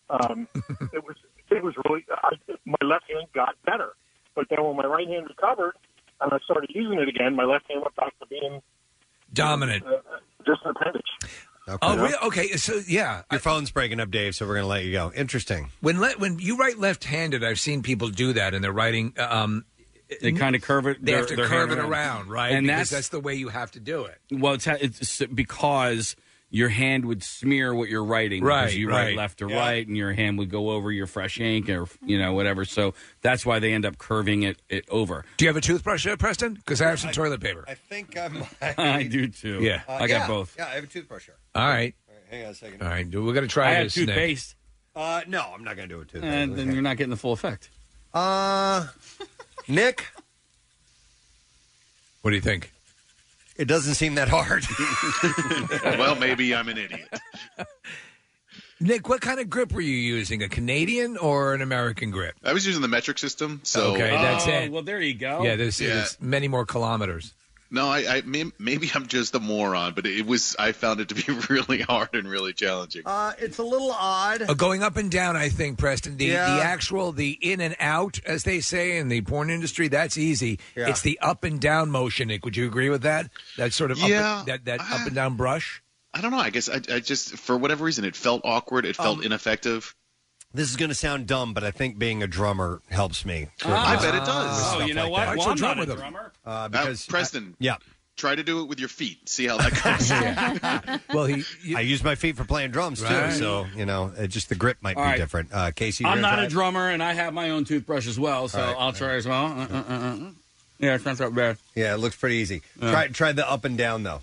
Speaker 15: It was really my left hand got better. But then when my right hand recovered and I started using it again, my left hand went back to being
Speaker 5: dominant.
Speaker 15: Just an appendage.
Speaker 3: Okay.
Speaker 5: Oh, really? Okay. So, yeah.
Speaker 3: Your phone's breaking up, Dave, so we're going to let you go. Interesting.
Speaker 5: When you write left-handed, I've seen people do that, and they're writing.
Speaker 6: They kind of curve it.
Speaker 5: They have to curve it around, right?
Speaker 6: And
Speaker 5: because that's the way you have to do it.
Speaker 6: Well, it's because your hand would smear what you're writing.
Speaker 5: Right,
Speaker 6: because you write left to right, and your hand would go over your fresh ink or whatever. So that's why they end up curving it over.
Speaker 5: Do you have a toothbrush, Preston? Because I have some toilet paper.
Speaker 3: I think I'm.
Speaker 6: I do too.
Speaker 5: Yeah,
Speaker 6: I got both.
Speaker 3: Yeah, I have a toothbrush here.
Speaker 5: All right.
Speaker 3: Hang on a second.
Speaker 5: All right, we're going to try
Speaker 6: I
Speaker 5: this.
Speaker 6: have toothpaste.
Speaker 3: No, I'm not going to do it toothpaste.
Speaker 6: And then you're not getting the full effect.
Speaker 3: Nick,
Speaker 5: what do you think?
Speaker 3: It doesn't seem that hard.
Speaker 9: Well, maybe I'm an idiot.
Speaker 5: Nick, what kind of grip were you using? A Canadian or an American grip?
Speaker 9: I was using the metric system. So
Speaker 5: okay, that's it.
Speaker 6: Well, there you go.
Speaker 5: Yeah, there's many more kilometers.
Speaker 9: No, I maybe I'm just a moron, but I found it to be really hard and really challenging.
Speaker 3: It's a little odd.
Speaker 5: Going up and down, I think, Preston. The actual in and out, as they say in the porn industry, that's easy.
Speaker 9: Yeah.
Speaker 5: It's the up and down motion, Nick. Would you agree with that? That sort of up and down brush?
Speaker 9: I don't know. I guess I just, for whatever reason, it felt awkward. It felt ineffective.
Speaker 3: This is going to sound dumb, but I think being a drummer helps me.
Speaker 9: I bet it does.
Speaker 6: Oh, you know what?
Speaker 9: That.
Speaker 6: Well, I'm not a drummer.
Speaker 3: Because
Speaker 9: Preston,
Speaker 3: yeah.
Speaker 9: Try to do it with your feet. See how that goes.
Speaker 5: Well,
Speaker 3: I use my feet for playing drums,
Speaker 5: Right.
Speaker 3: too, so, just the grip might
Speaker 6: All
Speaker 3: be
Speaker 6: right.
Speaker 3: different. Casey,
Speaker 6: I'm
Speaker 3: you're
Speaker 6: not
Speaker 3: gonna
Speaker 6: a
Speaker 3: try?
Speaker 6: drummer, and I have my own toothbrush as well, so
Speaker 3: All right.
Speaker 6: I'll try as well. Yeah, it's not that bad.
Speaker 3: Yeah, it looks pretty easy. Try the up and down, though.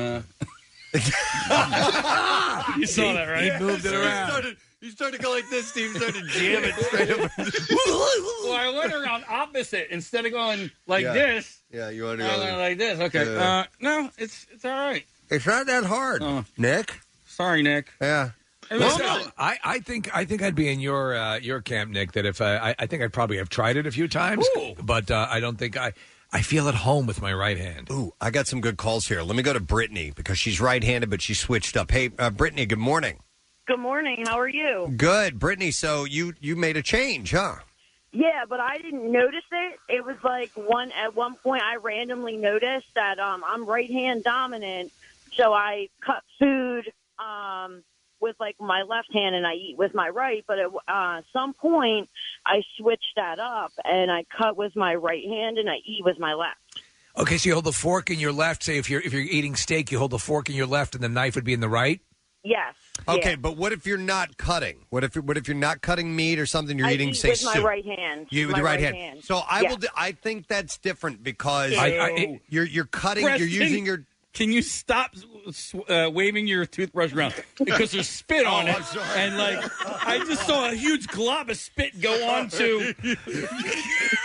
Speaker 6: You saw that, right?
Speaker 5: He moved it around.
Speaker 3: You started to go like this, Steve. Started to jam it straight up.
Speaker 6: Well, I went around opposite. Instead of going like this,
Speaker 3: Yeah, you want to
Speaker 6: I went like this. Okay.
Speaker 3: Yeah.
Speaker 6: No, it's all right.
Speaker 3: It's not that hard. Nick?
Speaker 6: Sorry, Nick.
Speaker 3: Yeah.
Speaker 5: Well, no, I think I'd be in your camp, Nick. That if I think I'd probably have tried it a few times, but I don't think I feel at home with my right hand.
Speaker 3: Ooh, I got some good calls here. Let me go to Brittany because she's right-handed, but she switched up. Hey, Brittany, good morning.
Speaker 21: Good morning. How are you?
Speaker 3: Good, Brittany. So you made a change, huh?
Speaker 21: Yeah, but I didn't notice it. It was like at one point I randomly noticed that I'm right hand dominant, so I cut food with like my left hand and I eat with my right. But at some point I switched that up and I cut with my right hand and I eat with my left.
Speaker 5: Okay, so you hold the fork in your left. Say if you're eating steak, you hold the fork in your left, and the knife would be in the right.
Speaker 21: Yes.
Speaker 3: Okay,
Speaker 21: yeah.
Speaker 3: but what if you're not cutting? What if you're not cutting meat or something? You're
Speaker 21: I
Speaker 3: eating,
Speaker 21: eat
Speaker 3: say,
Speaker 21: with my
Speaker 3: soup.
Speaker 21: right hand.
Speaker 3: You with
Speaker 21: My
Speaker 3: your right
Speaker 21: right
Speaker 3: hand.
Speaker 21: hand.
Speaker 3: So I
Speaker 21: Yeah.
Speaker 3: will. I think that's different because
Speaker 21: Ew.
Speaker 3: you're cutting.
Speaker 6: Preston,
Speaker 3: You're using your.
Speaker 6: Can you stop waving your toothbrush around? Because there's spit on it.
Speaker 3: I'm sorry.
Speaker 6: And, I just saw a huge glob of spit go onto...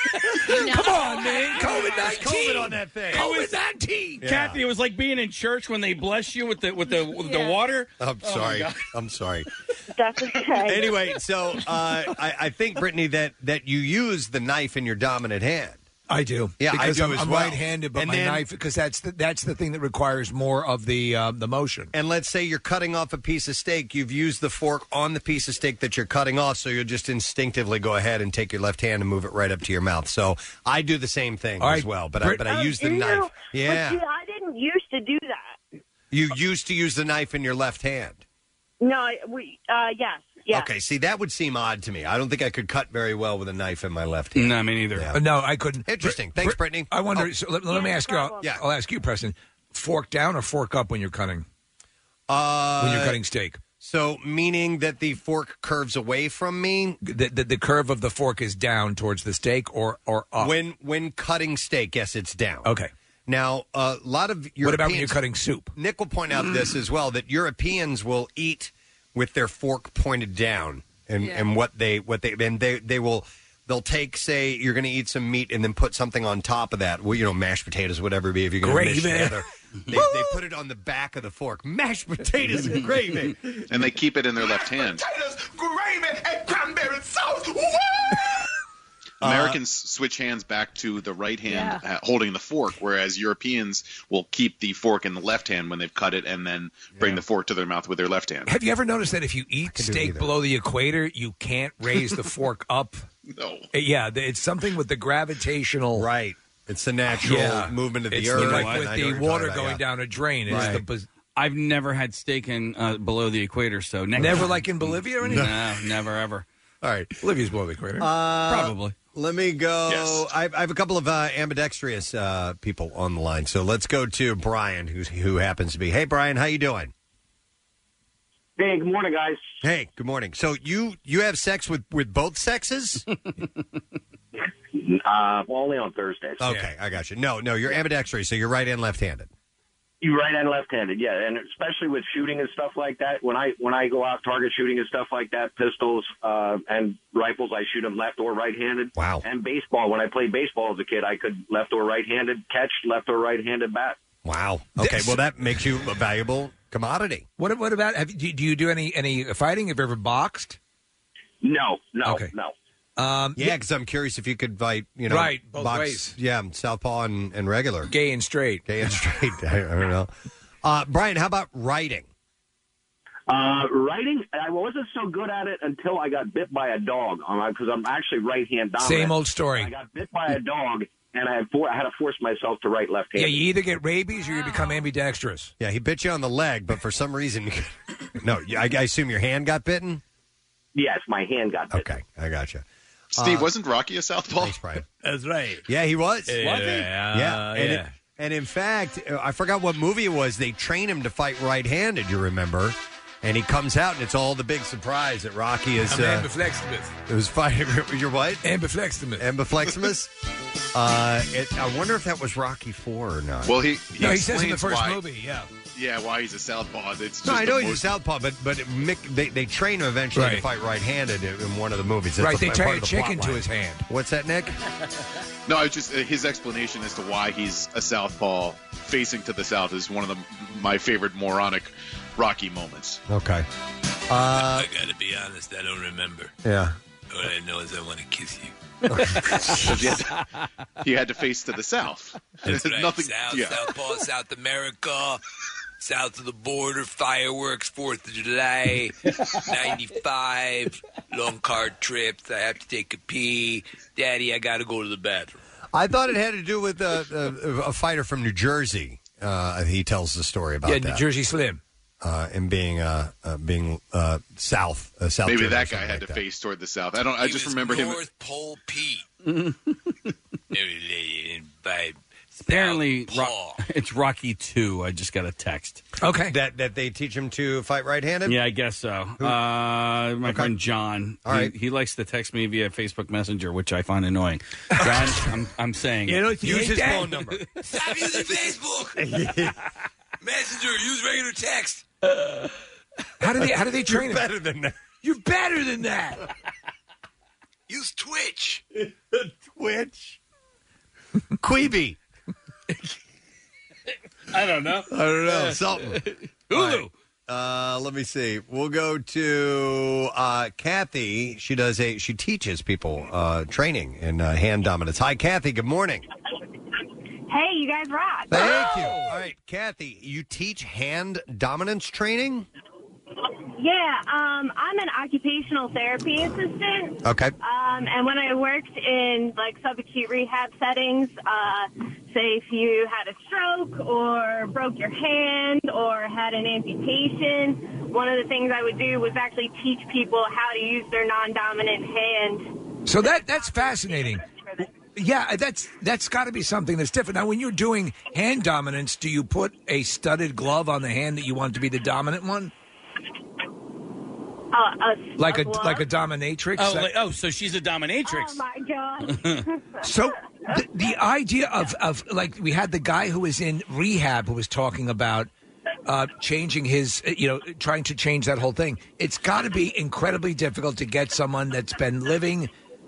Speaker 5: Come on, man. COVID-19.
Speaker 3: COVID on that thing.
Speaker 5: COVID-19.
Speaker 3: Yeah.
Speaker 6: Kathy, it was like being in church when they bless you with the water.
Speaker 3: I'm
Speaker 6: Oh,
Speaker 3: sorry.
Speaker 6: my God.
Speaker 3: I'm sorry.
Speaker 21: That's okay.
Speaker 3: Anyway, so I think, Brittany, that you use the knife in your dominant hand.
Speaker 5: I do.
Speaker 3: Yeah,
Speaker 5: because
Speaker 3: I do
Speaker 5: I'm
Speaker 3: as well.
Speaker 5: right-handed, but
Speaker 3: And
Speaker 5: my
Speaker 3: then-
Speaker 5: knife, because that's the thing that requires more of the motion.
Speaker 3: And let's say you're cutting off a piece of steak. You've used the fork on the piece of steak that you're cutting off, so you'll just instinctively go ahead and take your left hand and move it right up to your mouth. So I do the same thing as well, but I use the knife. Yeah.
Speaker 21: But see, I didn't used to do that.
Speaker 3: You used to use the knife in your left hand.
Speaker 21: No, yes.
Speaker 3: Okay, see, that would seem odd to me. I don't think I could cut very well with a knife in my left hand.
Speaker 6: No, me neither.
Speaker 3: Yeah.
Speaker 5: No, I couldn't.
Speaker 3: Interesting. Thanks, Brittany.
Speaker 5: I wonder.
Speaker 3: Oh.
Speaker 5: So let me ask you. I'll ask you, Preston. Fork down or fork up when you're cutting? When you're cutting steak.
Speaker 3: So, meaning that the fork curves away from me?
Speaker 5: The curve of the fork is down towards the steak or up?
Speaker 3: When cutting steak, yes, it's down.
Speaker 5: Okay.
Speaker 3: Now, a lot of Europeans...
Speaker 5: What about when you're cutting soup?
Speaker 3: Nick will point out this as well, that Europeans will eat with their fork pointed down. And they'll take, say, you're going to eat some meat and then put something on top of that. Well, mashed potatoes, whatever it be, if you're going to mix it together. They put it on the back of the fork. Mashed potatoes and gravy.
Speaker 9: And they keep it in their left hand.
Speaker 12: Gravy and cranberry sauce.
Speaker 9: Americans switch hands back to the right hand holding the fork, whereas Europeans will keep the fork in the left hand when they've cut it and then bring the fork to their mouth with their left hand.
Speaker 5: Have you ever noticed that if you eat steak below the equator, you can't raise the fork up?
Speaker 9: No.
Speaker 5: Yeah, it's something with the gravitational...
Speaker 3: Right. It's the natural movement of the earth.
Speaker 5: Like with the water going down a drain. It's
Speaker 6: I've never had steak in below the equator, so
Speaker 5: never like in Bolivia or anything?
Speaker 6: No, never ever.
Speaker 3: All right.
Speaker 5: Bolivia's below the equator.
Speaker 6: Probably.
Speaker 3: Let me go.
Speaker 6: Yes.
Speaker 3: I have a couple of ambidextrous people on the line. So let's go to Brian, who happens to be. Hey, Brian, how you doing?
Speaker 1: Hey, good morning, guys.
Speaker 3: Hey, good morning. So you have sex with both sexes?
Speaker 1: Only on Thursdays.
Speaker 3: Okay, I got you. No, you're ambidextrous, so you're right and left-handed.
Speaker 1: You right and left-handed, yeah, and especially with shooting and stuff like that. When I go out target shooting and stuff like that, pistols and rifles, I shoot them left or right-handed.
Speaker 3: Wow.
Speaker 1: And baseball, when I played baseball as a kid, I could left or right-handed catch, left or right-handed bat.
Speaker 3: Wow. Okay, well that makes you a valuable commodity.
Speaker 5: What about? Do you do any fighting? Have you ever boxed?
Speaker 1: No.
Speaker 5: Okay.
Speaker 1: No.
Speaker 3: Yeah, because I'm curious if you could fight,
Speaker 5: right, both
Speaker 3: box,
Speaker 5: ways.
Speaker 3: Yeah, southpaw and regular.
Speaker 5: Gay and straight.
Speaker 3: I don't know. Brian, how about writing?
Speaker 1: Writing, I wasn't so good at it until I got bit by a dog, because I'm actually right-hand dominant.
Speaker 5: Same old story.
Speaker 1: I got bit by a dog, and I had to force myself to write left-handed.
Speaker 5: Yeah, you either get rabies or you become ambidextrous.
Speaker 3: Yeah, he bit you on the leg, but for some reason, I assume your hand got bitten?
Speaker 1: Yes, my hand got bitten.
Speaker 3: Okay, I got you.
Speaker 9: Steve, wasn't Rocky a southpaw?
Speaker 3: Thanks, Brian.
Speaker 5: That's right.
Speaker 3: Yeah, he was.
Speaker 6: Was he?
Speaker 3: Yeah. And in fact, I forgot what movie it was. They train him to fight right-handed, you remember? And he comes out, and it's all the big surprise that Rocky is...
Speaker 5: ambifleximus.
Speaker 3: It was fighting... You're what?
Speaker 5: Ambifleximus.
Speaker 3: Ambifleximus? I wonder if that was Rocky 4 or not.
Speaker 9: Well, he
Speaker 5: says in the first movie, yeah.
Speaker 9: Yeah, why he's a southpaw. It's just
Speaker 3: I know he's a southpaw, but Mick, they train him eventually to fight right-handed in one of the movies. That's
Speaker 5: They tie a
Speaker 3: the
Speaker 5: chicken
Speaker 3: plot
Speaker 5: to
Speaker 3: line.
Speaker 5: his hand.
Speaker 3: What's that, Nick?
Speaker 9: No, it's just his explanation as to why he's a southpaw facing to the south is one of my favorite moronic Rocky moments.
Speaker 3: Okay.
Speaker 22: I gotta be honest, I don't remember.
Speaker 3: Yeah.
Speaker 22: All I know is I want to kiss you.
Speaker 9: He had to face to the south.
Speaker 22: That's right.
Speaker 9: Nothing.
Speaker 22: Southpaw, South America, south of the border, fireworks, 4th of July, 95, long car trips. I have to take a pee. Daddy, I got to go to the bathroom.
Speaker 3: I thought it had to do with a fighter from New Jersey. He tells the story about that.
Speaker 5: New Jersey Slim.
Speaker 3: And being south.
Speaker 9: Maybe that guy had to face toward the south. I just remember him.
Speaker 22: North Pole Pete.
Speaker 6: Apparently, it's Rocky 2. I just got a text.
Speaker 5: Okay.
Speaker 3: That they teach him to fight right-handed?
Speaker 6: Yeah, I guess so. My friend John.
Speaker 3: All right.
Speaker 6: He likes to text me via Facebook Messenger, which I find annoying. John, I'm saying it.
Speaker 3: Use his phone number.
Speaker 22: Stop using Facebook. Messenger, use regular text.
Speaker 5: How do they train him?
Speaker 3: Better than that.
Speaker 5: You're better than that.
Speaker 22: Use Twitch.
Speaker 3: Twitch. Queeby.
Speaker 6: I don't know.
Speaker 3: Something.
Speaker 6: Hulu.
Speaker 3: Let me see. We'll go to Kathy. She teaches people training in hand dominance. Hi, Kathy. Good morning.
Speaker 11: Hey, you guys rock.
Speaker 3: Thank you. All right, Kathy, you teach hand dominance training?
Speaker 11: Yeah, I'm an occupational therapy assistant.
Speaker 3: Okay.
Speaker 11: And when I worked in like subacute rehab settings, say if you had a stroke or broke your hand or had an amputation, one of the things I would do was actually teach people how to use their non-dominant hand.
Speaker 5: So that's fascinating. Yeah, that's got to be something that's different. Now, when you're doing hand dominance, do you put a studded glove on the hand that you want to be the dominant one? Like a dominatrix?
Speaker 6: So she's a dominatrix.
Speaker 11: Oh, my God.
Speaker 5: So the idea of like, we had the guy who was in rehab who was talking about changing his, trying to change that whole thing. It's got to be incredibly difficult to get someone that's been living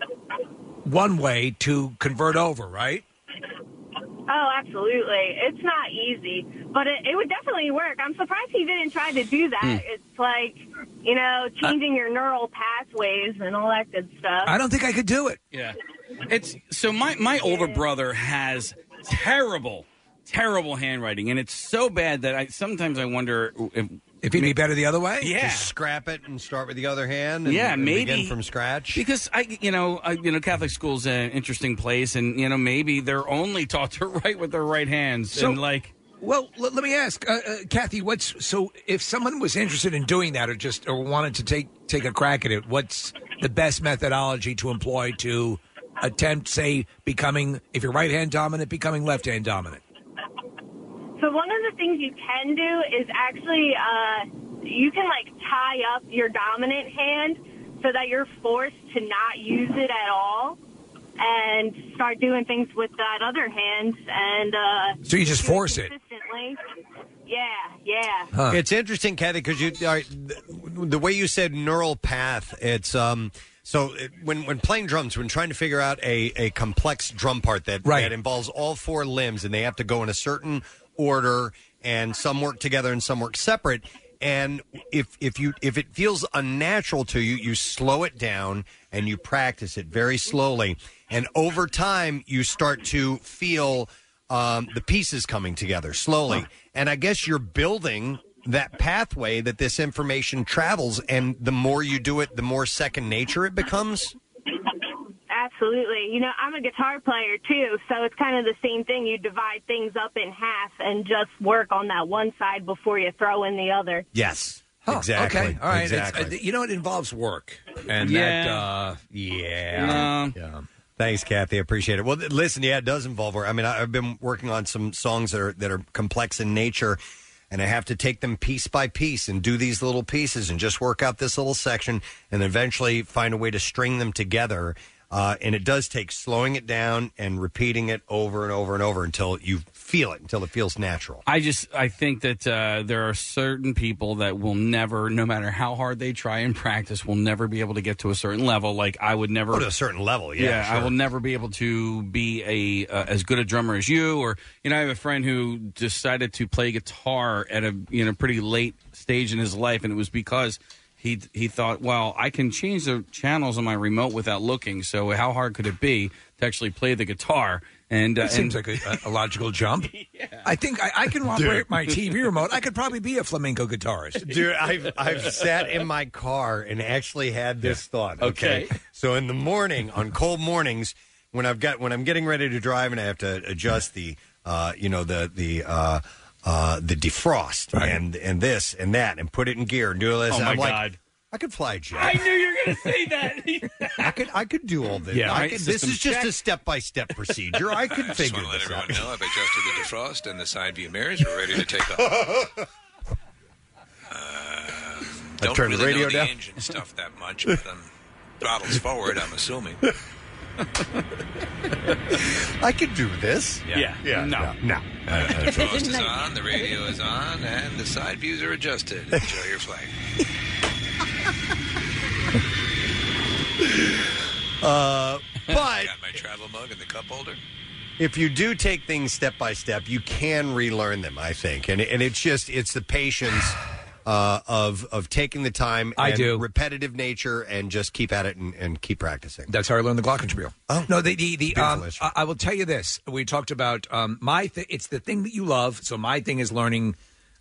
Speaker 5: one way to convert over, right?
Speaker 11: Oh, absolutely. It's not easy, but it would definitely work. I'm surprised he didn't try to do that. It's like, changing your neural pathways and all that good stuff.
Speaker 5: I don't think I could do it.
Speaker 6: Yeah. It's so my older brother has terrible handwriting, and it's so bad that sometimes I wonder
Speaker 5: if he'd be better the other way.
Speaker 6: Yeah,
Speaker 3: just scrap it and start with the other hand. And,
Speaker 6: and
Speaker 3: maybe
Speaker 6: begin
Speaker 3: from scratch.
Speaker 6: Because Catholic school's an interesting place, and maybe they're only taught to write with their right hands.
Speaker 5: So,
Speaker 6: and
Speaker 5: well, let me ask, Kathy. If someone was interested in doing that, or wanted to take a crack at it, what's the best methodology to employ to attempt, say, becoming, if you're right hand dominant, becoming left hand dominant?
Speaker 11: So one of the things you can do is actually you can tie up your dominant hand so that you're forced to not use it at all and start doing things with that other hand. And
Speaker 5: so you just force it.
Speaker 11: Consistently. Yeah.
Speaker 3: Huh. It's interesting, Kathy, because the way you said neural path, it's when playing drums, when trying to figure out a complex drum part that involves all four limbs and they have to go in a certain order, and some work together and some work separate. And if it feels unnatural to you, you slow it down and you practice it very slowly. And over time, you start to feel the pieces coming together slowly. Huh. And I guess you're building that pathway that this information travels. And the more you do it, the more second nature it becomes.
Speaker 11: Absolutely. I'm a guitar player, too, so it's kind of the same thing. You divide things up in half and just work on that one side before you throw in the other.
Speaker 3: Yes,
Speaker 5: huh,
Speaker 3: exactly.
Speaker 5: Okay, all right.
Speaker 3: Exactly.
Speaker 5: It involves work. And
Speaker 3: Yeah. Thanks, Kathy. I appreciate it. Well, listen, it does involve work. I mean, I've been working on some songs that are complex in nature, and I have to take them piece by piece and do these little pieces and just work out this little section and eventually find a way to string them together. And it does take slowing it down and repeating it over and over and over until you feel it, until it feels natural.
Speaker 6: I think that there are certain people that will never, no matter how hard they try and practice, will never be able to get to a certain level. Like I would never
Speaker 3: to a certain level. Yeah,
Speaker 6: sure. I will never be able to be as good a drummer as you. Or I have a friend who decided to play guitar at a pretty late stage in his life, and it was because he thought, well, I can change the channels on my remote without looking, so how hard could it be to actually play the guitar? And
Speaker 5: it seems like a logical jump. Yeah. I think I can operate my TV remote. I could probably be a flamenco guitarist.
Speaker 3: Dude, I've sat in my car and actually had this thought. Okay. So in the morning, on cold mornings, when I'm getting ready to drive and I have to adjust the defrost and this and that and put it in gear and do all this.
Speaker 6: Oh my
Speaker 3: I'm
Speaker 6: God.
Speaker 3: Like, I could fly a jet.
Speaker 6: I knew you were going to say that.
Speaker 3: I could do all this.
Speaker 6: Yeah,
Speaker 3: this is just a step-by-step procedure. I could
Speaker 22: I
Speaker 3: figure
Speaker 22: just want to
Speaker 3: this
Speaker 22: let
Speaker 3: out.
Speaker 22: everyone know I've adjusted the defrost and the side view mirrors. We're ready to take off. Don't
Speaker 3: turned the
Speaker 22: really
Speaker 3: radio
Speaker 22: know the
Speaker 3: down.
Speaker 22: engine stuff that much, but throttles forward, I'm assuming.
Speaker 3: I could do this.
Speaker 22: Yeah.
Speaker 3: No.
Speaker 22: The defrost is on, the radio is on, and the side views are adjusted. Enjoy your flight.
Speaker 3: But
Speaker 22: got my travel mug and the cup holder.
Speaker 3: if you do take things step by step, you can relearn them, I think. And it's the patience of taking the time and repetitive nature and just keep at it and keep practicing.
Speaker 5: That's how I learned the glockenspiel.
Speaker 3: Oh.
Speaker 5: No, I will tell you this. We talked about it's the thing that you love. So my thing is learning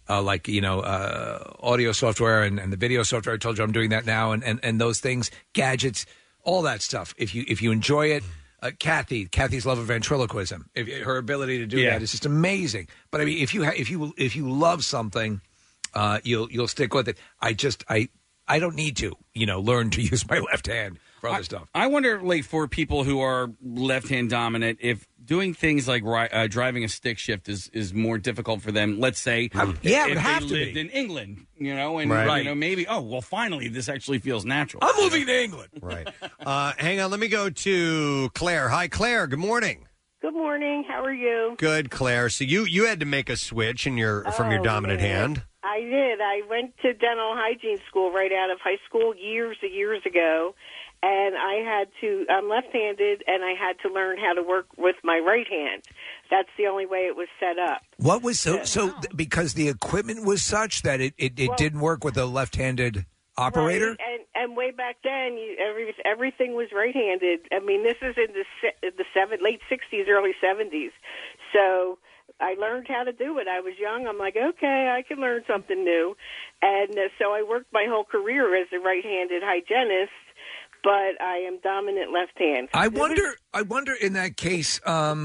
Speaker 5: audio software and the video software. I told you I'm doing that now and those things, gadgets, all that stuff. If you enjoy it, Kathy's love of ventriloquism, her ability to do that is just amazing. But I mean, if you love something, you'll stick with it. I don't need to learn to use my left hand for other stuff.
Speaker 6: I wonder, like, for people who are left hand dominant, if doing things like driving a stick shift is more difficult for them. Let's say, if they lived in England, maybe. Oh, well, finally, this actually feels natural.
Speaker 5: I'm moving to England.
Speaker 3: Right. Hang on, let me go to Claire. Hi, Claire. Good morning.
Speaker 13: Good morning. How are you?
Speaker 3: Good, Claire. So you had to make a switch from your dominant hand.
Speaker 13: I did. I went to dental hygiene school right out of high school years ago, and I'm left-handed, and I had to learn how to work with my right hand. That's the only way it was set up.
Speaker 5: What was because the equipment was such that it didn't work with a left-handed operator?
Speaker 13: Right. And way back then, everything was right-handed. I mean, this is in the late 60s, early 70s. So I learned how to do it. I was young. I'm like, okay, I can learn something new. And so I worked my whole career as a right-handed hygienist, but I am dominant left hand.
Speaker 5: I wonder in that case,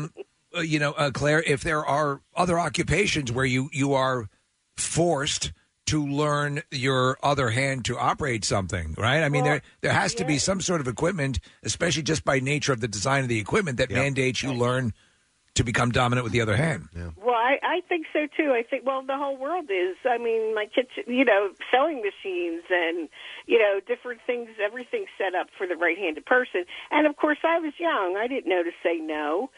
Speaker 5: Claire, if there are other occupations where you are forced to learn your other hand to operate something, right? I mean, there has to be some sort of equipment, especially just by nature of the design of the equipment, that mandates you learn to become dominant with the other hand.
Speaker 3: Yeah.
Speaker 13: Well, I think so, too. I think, the whole world is. I mean, my kitchen, sewing machines and, different things, everything's set up for the right-handed person. And, of course, I was young. I didn't know to say no.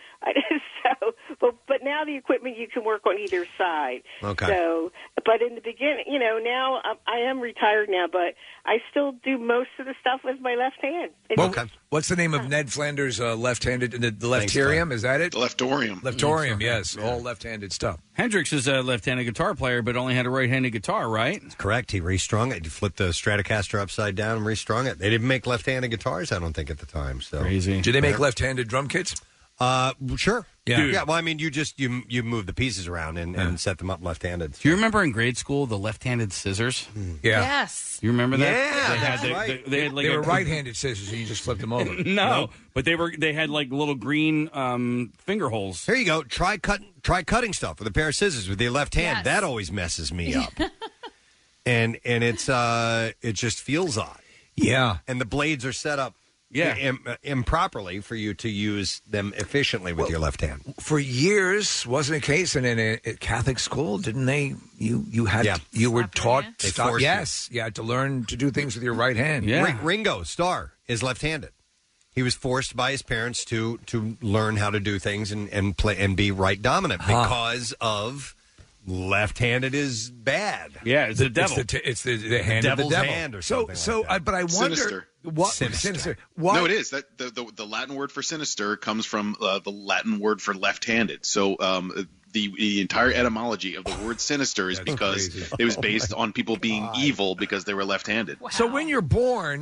Speaker 13: But now the equipment, you can work on either side.
Speaker 3: Okay.
Speaker 13: So, but in the beginning, now I am retired now, but I still do most of the stuff with my left hand.
Speaker 5: What's the name of Ned Flanders' left-handed, the lefterium? Is that it?
Speaker 9: The leftorium.
Speaker 5: Leftorium, yes. All left-handed stuff.
Speaker 6: Hendrix is a left-handed guitar player, but only had a right-handed guitar, right?
Speaker 3: That's correct. He restrung it. He flipped the Stratocaster upside down and restrung it. They didn't make left-handed guitars, I don't think, at the time. So
Speaker 5: crazy. Do they make left-handed drum kits?
Speaker 3: Sure.
Speaker 5: Yeah.
Speaker 3: Yeah. Well, I mean, you move the pieces around and set them up left-handed. So.
Speaker 6: Do you remember in grade school the left-handed scissors?
Speaker 5: Yeah.
Speaker 4: Yes.
Speaker 6: You remember that?
Speaker 3: Yeah, that's right.
Speaker 6: They
Speaker 5: were right-handed scissors, and you just flipped them over.
Speaker 6: No, but they had like little green finger holes.
Speaker 3: Here you go. Try cutting stuff with a pair of scissors with your left hand.
Speaker 4: Yes.
Speaker 3: That always messes me up. and it's it just feels odd.
Speaker 5: Yeah.
Speaker 3: And the blades are set up improperly for you to use them efficiently with your left hand.
Speaker 5: For years, wasn't it a case? And in a Catholic school, didn't they? You were taught. You had to learn to do things with your right hand.
Speaker 3: Yeah. Ringo Starr is left-handed. He was forced by his parents to learn how to do things and play and be right dominant because of left-handed is bad.
Speaker 6: Yeah, it's the devil.
Speaker 5: It's the hand
Speaker 3: devil's
Speaker 5: of the devil.
Speaker 3: hand or something.
Speaker 5: But I wonder
Speaker 9: Sinister.
Speaker 5: what
Speaker 3: Sinister.
Speaker 5: Why?
Speaker 9: No, it is that the Latin word for sinister comes from the Latin word for left-handed. So the entire etymology of the word sinister is because it was based on people being evil because they were left-handed.
Speaker 5: Wow. So when you're born,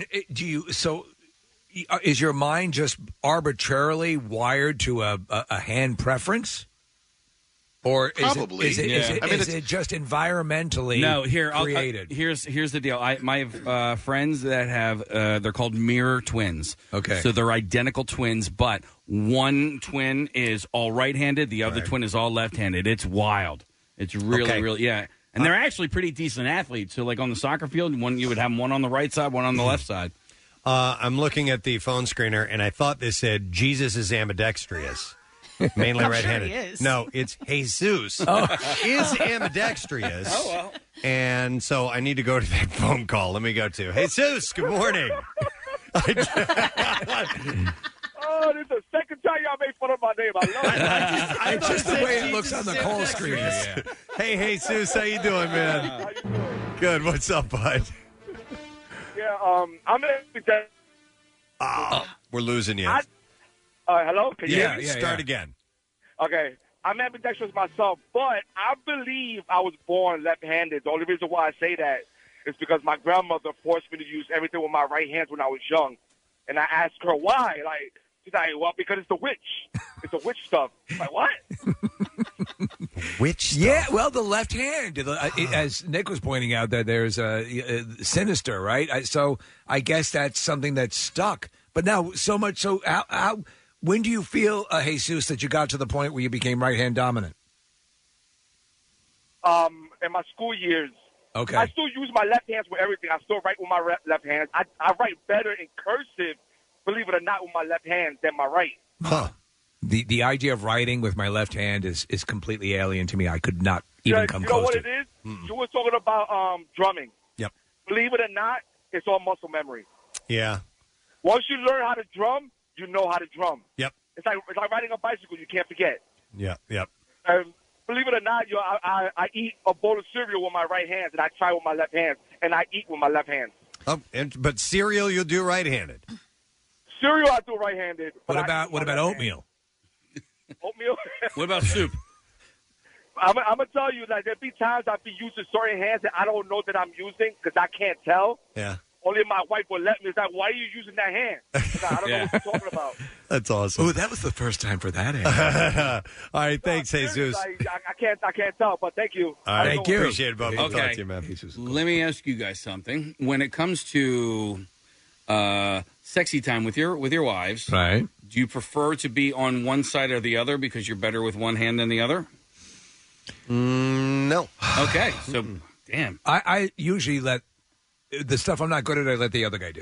Speaker 5: is your mind just arbitrarily wired to a hand preference? Or
Speaker 9: probably
Speaker 5: is it just environmentally created?
Speaker 6: Here's the deal. My friends that have they're called mirror twins.
Speaker 5: Okay,
Speaker 6: so they're identical twins, but one twin is all right-handed, the other twin is all left-handed. It's wild. It's really and they're actually pretty decent athletes. So like on the soccer field, you would have one on the right side, one on the left side.
Speaker 3: I'm looking at the phone screener, and I thought this said Jesus is ambidextrous. Mainly right-handed.
Speaker 4: Sure he is.
Speaker 3: No, it's Jesus is ambidextrous.
Speaker 13: Oh, well.
Speaker 3: And so I need to go to that phone call. Let me go to Jesus. Good morning.
Speaker 15: Oh, this is the second time y'all made fun of my name. I love it.
Speaker 5: It's just the way it looks on the call screen.
Speaker 3: Yeah. Hey, Jesus, how you doing, man?
Speaker 15: How you doing?
Speaker 3: Good. What's up, bud?
Speaker 15: Yeah, I'm
Speaker 3: We're losing you.
Speaker 15: hello? Can you hear me?
Speaker 3: Start again.
Speaker 14: Okay, I'm ambidextrous myself, but I believe I was born left-handed. The only reason why I say that is because my grandmother forced me to use everything with my right hand when I was young. And I asked her why. Like, she's like, well, because it's the witch. It's the witch stuff. I'm like, what?
Speaker 3: Witch stuff?
Speaker 5: Yeah, well, the left hand, as Nick was pointing out, that there's sinister, right? So I guess that's something that's stuck. But now, so much, so how when do you feel, Jesus, that you got to the point where you became right-hand dominant?
Speaker 14: In my school years.
Speaker 5: Okay.
Speaker 14: I still use my left hands with everything. I still write with my left hand. I write better in cursive, believe it or not, with my left hand than my right.
Speaker 5: Huh. The idea of writing with my left hand is completely alien to me. I could not even come close to it.
Speaker 14: You know what it is? You were talking about drumming.
Speaker 3: Yep.
Speaker 14: Believe it or not, it's all muscle memory.
Speaker 3: Yeah.
Speaker 14: Once you learn how to drum, you know how to drum.
Speaker 3: Yep.
Speaker 14: It's like riding a bicycle. You can't forget.
Speaker 3: Yep.
Speaker 14: Believe it or not, I eat a bowl of cereal with my right hand, and I try with my left hand, and I eat with my left hand.
Speaker 3: Oh, but cereal you'll do right-handed.
Speaker 14: Cereal I do right-handed.
Speaker 5: What about oatmeal?
Speaker 14: Oatmeal?
Speaker 6: What about soup?
Speaker 14: I'm going to tell you that there'll be times I'll be using certain hands that I don't know that I'm using because I can't tell.
Speaker 3: Yeah.
Speaker 14: Only my wife will let me. It's like, why are you using that hand? I don't know what you're talking about.
Speaker 3: That's awesome.
Speaker 5: Oh, that was the first time for that hand.
Speaker 3: All right, thanks, Jesus.
Speaker 14: I can't tell, but thank you.
Speaker 3: All right,
Speaker 5: thank you.
Speaker 3: Appreciate it, Bubby.
Speaker 6: Okay.
Speaker 3: Talk to you, man.
Speaker 6: Let me ask you guys something. When it comes to sexy time with your wives,
Speaker 5: right?
Speaker 6: Do you prefer to be on one side or the other because you're better with one hand than the other?
Speaker 3: No.
Speaker 6: Okay, so damn.
Speaker 5: I usually let the stuff I'm not good at. I let the other guy do.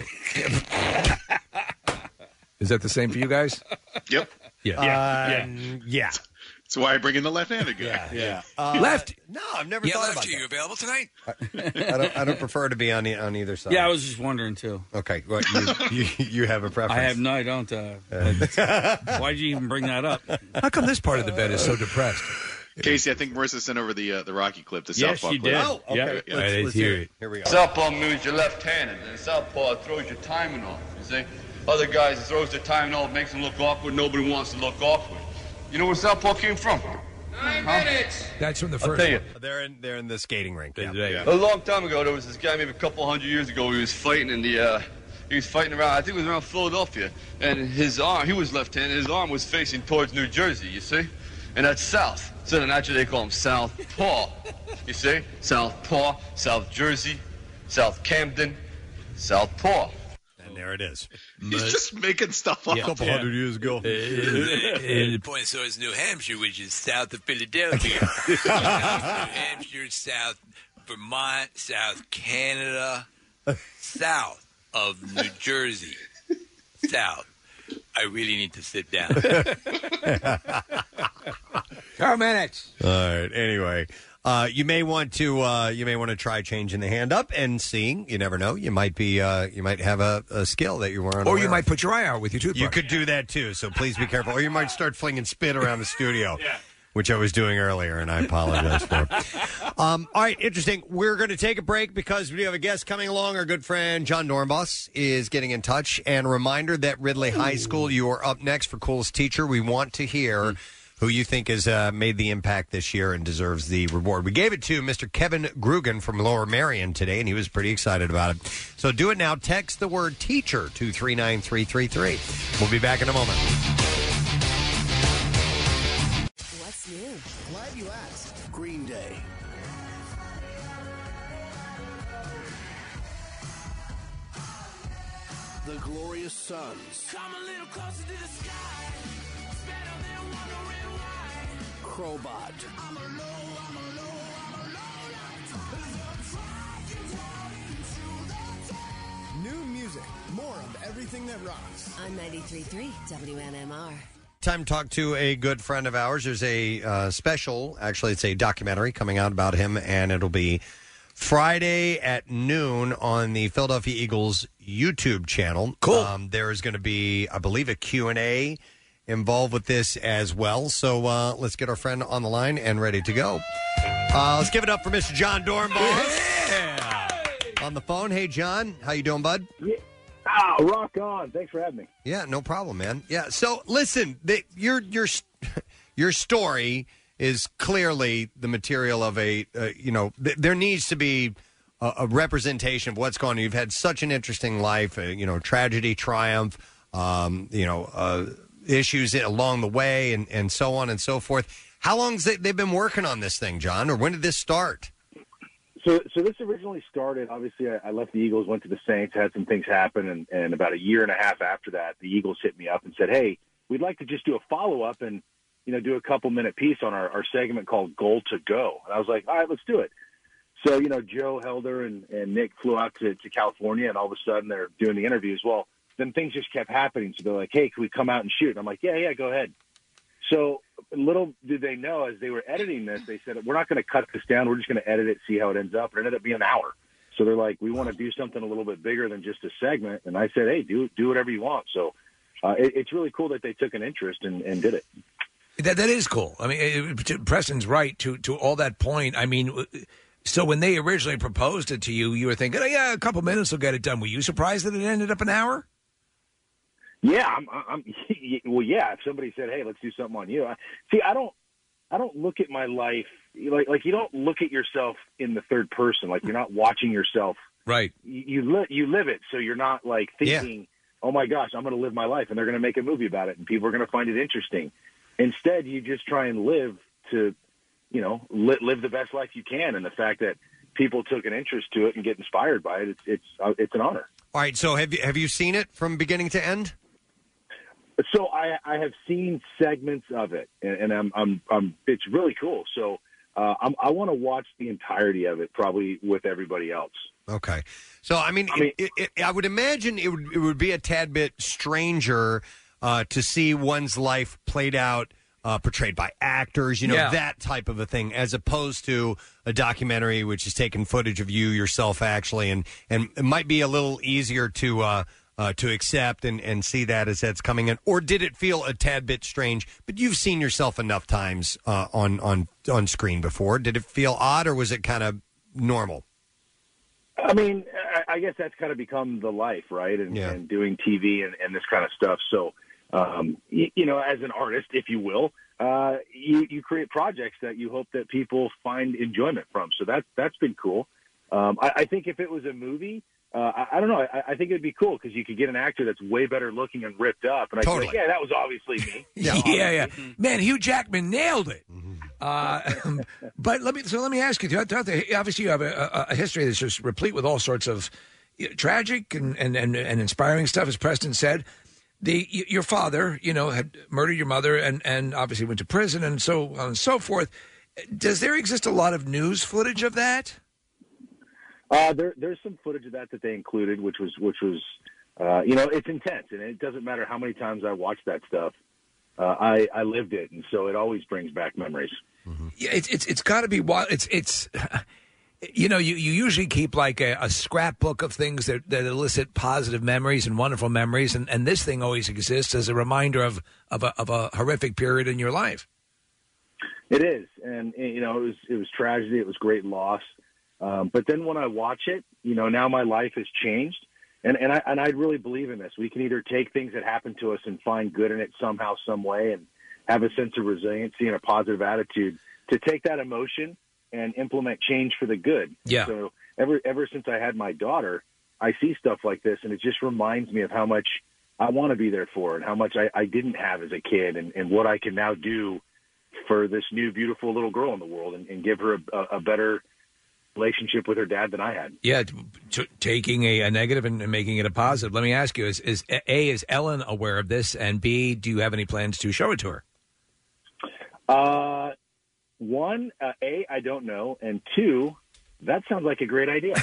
Speaker 5: Is that the same for you guys?
Speaker 9: Yep.
Speaker 5: Yeah.
Speaker 3: Yeah.
Speaker 9: That's why I bring in the left-handed guy.
Speaker 3: Yeah.
Speaker 5: Left.
Speaker 3: No, I've never thought about
Speaker 22: Lefty, you available tonight?
Speaker 3: that. I don't prefer to be on either side.
Speaker 6: Yeah, I was just wondering too.
Speaker 3: Okay. Well, you have a preference?
Speaker 6: I have no. I don't. Why'd you even bring that up?
Speaker 5: How come this part of the bed is so depressed?
Speaker 9: Casey, I think Marissa sent over the Rocky clip, the
Speaker 6: Yes,
Speaker 9: Southpaw
Speaker 6: she
Speaker 9: clip.
Speaker 6: did.
Speaker 3: Oh, okay.
Speaker 9: Yeah.
Speaker 3: Let's hear it. Here we go.
Speaker 16: Southpaw means you're left-handed, and Southpaw throws your timing off, you see? Other guys, it throws their timing off, makes them look awkward. Nobody wants to look awkward. You know where Southpaw came from? 9 minutes!
Speaker 5: That's from the
Speaker 16: I'll
Speaker 5: first
Speaker 16: tell you.
Speaker 3: They're in the skating rink.
Speaker 16: A long time ago, there was this guy, maybe a couple hundred years ago, he was fighting in the, he was fighting around, I think it was around Philadelphia, and his arm, he was left-handed, his arm was facing towards New Jersey, you see? And that's south. So then naturally they call him Southpaw. You see? Southpaw, South Jersey, South Camden, Southpaw.
Speaker 3: And there it is.
Speaker 9: He's just making stuff up.
Speaker 3: A couple hundred years ago.
Speaker 22: And Point Source, New Hampshire, which is south of Philadelphia. South New Hampshire, South Vermont, South Canada, south of New Jersey, south. I really need to sit down.
Speaker 5: 2 minutes.
Speaker 3: All right. Anyway, you may want to try changing the hand up and seeing. You never know. You might have a skill that you weren't.
Speaker 5: Or you might put your eye out with your toothbrush.
Speaker 3: You could do that too. So please be careful. Or you might start flinging spit around the studio. Which I was doing earlier, and I apologize for. All right, interesting. We're going to take a break because we have a guest coming along. Our good friend John Dornbos is getting in touch. And a reminder that Ridley High School, you are up next for Coolest Teacher. We want to hear who you think has made the impact this year and deserves the reward. We gave it to Mr. Kevin Grugan from Lower Marion today, and he was pretty excited about it. So do it now. Text the word teacher to 39333. We'll be back in a moment.
Speaker 23: What's new? Glad you asked. Green Day. The Glorious Sons. Come a little closer to the sky. It's better than wondering why. Crowbot. I'm New music. More of everything that rocks. On 93.3 WMMR.
Speaker 3: Time to talk to a good friend of ours. There's a special, actually, it's a documentary coming out about him, and it'll be Friday at noon on the Philadelphia Eagles YouTube channel.
Speaker 5: Cool.
Speaker 3: There is going to be, I believe, a Q&A involved with this as well. So let's get our friend on the line and ready to go. Let's give it up for Mr. John Dornbos. Yeah. On the phone. Hey, John. How you doing, bud?
Speaker 24: Yeah. Rock on. Thanks for having me.
Speaker 3: Yeah, no problem, man. Yeah, so listen, you're your story is clearly the material of a, there needs to be a representation of what's going on. You've had such an interesting life, tragedy, triumph, issues along the way, and so on and so forth. How long have they been working on this thing, John, or when did this start?
Speaker 2: So this originally started, obviously, I left the Eagles, went to the Saints, had some things happen, and about a year and a half after that, the Eagles hit me up and said, hey, we'd like to just do a follow-up and, do a couple-minute piece on our segment called Goal to Go. And I was like, all right, let's do it. So, Joe Helder and Nick flew out to California, and all of a sudden they're doing the interviews. Well, then things just kept happening. So they're like, hey, can we come out and shoot? And I'm like, yeah, go ahead. So little did they know, as they were editing this, they said, we're not going to cut this down. We're just going to edit it, see how it ends up. It ended up being an hour. So they're like, we want to do something a little bit bigger than just a segment. And I said, hey, do whatever you want. So it's really cool that they took an interest and did it.
Speaker 5: That is cool. I mean, Preston's right to all that point. I mean, so when they originally proposed it to you, you were thinking, oh, yeah, a couple minutes will get it done. Were you surprised that it ended up an hour?
Speaker 2: Yeah, well, yeah. If somebody said, "Hey, let's do something on you," I don't look at my life like you don't look at yourself in the third person. Like you're not watching yourself.
Speaker 5: Right.
Speaker 2: You live it, so you're not like thinking, "Oh my gosh, I'm going to live my life," and they're going to make a movie about it, and people are going to find it interesting. Instead, you just try and live to, live the best life you can, and the fact that people took an interest to it and get inspired by it, it's an honor.
Speaker 3: All right. So have you seen it from beginning to end?
Speaker 2: So I have seen segments of it, and I'm it's really cool. So I want to watch the entirety of it, probably with everybody else.
Speaker 3: Okay. So I would imagine it would be a tad bit stranger to see one's life played out, portrayed by actors, that type of a thing, as opposed to a documentary which is taking footage of you yourself actually, and it might be a little easier to accept and see that as that's coming in. Or did it feel a tad bit strange? But you've seen yourself enough times on screen before. Did it feel odd, or was it kind of normal?
Speaker 2: I mean, I guess that's kind of become the life, right? And doing TV and this kind of stuff. So, as an artist, if you will, you create projects that you hope that people find enjoyment from. So that's been cool. I think if it was a movie, I don't know. I think it'd be cool because you could get an actor that's way better looking and ripped up, and I'd say, yeah, that was obviously me.
Speaker 5: Yeah. Man, Hugh Jackman nailed it. But let me ask you. Obviously, you have a history that's just replete with all sorts of tragic and inspiring stuff, as Preston said. Your father, had murdered your mother, and obviously went to prison, and so on and so forth. Does there exist a lot of news footage of that?
Speaker 2: There's some footage of that they included, which was it's intense, and it doesn't matter how many times I watch that stuff. I lived it, and so it always brings back memories.
Speaker 5: Mm-hmm. Yeah, it's got to be wild. It's you usually keep like a scrapbook of things that elicit positive memories and wonderful memories, and this thing always exists as a reminder of a horrific period in your life.
Speaker 2: It is, and it was tragedy. It was great loss. But then when I watch it, now my life has changed, and I really believe in this. We can either take things that happen to us and find good in it somehow, some way, and have a sense of resiliency and a positive attitude to take that emotion and implement change for the good.
Speaker 5: Yeah.
Speaker 2: So ever since I had my daughter, I see stuff like this, and it just reminds me of how much I want to be there for her and how much I didn't have as a kid, and what I can now do for this new beautiful little girl in the world, and give her a better relationship with her dad than I had.
Speaker 5: Yeah, taking a negative and making it a positive. Let me ask you: is Ellen aware of this? And B, do you have any plans to show it to her?
Speaker 2: One, A, I don't know, and two, that sounds like a great idea.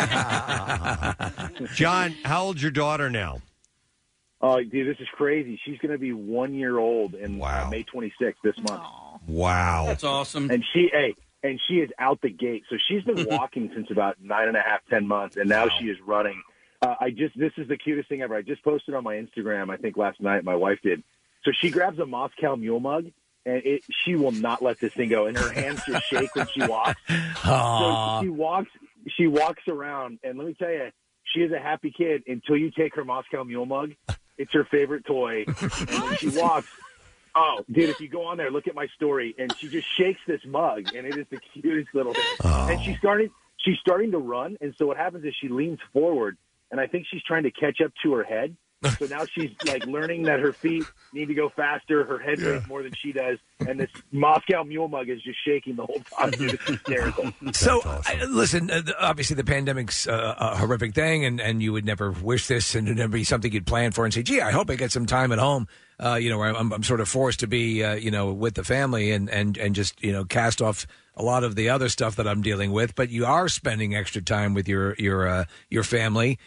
Speaker 3: John, how old's your daughter now?
Speaker 2: Oh, dude, this is crazy. She's going to be 1 year old in May 26th this month.
Speaker 3: Wow,
Speaker 6: that's awesome.
Speaker 2: And she is out the gate. So she's been walking since about 9.5, 10 months, and now she is running. This is the cutest thing ever. I just posted on my Instagram, I think last night, my wife did. So she grabs a Moscow Mule mug, and she will not let this thing go, and her hands just shake when she walks. So she walks around, and let me tell you, she is a happy kid until you take her Moscow Mule mug. It's her favorite toy. And when she walks, Oh, dude, if you go on there, look at my story, and she just shakes this mug, and it is the cutest little thing.
Speaker 3: Oh.
Speaker 2: And she's starting to run, and so what happens is she leans forward, and I think she's trying to catch up to her head. So now she's like learning that her feet need to go faster, her head weighs more than she does, and this Moscow Mule mug is just shaking the whole time. Dude, it's hysterical.
Speaker 5: So, listen, obviously the pandemic's a horrific thing, and you would never wish this, and it'd never be something you'd plan for and say, gee, I hope I get some time at home, where I'm sort of forced to be, with the family and just, cast off a lot of the other stuff that I'm dealing with. But you are spending extra time with your family.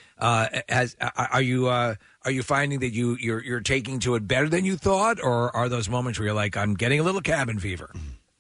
Speaker 5: Are you finding that you're taking to it better than you thought, or are those moments where you're like, I'm getting a little cabin fever?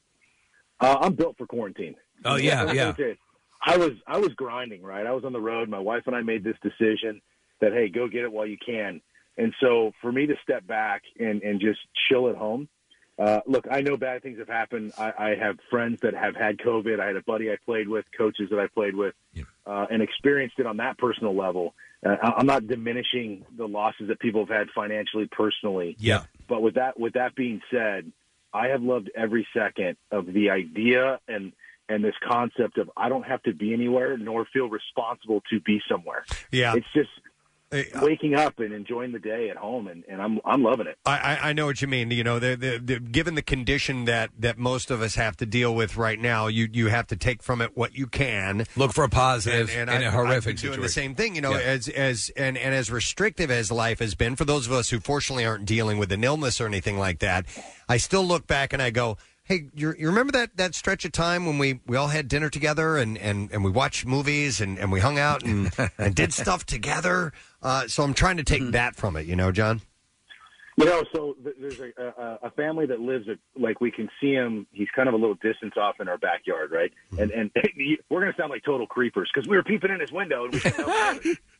Speaker 2: I'm built for quarantine.
Speaker 5: Oh yeah.
Speaker 2: I was grinding, right? I was on the road. My wife and I made this decision that, hey, go get it while you can. And so for me to step back and just chill at home, look, I know bad things have happened. I have friends that have had COVID. I had a buddy I played with, coaches that I played with, and experienced it on that personal level. I'm not diminishing the losses that people have had financially, personally.
Speaker 5: Yeah.
Speaker 2: But with that being said, I have loved every second of the idea and this concept of I don't have to be anywhere nor feel responsible to be somewhere.
Speaker 3: Yeah.
Speaker 2: It's just waking up and enjoying the day at home, and I'm loving it.
Speaker 3: I know what you mean. Given the condition that most of us have to deal with right now, you have to take from it what you can.
Speaker 5: Look for a positive in a horrific
Speaker 3: I've been
Speaker 5: situation.
Speaker 3: doing the same thing, as restrictive as life has been for those of us who fortunately aren't dealing with an illness or anything like that. I still look back and I go, hey, you remember that stretch of time when we all had dinner together and we watched movies and we hung out and did stuff together? So I'm trying to take that from it, John?
Speaker 2: So there's a family that lives like we can see him. He's kind of a little distance off in our backyard, right? And we're going to sound like total creepers because we were peeping in his window and we didn't know.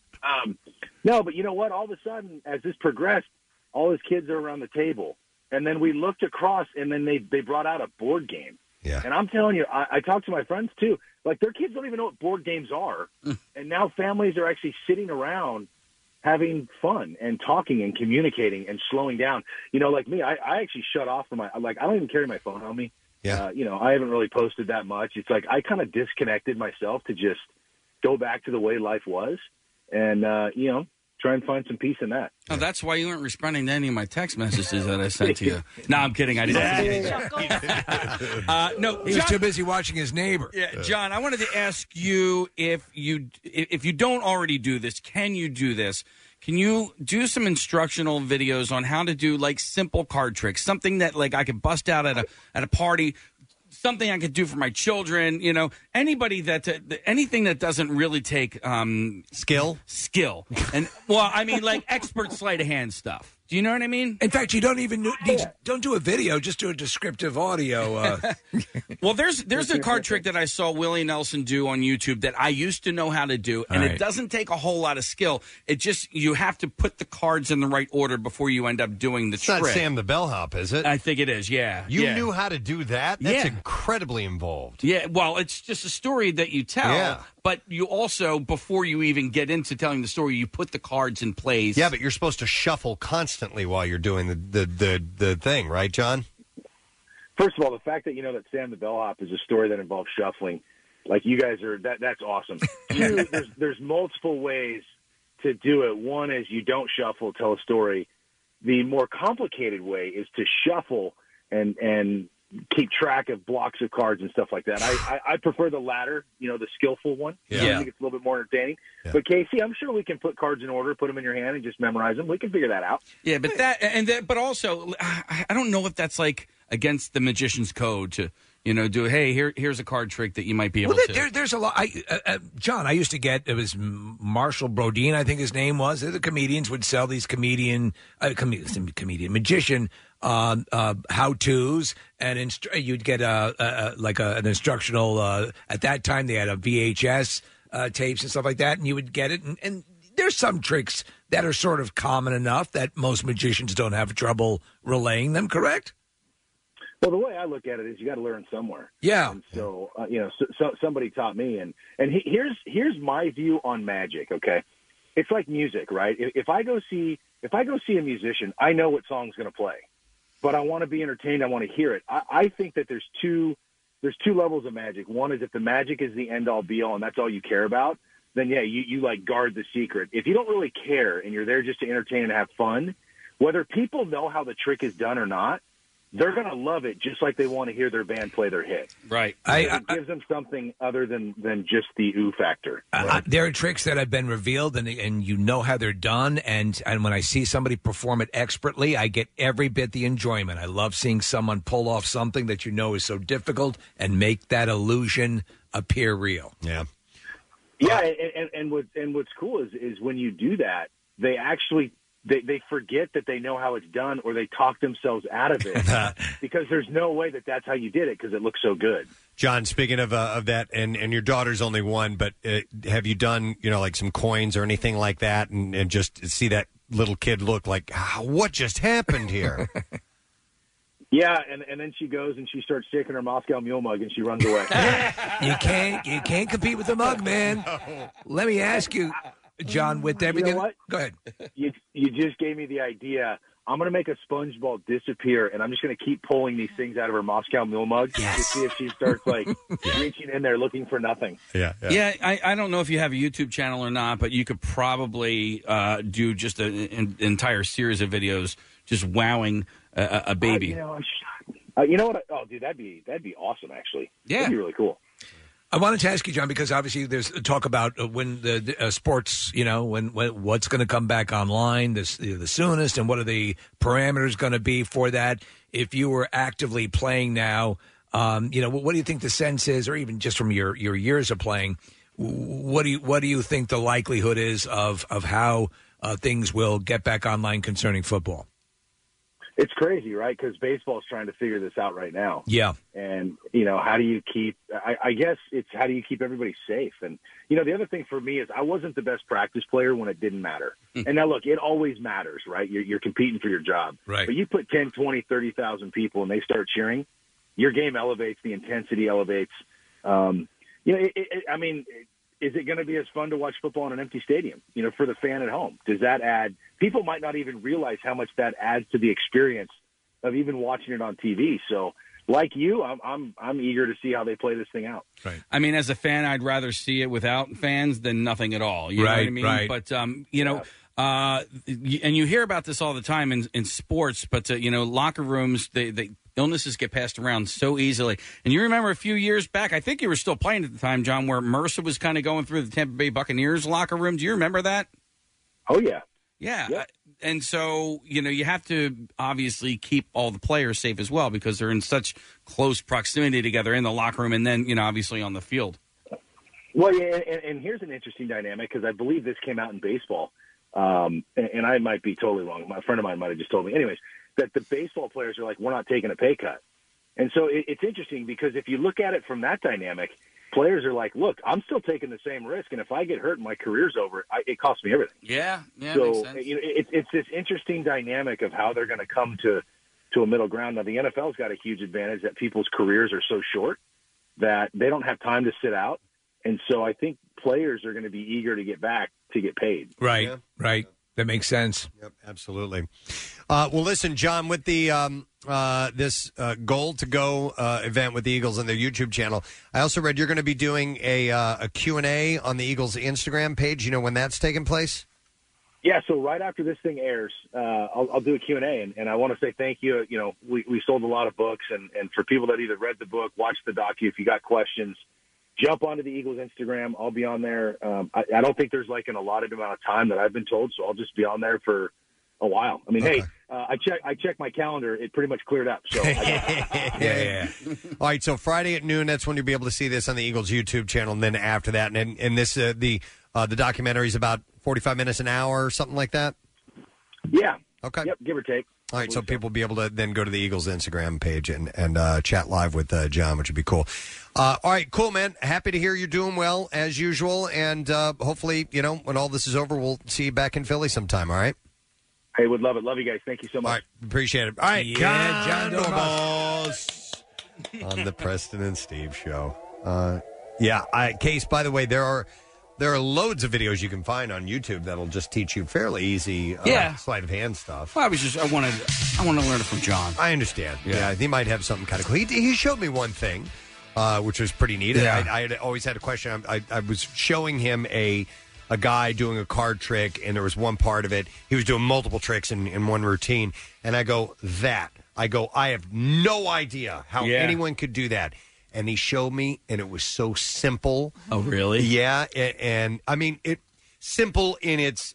Speaker 2: No, but you know what? All of a sudden, as this progressed, all his kids are around the table. And then we looked across, and then they brought out a board game.
Speaker 3: Yeah.
Speaker 2: And I'm telling you, I talk to my friends, too. Like, their kids don't even know what board games are. And now families are actually sitting around having fun and talking and communicating and slowing down. Like me, I actually shut off from I don't even carry my phone on me.
Speaker 3: Yeah.
Speaker 2: I haven't really posted that much. It's like I kind of disconnected myself to just go back to the way life was and, try and find some peace in that.
Speaker 6: Oh, that's why you weren't responding to any of my text messages that I sent to you. No, I'm kidding. I didn't. No,
Speaker 5: he was too busy watching his neighbor.
Speaker 6: Yeah, John, I wanted to ask you if you don't already do this, can you do this? Can you do some instructional videos on how to do like simple card tricks, something that like I could bust out at a party? Something I could do for my children, anybody anything that doesn't really take
Speaker 3: skill,
Speaker 6: and like expert sleight of hand stuff. Do you know what I mean?
Speaker 5: In fact, you don't even don't do a video, just do a descriptive audio.
Speaker 6: Well, there's a card trick that I saw Willie Nelson do on YouTube that I used to know how to do, and it doesn't take a whole lot of skill. It just you have to put the cards in the right order before you end up doing the trick.
Speaker 3: It's not Sam the Bellhop, is it?
Speaker 6: I think it is. Yeah,
Speaker 3: you knew how to do that. That's incredibly involved.
Speaker 6: Yeah, well, it's just a story that you tell.
Speaker 3: Yeah.
Speaker 6: But you also, before you even get into telling the story, you put the cards in place.
Speaker 3: Yeah, but you're supposed to shuffle constantly while you're doing the thing, right, John?
Speaker 2: First of all, the fact that that Sam the Bellhop is a story that involves shuffling, like you guys are, that's awesome. Two, there's multiple ways to do it. One is you don't shuffle, tell a story. The more complicated way is to shuffle and keep track of blocks of cards and stuff like that. I prefer the latter, the skillful one.
Speaker 3: Yeah.
Speaker 2: I think it's a little bit more entertaining. Yeah. But Casey, I'm sure we can put cards in order, put them in your hand, and just memorize them. We can figure that out.
Speaker 6: Yeah, but but also, I don't know if that's like against the magician's code to do. Hey, here's a card trick that you might be able to.
Speaker 5: There's a lot. John, I used to get it was Marshall Brodeen, I think his name was. The comedians would sell these magician how-tos, and you'd get an instructional. At that time, they had a VHS tapes and stuff like that, and you would get it. And there's some tricks that are sort of common enough that most magicians don't have trouble relaying them. Correct?
Speaker 2: Well, the way I look at it is you got to learn somewhere.
Speaker 5: Yeah.
Speaker 2: And so so somebody taught me, and here's my view on magic. Okay, it's like music, right? If I go see a musician, I know what song's going to play. but I want to be entertained. I want to hear it. I think that there's two levels of magic. One is if the magic is the end all be all and that's all you care about, then yeah, you like guard the secret. If you don't really care and you're there just to entertain and have fun, whether people know how the trick is done or not, they're going to love it just like they want to hear their band play their hit.
Speaker 6: Right.
Speaker 2: It gives them something other than just the ooh factor.
Speaker 5: There are tricks that have been revealed, and you know how they're done. And when I see somebody perform it expertly, I get every bit the enjoyment. I love seeing someone pull off something that you know is so difficult and make that illusion appear real.
Speaker 3: Yeah.
Speaker 2: Yeah, and what's cool is when you do that, they actually they forget that they know how it's done, or they talk themselves out of it because there's no way that that's how you did it because it looks so good.
Speaker 3: John, speaking of that, and your daughter's only one, but have you done like some coins or anything like that, and just see that little kid look like what just happened here?
Speaker 2: Yeah, and then she goes and she starts shaking her Moscow Mule mug and she runs away.
Speaker 5: You can't compete with the mug, man. Let me ask you, John, with everything.
Speaker 2: You know what?
Speaker 5: Go ahead.
Speaker 2: You just gave me the idea. I'm going to make a sponge ball disappear, and I'm just going to keep pulling these things out of her Moscow Mule mug to see if she starts reaching in there looking for nothing.
Speaker 3: Yeah.
Speaker 6: I don't know if you have a YouTube channel or not, but you could probably do just an entire series of videos just wowing a baby.
Speaker 2: You know what? Dude, that'd be awesome. Actually, that'd be really cool.
Speaker 5: I wanted to ask you, John, because obviously there's talk about when the sports, when what's going to come back online the soonest, and what are the parameters going to be for that. If you were actively playing now, what do you think the sense is, or even just from your years of playing, what do you think the likelihood is of how things will get back online concerning football?
Speaker 2: It's crazy, right? Because baseball's trying to figure this out right now.
Speaker 5: Yeah.
Speaker 2: And, how do you keep – I guess it's how do you keep everybody safe? And, the other thing for me is I wasn't the best practice player when it didn't matter. And now, look, it always matters, right? You're competing for your job.
Speaker 5: Right.
Speaker 2: But you put 10, 20, 30,000 people and they start cheering, your game elevates, the intensity elevates. Is it going to be as fun to watch football in an empty stadium, for the fan at home? Does that add – people might not even realize how much that adds to the experience of even watching it on TV. So, like you, I'm eager to see how they play this thing out.
Speaker 5: Right.
Speaker 6: I mean, as a fan, I'd rather see it without fans than nothing at all. You know what I mean?
Speaker 5: Right.
Speaker 6: But, and you hear about this all the time in sports, but, locker rooms, they illnesses get passed around so easily. And you remember a few years back, I think you were still playing at the time, John, where MRSA was kind of going through the Tampa Bay Buccaneers locker room. Do you remember that?
Speaker 2: Oh, yeah.
Speaker 6: Yeah.
Speaker 2: Yep.
Speaker 6: And so, you have to obviously keep all the players safe as well because they're in such close proximity together in the locker room and then, obviously on the field.
Speaker 2: Well, yeah, and here's an interesting dynamic because I believe this came out in baseball, and I might be totally wrong. My friend of mine might have just told me. Anyways, that the baseball players are like, we're not taking a pay cut. And so it's interesting because if you look at it from that dynamic, players are like, look, I'm still taking the same risk, and if I get hurt and my career's over, it costs me everything.
Speaker 6: Yeah,
Speaker 2: so
Speaker 6: makes sense.
Speaker 2: It's this interesting dynamic of how they're going to come to a middle ground. Now, the NFL's got a huge advantage that people's careers are so short that they don't have time to sit out, and so I think players are going to be eager to get back to get paid.
Speaker 5: Right, right. That makes sense.
Speaker 3: Yep, absolutely. Well, listen, John, with the this Goal to Go event with the Eagles and their YouTube channel, I also read you're going to be doing a Q&A on the Eagles Instagram page. You know when that's taking place?
Speaker 2: Yeah, so right after this thing airs, I'll do a Q&A, and I want to say thank you. We sold a lot of books, and for people that either read the book, watched the docu, if you got questions, jump onto the Eagles Instagram. I'll be on there. I don't think there's an allotted amount of time that I've been told, so I'll just be on there for a while. I mean, hey, I checked my calendar. It pretty much cleared up. So
Speaker 3: yeah. All right, so Friday at noon, that's when you'll be able to see this on the Eagles YouTube channel, and then after that, and this the documentary is about 45 minutes an hour or something like that?
Speaker 2: Yeah.
Speaker 3: Okay.
Speaker 2: Yep, give or take.
Speaker 3: All right, so people will be able to then go to the Eagles Instagram page and chat live with John, which would be cool. All right, cool, man. Happy to hear you're doing well, as usual, and hopefully, when all this is over, we'll see you back in Philly sometime, all right?
Speaker 2: Hey, would love it. Love you guys. Thank you so much.
Speaker 3: All right, appreciate it. All right,
Speaker 5: John
Speaker 3: Dormos on the Preston and Steve Show. Case, by the way, there There are loads of videos you can find on YouTube that'll just teach you fairly easy sleight of hand stuff.
Speaker 6: Well, I want to learn it from John.
Speaker 3: I understand. Yeah, he might have something kind of cool. He showed me one thing, which was pretty neat.
Speaker 5: Yeah.
Speaker 3: I had always had a question. I was showing him a guy doing a card trick, and there was one part of it. He was doing multiple tricks in one routine, and I go, I have no idea how anyone could do that. And he showed me, and it was so simple.
Speaker 6: Oh, really?
Speaker 3: Yeah, and I mean, simple in its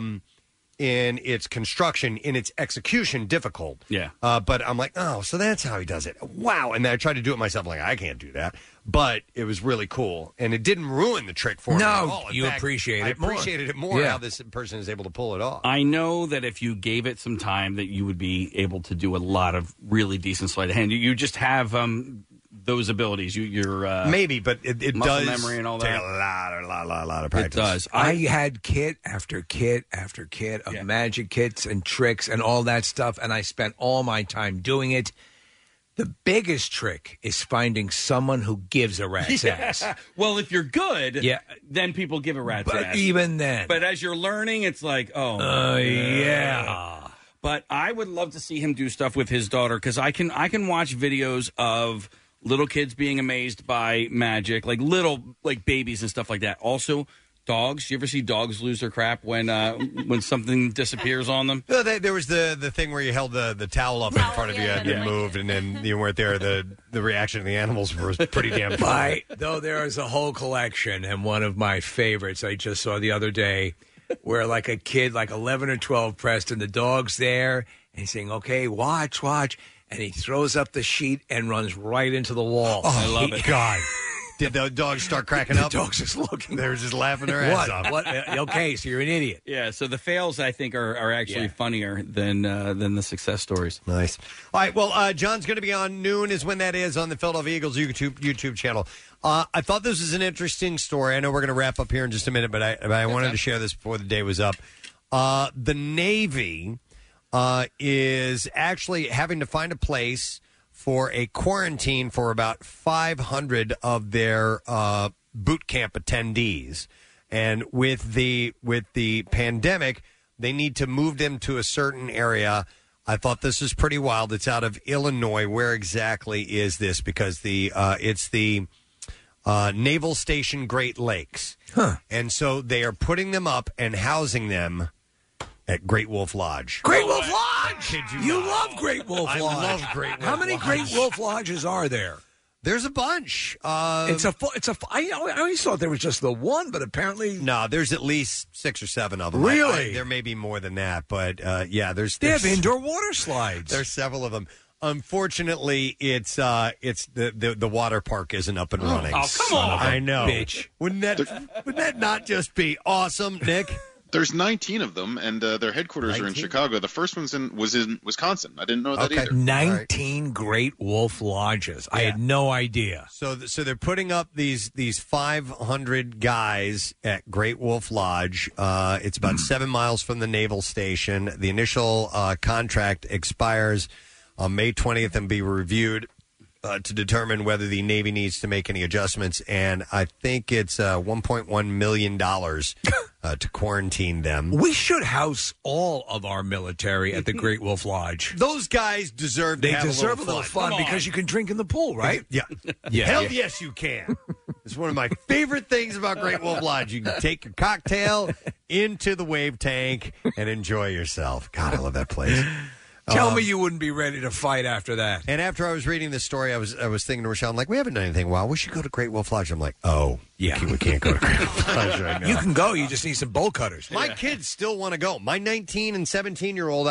Speaker 3: construction, in its execution, difficult.
Speaker 6: Yeah.
Speaker 3: But I'm like, oh, so that's how he does it. Wow. And then I tried to do it myself. Like, I can't do that. But it was really cool, and it didn't ruin the trick for me at all. In fact,
Speaker 5: appreciate it
Speaker 3: more. I appreciated it more how this person is able to pull it off.
Speaker 6: I know that if you gave it some time, that you would be able to do a lot of really decent sleight of hand. You just have those abilities. You're
Speaker 3: maybe, but it
Speaker 6: muscle
Speaker 3: does
Speaker 6: memory and all that.
Speaker 3: take a lot of practice.
Speaker 6: It does.
Speaker 5: I had kit after kit after kit of magic kits and tricks and all that stuff, and I spent all my time doing it. The biggest trick is finding someone who gives a rat's ass.
Speaker 6: Well, if you're good, then people give a rat's ass.
Speaker 5: But even then.
Speaker 6: But as you're learning, it's like,
Speaker 5: yeah.
Speaker 6: But I would love to see him do stuff with his daughter, because I can watch videos of little kids being amazed by magic, like babies and stuff like that. Also, dogs. You ever see dogs lose their crap when something disappears on them?
Speaker 3: There was the thing where you held the towel up in front of you and you moved, and then you weren't there. The reaction of the animals was pretty damn funny.
Speaker 5: Though there is a whole collection, and one of my favorites I just saw the other day, where like a kid, like 11 or 12, Preston, the dog's there, and he's saying, okay, watch, and he throws up the sheet and runs right into the wall.
Speaker 3: Oh, I love it. God. Did the dogs start cracking up?
Speaker 5: The dogs just looking.
Speaker 3: They were just laughing their ass off.
Speaker 5: What? Okay, so you're an idiot.
Speaker 6: Yeah, so the fails, I think, are actually funnier than the success stories.
Speaker 3: Nice. All right, well, John's going to be on noon is when that is on the Philadelphia Eagles YouTube channel. I thought this was an interesting story. I know we're going to wrap up here in just a minute, but I wanted to share this before the day was up. The Navy is actually having to find a place for a quarantine for about 500 of their boot camp attendees. And with the pandemic, they need to move them to a certain area. I thought this was pretty wild. It's out of Illinois. Where exactly is this? Because it's the Naval Station Great Lakes.
Speaker 5: Huh.
Speaker 3: And so they are putting them up and housing them at Great Wolf Lodge.
Speaker 5: Great Wolf Lodge! You
Speaker 3: not.
Speaker 5: love Great Wolf Lodge.
Speaker 3: I love Great Wolf
Speaker 5: How many
Speaker 3: Lodge.
Speaker 5: Great Wolf Lodges are there?
Speaker 3: There's a bunch.
Speaker 5: I always thought there was just the one, but apparently...
Speaker 3: No, there's at least 6 or 7 of them.
Speaker 5: Really?
Speaker 3: There may be more than that, but there's...
Speaker 5: They have indoor water slides.
Speaker 3: There's several of them. Unfortunately, it's the water park isn't up and running.
Speaker 6: Oh, come on!
Speaker 3: I know.
Speaker 5: Bitch.
Speaker 3: Wouldn't that not just be awesome, Nick?
Speaker 9: There's 19 of them, and their headquarters are in Chicago. The first was in Wisconsin. I didn't know that either.
Speaker 5: 19 Great Wolf Lodges. I had no idea.
Speaker 3: So they're putting up these 500 guys at Great Wolf Lodge. It's about 7 miles from the naval station. The initial contract expires on May 20th and be reviewed to determine whether the Navy needs to make any adjustments. And I think it's $1.1 million to quarantine them.
Speaker 5: We should house all of our military at the Great Wolf Lodge.
Speaker 3: Those guys deserve to
Speaker 5: They
Speaker 3: have
Speaker 5: deserve
Speaker 3: a little
Speaker 5: fun because you can drink in the pool, right?
Speaker 3: Yeah. Hell yes, you can. It's one of my favorite things about Great Wolf Lodge. You can take your cocktail into the wave tank and enjoy yourself. God, I love that place.
Speaker 5: Tell me you wouldn't be ready to fight after that.
Speaker 3: And after I was reading this story, I was thinking to Rochelle, I'm like, we haven't done anything in a while. We should go to Great Wolf Lodge. I'm like, oh,
Speaker 5: yeah,
Speaker 3: we can't go to Great Wolf Lodge right now.
Speaker 5: You can go. You just need some bowl cutters.
Speaker 3: My kids still want to go. My 19 and 17-year-old,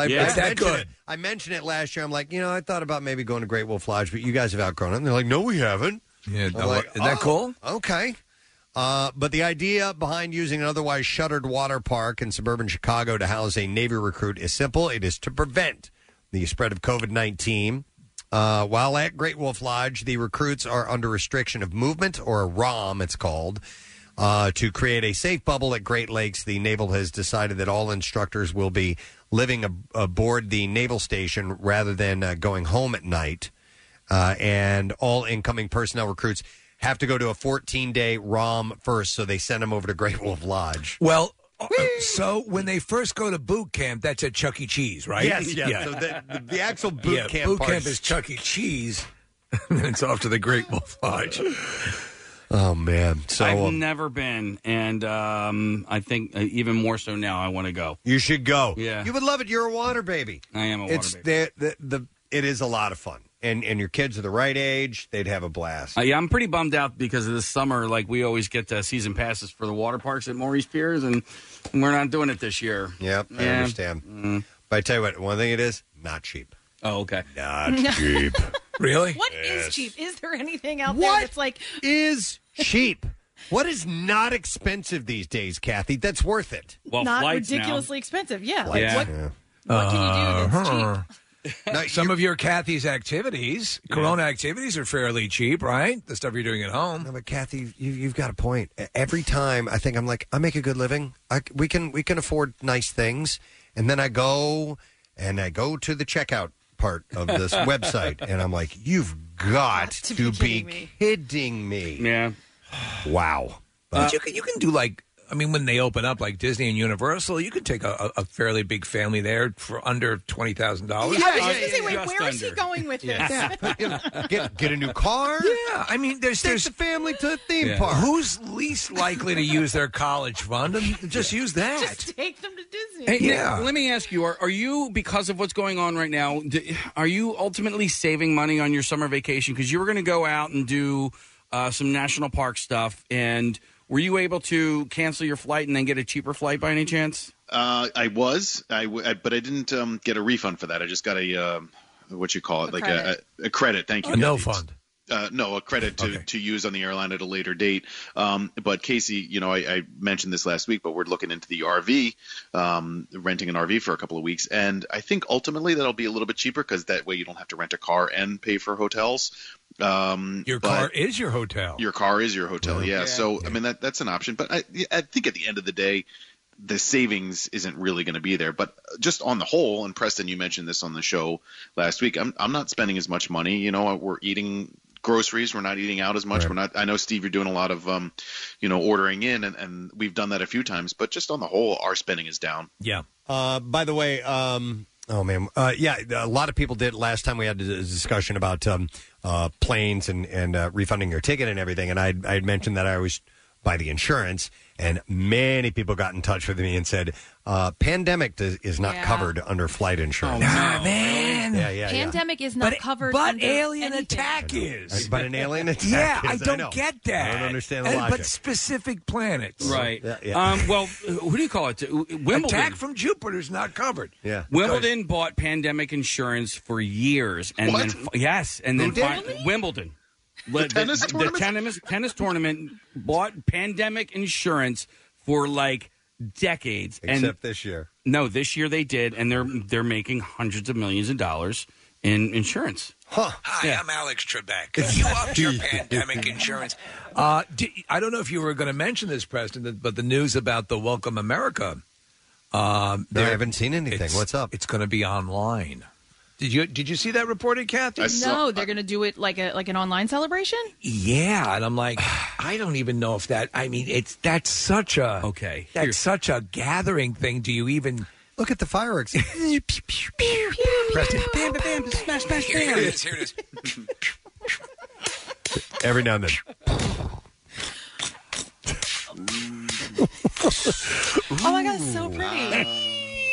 Speaker 3: I mentioned it last year. I'm like, I thought about maybe going to Great Wolf Lodge, but you guys have outgrown it. And they're like, no, we haven't.
Speaker 5: Yeah,
Speaker 3: like,
Speaker 5: isn't that cool?
Speaker 3: Okay. But the idea behind using an otherwise shuttered water park in suburban Chicago to house a Navy recruit is simple. It is to prevent the spread of COVID-19. While at Great Wolf Lodge, the recruits are under restriction of movement, or a ROM, it's called. To create a safe bubble at Great Lakes, the Naval has decided that all instructors will be living aboard the Naval Station rather than going home at night. And all incoming personnel recruits have to go to a 14-day ROM first, so they send them over to Great Wolf Lodge.
Speaker 5: Well, so when they first go to boot camp, that's at Chuck E. Cheese, right?
Speaker 3: Yes.
Speaker 5: Yeah.
Speaker 3: So the actual boot camp
Speaker 5: boot
Speaker 3: part
Speaker 5: camp is Chuck E. Cheese, and then it's off to the Great Wolf Lodge.
Speaker 3: Oh, man. So
Speaker 6: I've never been, and I think even more so now I want to go.
Speaker 3: You should go.
Speaker 6: Yeah.
Speaker 3: You would love it. You're a water baby.
Speaker 6: I am a water baby.
Speaker 3: It is a lot of fun. And your kids are the right age. They'd have a blast.
Speaker 6: Yeah, I'm pretty bummed out because of this summer. Like, we always get season passes for the water parks at Maurice Piers, and we're not doing it this year.
Speaker 3: Yep, I understand. But I tell you what, one thing it is, not cheap.
Speaker 6: Oh, okay.
Speaker 3: Not cheap.
Speaker 5: Really?
Speaker 4: What is cheap? Is there anything out
Speaker 3: What
Speaker 4: there that's like
Speaker 3: is cheap? What is not expensive these days, Kathy? That's worth it.
Speaker 6: Well,
Speaker 4: not
Speaker 6: flights
Speaker 4: ridiculously expensive? Yeah.
Speaker 3: Flights.
Speaker 4: Like,
Speaker 3: Yeah.
Speaker 4: what can you do that's cheap?
Speaker 5: Some of your Kathy's activities, Corona activities, are fairly cheap, right? The stuff you're doing at home.
Speaker 3: No, but Kathy, you've got a point. Every time I think I'm like, I make a good living. We can afford nice things, and then I go to the checkout part of this website, and I'm like, you've got to be kidding me.
Speaker 6: Yeah.
Speaker 3: Wow.
Speaker 5: But you can do when they open up like Disney and Universal, you could take a fairly big family there for under $20,000.
Speaker 4: I was just going to say, wait, where is he going with this?
Speaker 3: Get a new car.
Speaker 5: Yeah, I mean, there's
Speaker 3: the family to a theme
Speaker 5: Yeah.
Speaker 3: park.
Speaker 5: Who's least likely to use their college fund? And just use that.
Speaker 4: Just take them to Disney.
Speaker 6: Hey, Nick, let me ask you: Are you, because of what's going on right now, are you ultimately saving money on your summer vacation? Because you were going to go out and do some national park stuff, and were you able to cancel your flight and then get a cheaper flight by any chance?
Speaker 9: I was, but I didn't get a refund for that. I just got a what you call it, a credit. Thank you.
Speaker 5: A no fund.
Speaker 9: No, a credit to use on the airline at a later date. But Casey, I mentioned this last week, but we're looking into the RV, renting an RV for a couple of weeks. And I think ultimately that'll be a little bit cheaper because that way you don't have to rent a car and pay for hotels.
Speaker 5: Your car is your hotel.
Speaker 9: Your car is your hotel, yeah. So, I mean, that's an option. But I think at the end of the day, the savings isn't really going to be there. But just on the whole, and Preston, you mentioned this on the show last week, I'm not spending as much money. We're eating groceries. We're not eating out as much.
Speaker 3: Right.
Speaker 9: I know, Steve, you're doing a lot of, ordering in, and we've done that a few times. But just on the whole, our spending is down.
Speaker 5: Yeah.
Speaker 3: By the way, oh man, a lot of people did last time we had a discussion about planes and refunding your ticket and everything, and I had mentioned that I always buy the insurance, and many people got in touch with me and said pandemic is not covered under flight insurance.
Speaker 5: Man.
Speaker 3: Yeah.
Speaker 4: Pandemic is not covered.
Speaker 5: But
Speaker 4: under
Speaker 5: alien
Speaker 4: anything.
Speaker 5: attack is.
Speaker 3: But an alien attack
Speaker 5: Yeah,
Speaker 3: is.
Speaker 5: I don't
Speaker 3: know.
Speaker 5: get that.
Speaker 3: I don't understand the logic.
Speaker 5: But specific planets.
Speaker 6: Right.
Speaker 3: Yeah.
Speaker 6: Well, who do you call it? Wimbledon.
Speaker 5: Attack from Jupiter's not covered.
Speaker 3: Yeah.
Speaker 6: Wimbledon bought pandemic insurance for years, and
Speaker 9: What?
Speaker 6: then Wimbledon.
Speaker 9: The tennis tournament?
Speaker 6: The tennis tournament bought pandemic insurance for like decades.
Speaker 3: Except this year.
Speaker 6: No, this year they did, and they're making hundreds of millions of dollars in insurance.
Speaker 3: Huh.
Speaker 22: Hi, I'm Alex Trebek. You upped your pandemic insurance.
Speaker 5: I don't know if you were going to mention this, Preston, but the news about the Welcome America.
Speaker 3: I haven't seen anything. What's up?
Speaker 5: It's going to be online. Did you see that reported, Kathy?
Speaker 4: No, they're going to do it like an online celebration.
Speaker 5: Yeah, and I'm like, I don't even know if that. I mean, that's such a such a gathering thing. Do you even
Speaker 3: look at the fireworks?
Speaker 5: Preston,
Speaker 6: bam, bam, bam, smash, smash, bam.
Speaker 22: Here it is. Here it is.
Speaker 3: Every now and then.
Speaker 4: Oh my God, it's so pretty.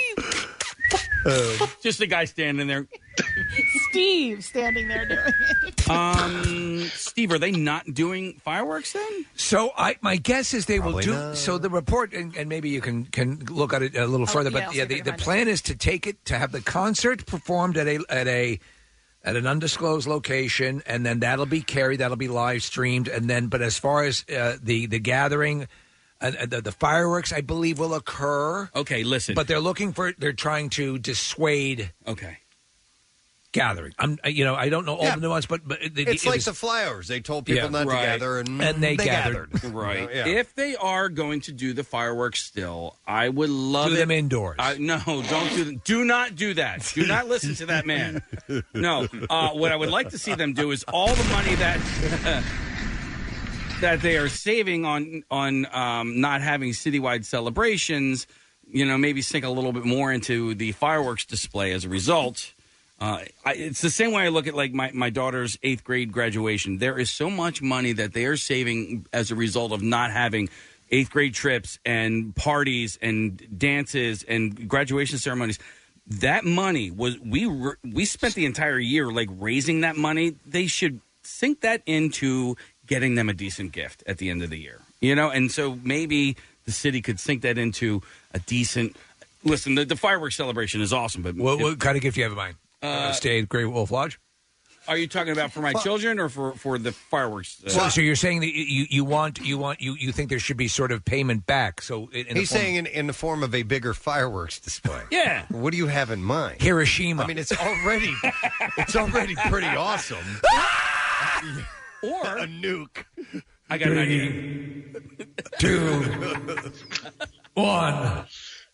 Speaker 6: Just a guy standing there.
Speaker 4: Steve standing there doing it.
Speaker 6: Steve, are they not doing fireworks then?
Speaker 5: So my guess is they
Speaker 3: Probably
Speaker 5: will do.
Speaker 3: not.
Speaker 5: So the report, and maybe you can look at it a little further.
Speaker 4: yeah,
Speaker 5: But
Speaker 4: I'll
Speaker 5: the plan is to take it to have the concert performed at an undisclosed location, and then that'll be carried, that'll be live streamed, and then. But as far as the gathering. The fireworks, I believe, will occur.
Speaker 6: Okay, listen.
Speaker 5: But they're trying to dissuade.
Speaker 6: Okay.
Speaker 5: Gathering. I don't know all the nuance, but
Speaker 3: It's like the flyovers. They told people not to gather, and
Speaker 5: they gathered.
Speaker 6: Right.
Speaker 3: Yeah.
Speaker 6: If they are going to do the fireworks still, I would love
Speaker 5: Do them indoors.
Speaker 6: No, don't do them. Do not do that. Do not listen to that man. No. What I would like to see them do is all the money that that they are saving on not having citywide celebrations, maybe sink a little bit more into the fireworks display as a result. It's the same way I look at like my daughter's 8th grade graduation. There is so much money that they are saving as a result of not having 8th grade trips and parties and dances and graduation ceremonies. That money was we spent the entire year like raising that money. They should sink that into getting them a decent gift at the end of the year, and so maybe the city could sink that into a decent. Listen, the fireworks celebration is awesome, but
Speaker 5: what kind of gift do you have in mind? Stay at Great Wolf Lodge.
Speaker 6: Are you talking about for my children or for the fireworks?
Speaker 5: So you're saying that you think there should be sort of payment back? So
Speaker 3: he's saying in the form of a bigger fireworks display.
Speaker 6: Yeah.
Speaker 3: What do you have in mind?
Speaker 5: Hiroshima.
Speaker 3: I mean, it's already pretty awesome.
Speaker 6: Or
Speaker 3: a nuke.
Speaker 6: I got an idea.
Speaker 5: 2, 1.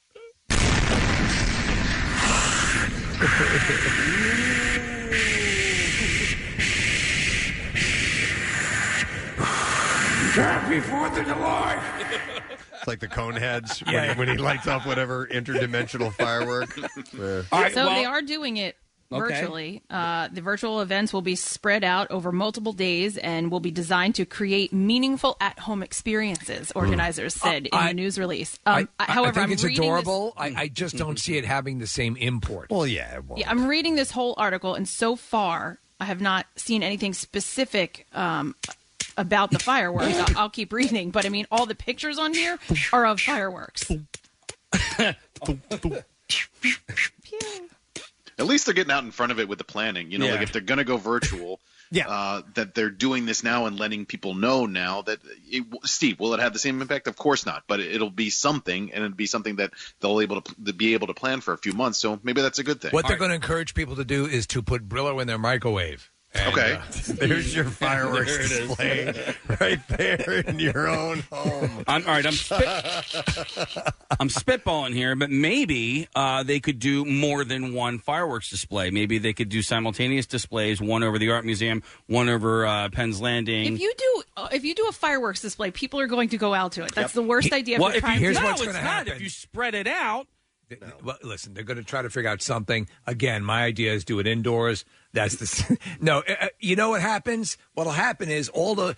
Speaker 23: Happy 4th of July!
Speaker 3: It's like the Coneheads when he lights off whatever interdimensional firework.
Speaker 4: They are doing it virtually. The virtual events will be spread out over multiple days and will be designed to create meaningful at-home experiences, organizers said in the news release. However,
Speaker 5: I think it's
Speaker 4: reading
Speaker 5: adorable. I just don't see it having the same import.
Speaker 3: Well, yeah.
Speaker 4: I'm reading this whole article, and so far I have not seen anything specific about the fireworks. I'll keep reading, but I mean, all the pictures on here are of fireworks.
Speaker 9: At least they're getting out in front of it with the planning. Like if they're going to go virtual, that they're doing this now and letting people know now that Steve, will it have the same impact? Of course not, but it'll be something, and it'll be something that they'll be able to plan for a few months. So maybe that's a good thing.
Speaker 5: What they're going to encourage people to do is to put Brillo in their microwave. And,
Speaker 9: okay.
Speaker 3: There's your fireworks display right there in your own home.
Speaker 6: I'm spitballing here, but maybe they could do more than one fireworks display. Maybe they could do simultaneous displays, one over the Art Museum, one over Penn's Landing.
Speaker 4: If you do a fireworks display, people are going to go out to it. That's the worst idea
Speaker 6: for
Speaker 4: trying to
Speaker 5: here's what's going to happen.
Speaker 6: If you spread it out.
Speaker 5: Well, listen, they're going to try to figure out something. Again, my idea is do it indoors. That's the no. You know what happens? What'll happen is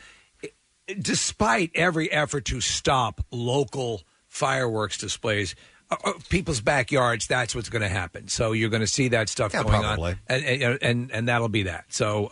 Speaker 5: despite every effort to stop local fireworks displays, people's backyards. That's what's going to happen. So you're going to see that stuff going
Speaker 3: probably.
Speaker 5: on, and that'll be that. So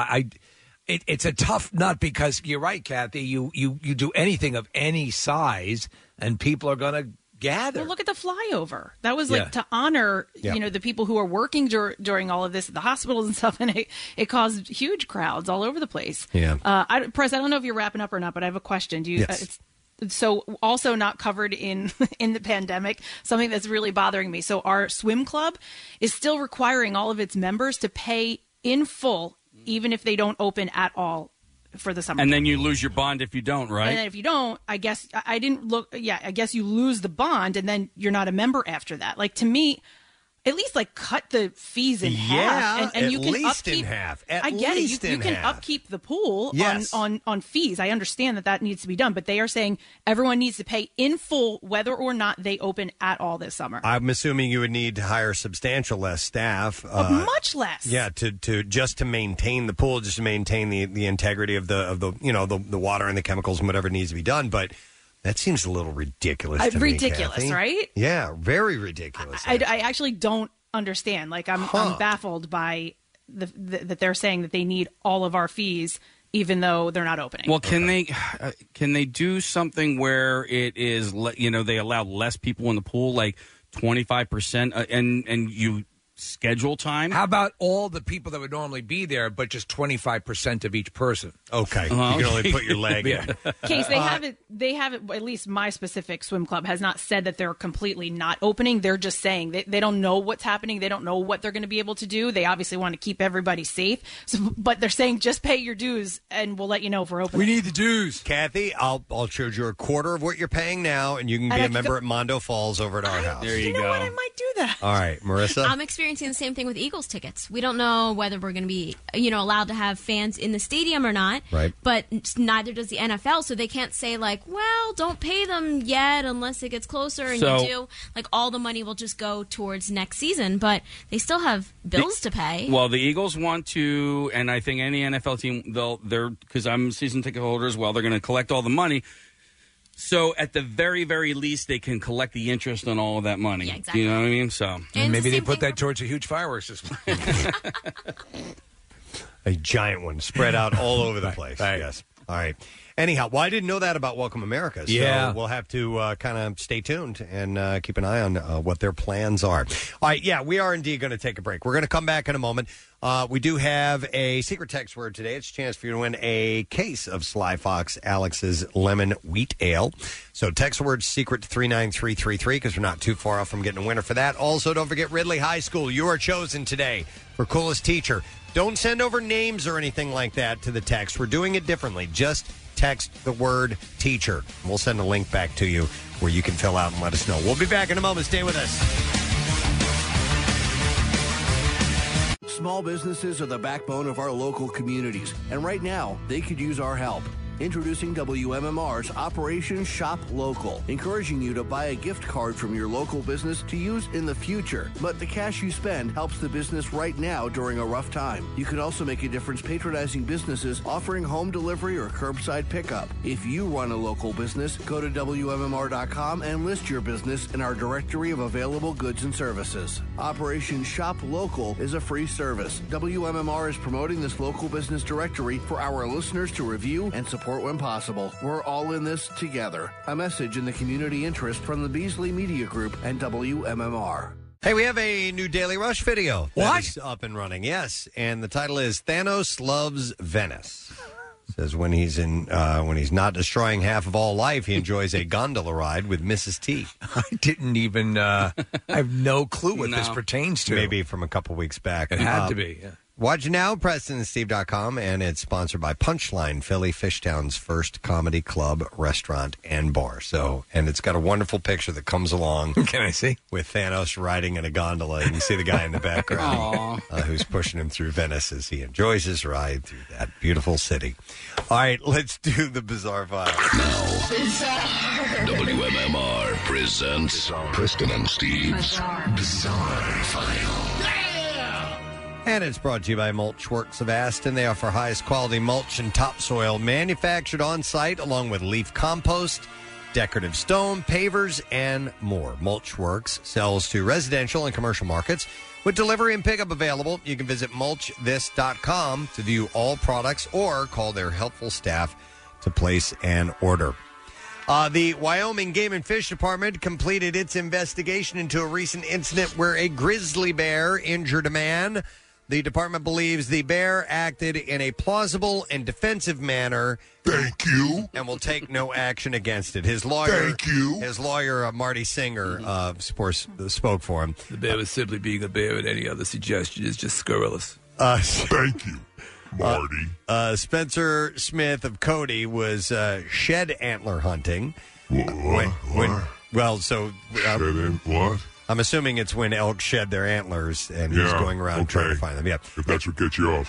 Speaker 5: it's a tough nut because you're right, Kathy. You do anything of any size, and people are going to gather.
Speaker 4: Well, look at the flyover. That was to honor, the people who are working during all of this at the hospitals and stuff, and it caused huge crowds all over the place.
Speaker 3: Yeah.
Speaker 4: Press, I don't know if you're wrapping up or not, but I have a question. Do you?
Speaker 3: Yes.
Speaker 4: So also not covered in the pandemic, something that's really bothering me. So our swim club is still requiring all of its members to pay in full, even if they don't open at all for the summer.
Speaker 6: And then you lose your bond if you don't, right?
Speaker 4: And then if you don't, I guess I didn't look. Yeah, I guess you lose the bond, and then you're not a member after that. Like, to me, at least cut the fees in half, and you can upkeep.
Speaker 3: In half.
Speaker 4: I get it. You can upkeep the pool on fees. I understand that needs to be done, but they are saying everyone needs to pay in full, whether or not they open at all this summer.
Speaker 3: I'm assuming you would need to hire substantial less staff,
Speaker 4: much less.
Speaker 3: Yeah, to maintain the pool, just to maintain the integrity of the water and the chemicals and whatever needs to be done, but. That seems a little ridiculous to me,
Speaker 4: ridiculous,
Speaker 3: Kathy.
Speaker 4: Right?
Speaker 3: Yeah, very ridiculous.
Speaker 4: I actually don't understand. I'm baffled by that they're saying that they need all of our fees, even though they're not opening.
Speaker 6: Well, can they do something where it is they allow less people in the pool, like 25%, and you schedule time?
Speaker 5: How about all the people that would normally be there, but just 25% of each person?
Speaker 3: Okay, you can only put your leg in.
Speaker 4: Case they have it. At least my specific swim club has not said that they're completely not opening. They're just saying they don't know what's happening. They don't know what they're going to be able to do. They obviously want to keep everybody safe. But they're saying just pay your dues, and we'll let you know if we're opening.
Speaker 5: We need the dues,
Speaker 3: Kathy. I'll charge you a quarter of what you're paying now, and you can be a member at Mondo Falls over at our house.
Speaker 6: There you go.
Speaker 4: You know what? I might do that.
Speaker 3: All right, Marissa.
Speaker 10: I'm experiencing the same thing with Eagles tickets. We don't know whether we're going to be, allowed to have fans in the stadium or not.
Speaker 3: Right.
Speaker 10: But neither does the NFL, so they can't say don't pay them yet unless it gets closer. And you do, all the money will just go towards next season. But they still have bills to pay.
Speaker 6: Well, the Eagles want to, and I think any NFL team, because I'm a season ticket holder as well, they're going to collect all the money. So at the very, very least, they can collect the interest on all of that money.
Speaker 10: Yeah, exactly.
Speaker 6: You know what I mean? So
Speaker 5: and maybe they put that towards a huge fireworks display.
Speaker 3: A giant one spread out all over the place.
Speaker 5: Right.
Speaker 3: Yes. All right. Anyhow, I didn't know that about Welcome America. So we'll have to kind of stay tuned and keep an eye on what their plans are. All right. Yeah, we are indeed going to take a break. We're going to come back in a moment. We do have a secret text word today. It's a chance for you to win a case of Sly Fox Alex's Lemon Wheat Ale. So text word secret to 39333 because we're not too far off from getting a winner for that. Also, don't forget Ridley High School. You are chosen today for coolest teacher. Don't send over names or anything like that to the text. We're doing it differently. Just text the word teacher. We'll send a link back to you where you can fill out and let us know. We'll be back in a moment. Stay with us.
Speaker 23: Small businesses are the backbone of our local communities, and right now, they could use our help. Introducing WMMR's Operation Shop Local, encouraging you to buy a gift card from your local business to use in the future. But the cash you spend helps the business right now during a rough time. You can also make a difference patronizing businesses offering home delivery or curbside pickup. If you run a local business, go to WMMR.com and list your business in our directory of available goods and services. Operation Shop Local is a free service. WMMR is promoting this local business directory for our listeners to review and support when possible. We're all in this together. A message in the community interest from the Beasley Media Group and WMMR.
Speaker 3: Hey, we have a new Daily Rush video. That is up and running, yes. And the title is Thanos Loves Venice. It says when he's not destroying half of all life, he enjoys a gondola ride with Mrs. T.
Speaker 5: I didn't even, I have no clue what this pertains to.
Speaker 3: Maybe from a couple weeks back.
Speaker 5: It had to be, yeah.
Speaker 3: Watch now, PrestonandSteve.com, and it's sponsored by Punchline, Philly Fishtown's first comedy club, restaurant, and bar. So, and it's got a wonderful picture that comes along.
Speaker 5: Can I see?
Speaker 3: With Thanos riding in a gondola. You can see the guy in the background who's pushing him through Venice as he enjoys his ride through that beautiful city. All right, let's do the Bizarre File.
Speaker 8: WMMR presents Preston and Steve's Bizarre File.
Speaker 3: And it's brought to you by Mulch Works of Aston. They offer highest quality mulch and topsoil manufactured on site, along with leaf compost, decorative stone, pavers, and more. Mulch Works sells to residential and commercial markets with delivery and pickup available. You can visit mulchthis.com to view all products or call their helpful staff to place an order. The Wyoming Game and Fish Department completed its investigation into a recent incident where a grizzly bear injured a man. The department believes the bear acted in a plausible and defensive manner.
Speaker 8: Thank you.
Speaker 3: And will take no action against it. His lawyer, Marty Singer, of course, spoke for him.
Speaker 5: The bear was simply being a bear, and any other suggestion is just scurrilous.
Speaker 8: Thank you, Marty.
Speaker 3: Spencer Smith of Cody was shed antler hunting.
Speaker 8: What? What?
Speaker 3: I'm assuming it's when elk shed their antlers, and he's going around trying to find them. Yeah,
Speaker 8: if that's what gets you off.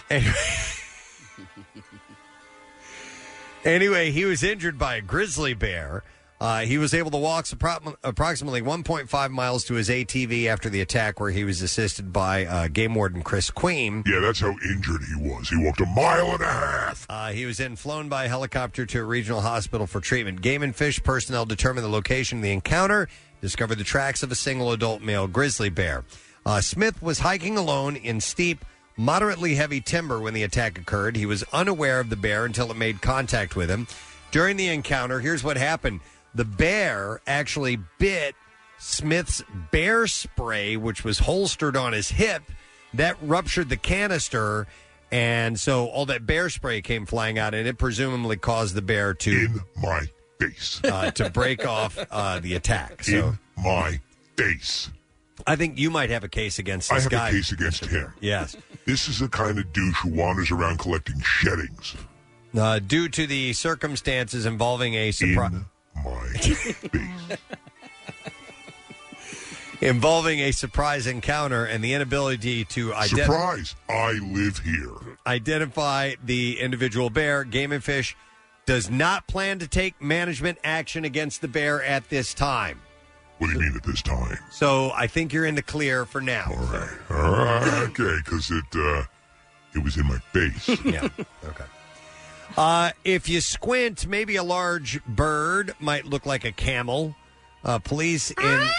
Speaker 3: Anyway, he was injured by a grizzly bear. He was able to walk approximately 1.5 miles to his ATV after the attack, where he was assisted by game warden Chris Queen.
Speaker 8: Yeah, that's how injured he was. He walked 1.5 miles.
Speaker 3: He was then flown by helicopter to a regional hospital for treatment. Game and Fish personnel determined the location of the encounter, discovered the tracks of a single adult male grizzly bear. Smith was hiking alone in steep, moderately heavy timber when the attack occurred. He was unaware of the bear until it made contact with him. During the encounter, here's what happened. The bear actually bit Smith's bear spray, which was holstered on his hip. That ruptured the canister, and so all that bear spray came flying out, and it presumably caused the bear to...
Speaker 8: In my face.
Speaker 3: To break off the attack.
Speaker 8: In my face.
Speaker 3: I think you might have a case against this guy.
Speaker 8: I have a case against him.
Speaker 3: Yes.
Speaker 8: This is the kind of douche who wanders around collecting sheddings.
Speaker 3: Due to the circumstances involving a surprise...
Speaker 8: My face.
Speaker 3: involving a surprise encounter and the inability to
Speaker 8: Surprise! I live here.
Speaker 3: identify the individual bear. Game and Fish does not plan to take management action against the bear at this time.
Speaker 8: What do you mean at this time?
Speaker 3: So I think you're in the clear for now.
Speaker 8: All right. Okay, because it was in my face.
Speaker 3: Yeah. Okay. If you squint, maybe a large bird might look like a camel. Police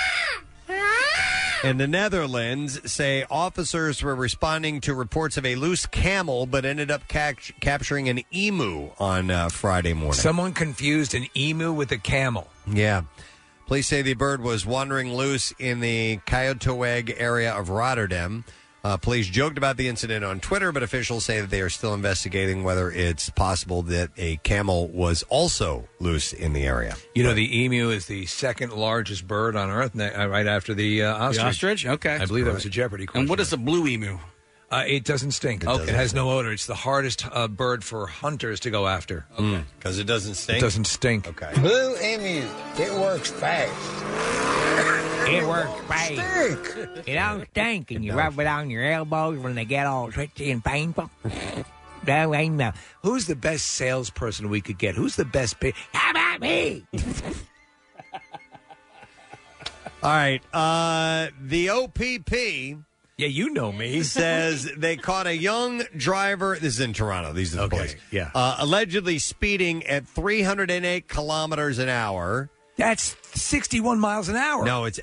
Speaker 3: in the Netherlands say officers were responding to reports of a loose camel, but ended up capturing an emu on Friday morning.
Speaker 5: Someone confused an emu with a camel.
Speaker 3: Yeah. Police say the bird was wandering loose in the Kuyteweg area of Rotterdam. Police joked about the incident on Twitter, but officials say that they are still investigating whether it's possible that a camel was also loose in the area.
Speaker 5: You know, the emu is the second largest bird on Earth, right after the ostrich.
Speaker 6: The ostrich? Okay.
Speaker 5: I believe that was a Jeopardy question.
Speaker 6: And what is a blue emu?
Speaker 5: It doesn't stink. It has no odor. It's the hardest bird for hunters to go after.
Speaker 3: Okay. Because it doesn't stink?
Speaker 5: It doesn't stink.
Speaker 3: Okay.
Speaker 7: Blue emu. It works fast.
Speaker 17: It works fast. It don't stink, and you rub it on your elbows when they get all twitchy and painful.
Speaker 5: Who's the best salesperson we could get? Who's the best? How about me?
Speaker 3: All right. The OPP.
Speaker 5: Yeah, you know me.
Speaker 3: Says they caught a young driver. This is in Toronto. These are the boys.
Speaker 5: Yeah.
Speaker 3: Allegedly speeding at 308 kilometers an hour.
Speaker 5: That's 61 miles an hour.
Speaker 3: No, it's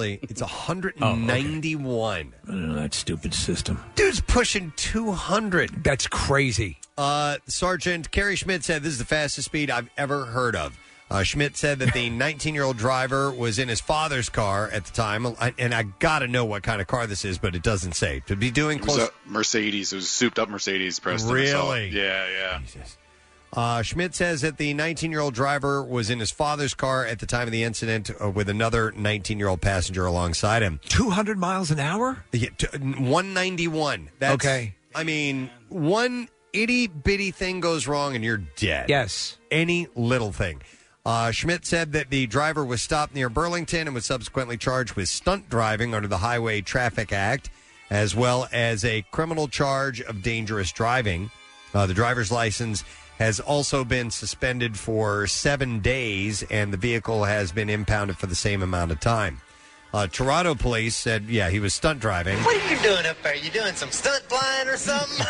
Speaker 3: 191.
Speaker 5: Oh, that stupid system.
Speaker 3: Dude's pushing 200.
Speaker 5: That's crazy.
Speaker 3: Sergeant Kerry Schmidt said this is the fastest speed I've ever heard of. Schmidt said that the 19-year-old driver was in his father's car at the time, and I got to know what kind of car this is, but it doesn't say. To be doing close...
Speaker 9: It was a Mercedes. It was a souped-up Mercedes, Preston.
Speaker 3: Really?
Speaker 9: Yeah.
Speaker 3: Jesus. Schmidt says that the 19-year-old driver was in his father's car at the time of the incident with another 19-year-old passenger alongside him.
Speaker 5: 200 miles an hour?
Speaker 3: Yeah, 191. That's,
Speaker 5: okay.
Speaker 3: I mean, one itty-bitty thing goes wrong and you're dead.
Speaker 5: Yes.
Speaker 3: Any little thing. Schmidt said that the driver was stopped near Burlington and was subsequently charged with stunt driving under the Highway Traffic Act, as well as a criminal charge of dangerous driving. The driver's license has also been suspended for 7 days, and the vehicle has been impounded for the same amount of time. Toronto police said, yeah, he was stunt driving.
Speaker 7: What are you doing up there? You doing some stunt flying or something?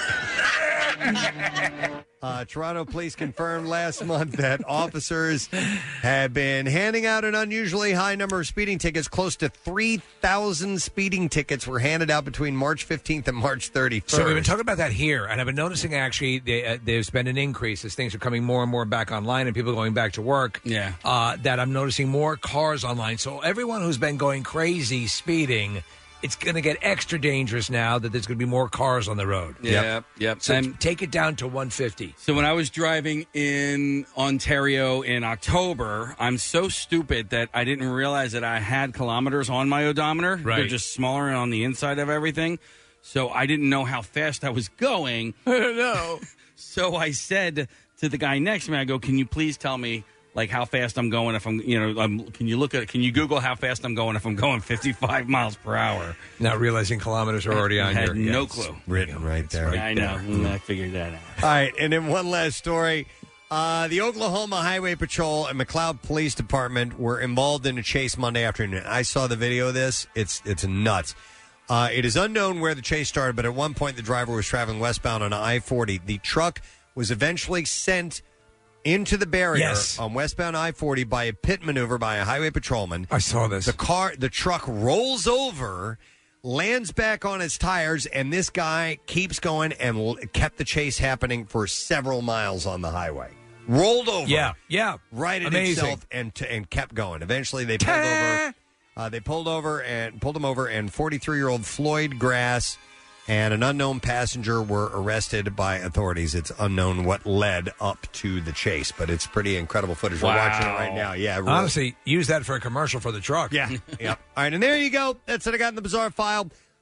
Speaker 3: Toronto police confirmed last month that officers had been handing out an unusually high number of speeding tickets. Close to 3,000 speeding tickets were handed out between March 15th and March 31st.
Speaker 5: So we've been talking about that here, and I've been noticing actually there's been an increase as things are coming more and more back online and people going back to work.
Speaker 6: Yeah.
Speaker 5: That I'm noticing more cars online. So everyone who's been going crazy speeding, it's going to get extra dangerous now that there's going to be more cars on the road.
Speaker 6: Yep.
Speaker 5: So take it down to 150.
Speaker 6: So when I was driving in Ontario in October, I'm so stupid that I didn't realize that I had kilometers on my odometer.
Speaker 5: Right.
Speaker 6: They're just smaller on the inside of everything. So I didn't know how fast I was going.
Speaker 5: No.
Speaker 6: So I said to the guy next to me, I go, can you please tell me like how fast I'm going if I'm, can you Google how fast I'm going if I'm going 55 miles per hour?
Speaker 5: Not realizing kilometers are already on your...
Speaker 6: no clue.
Speaker 3: Written right there.
Speaker 6: I know. I figured that out.
Speaker 3: All right, and then one last story. The Oklahoma Highway Patrol and McLeod Police Department were involved in a chase Monday afternoon. I saw the video of this. It's nuts. It is unknown where the chase started, but at one point the driver was traveling westbound on I-40. The truck was eventually sent into the barrier on westbound I-40 by a pit maneuver by a highway patrolman.
Speaker 5: I saw this.
Speaker 3: The truck rolls over, lands back on its tires, and this guy keeps going and kept the chase happening for several miles on the highway. Rolled over.
Speaker 5: Yeah.
Speaker 3: Righted
Speaker 5: Amazing.
Speaker 3: itself and kept going. Eventually they pulled over. They pulled him over, and 43-year-old Floyd Grass and an unknown passenger were arrested by authorities. It's unknown what led up to the chase, but it's pretty incredible footage.
Speaker 5: Wow.
Speaker 3: We're watching it right now. Yeah, really.
Speaker 5: Honestly, use that for a commercial for the truck.
Speaker 3: Yeah. All right, and there you go. That's what I got in the Bizarre File.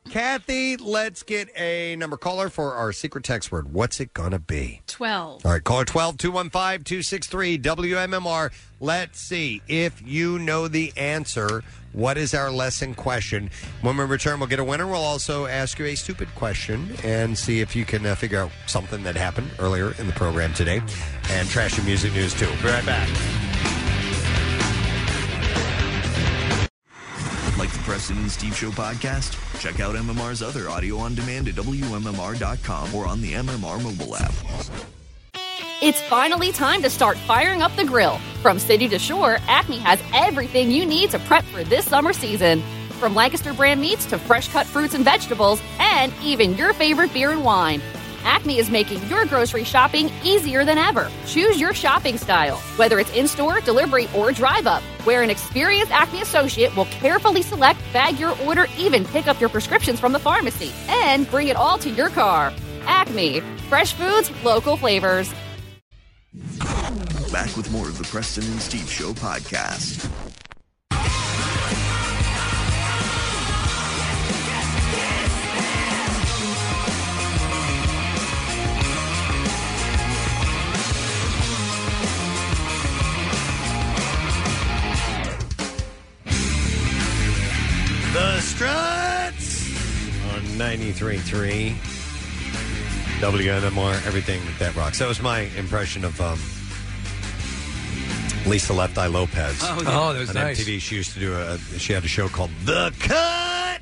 Speaker 3: Kathy, let's get a number caller for our secret text word. What's it going to be?
Speaker 4: 12.
Speaker 3: All right, caller 12, 215-263 WMMR. Let's see if you know the answer. What is our lesson question? When we return, we'll get a winner. We'll also ask you a stupid question and see if you can figure out something that happened earlier in the program today. And trash and music news, too. Be right back.
Speaker 18: Like the Preston and Steve Show podcast? Check out MMR's other audio on demand at WMMR.com or on the MMR mobile app.
Speaker 19: It's finally time to start firing up the grill. From city to shore, Acme has everything you need to prep for this summer season. From Lancaster brand meats to fresh cut fruits and vegetables, and even your favorite beer and wine. Acme is making your grocery shopping easier than ever. Choose your shopping style, whether it's in-store, delivery, or drive-up, where an experienced Acme associate will carefully select, bag your order, even pick up your prescriptions from the pharmacy, and bring it all to your car. Acme. Fresh foods, local flavors.
Speaker 18: Back with more of the Preston and Steve Show podcast.
Speaker 3: The Struts on 93.3 WMMR, everything that rocks. That was my impression of Lisa Left Eye Lopez.
Speaker 5: Oh, yeah. Oh, that was
Speaker 3: on
Speaker 5: nice.
Speaker 3: MTV. She used to do she had a show called The Cut.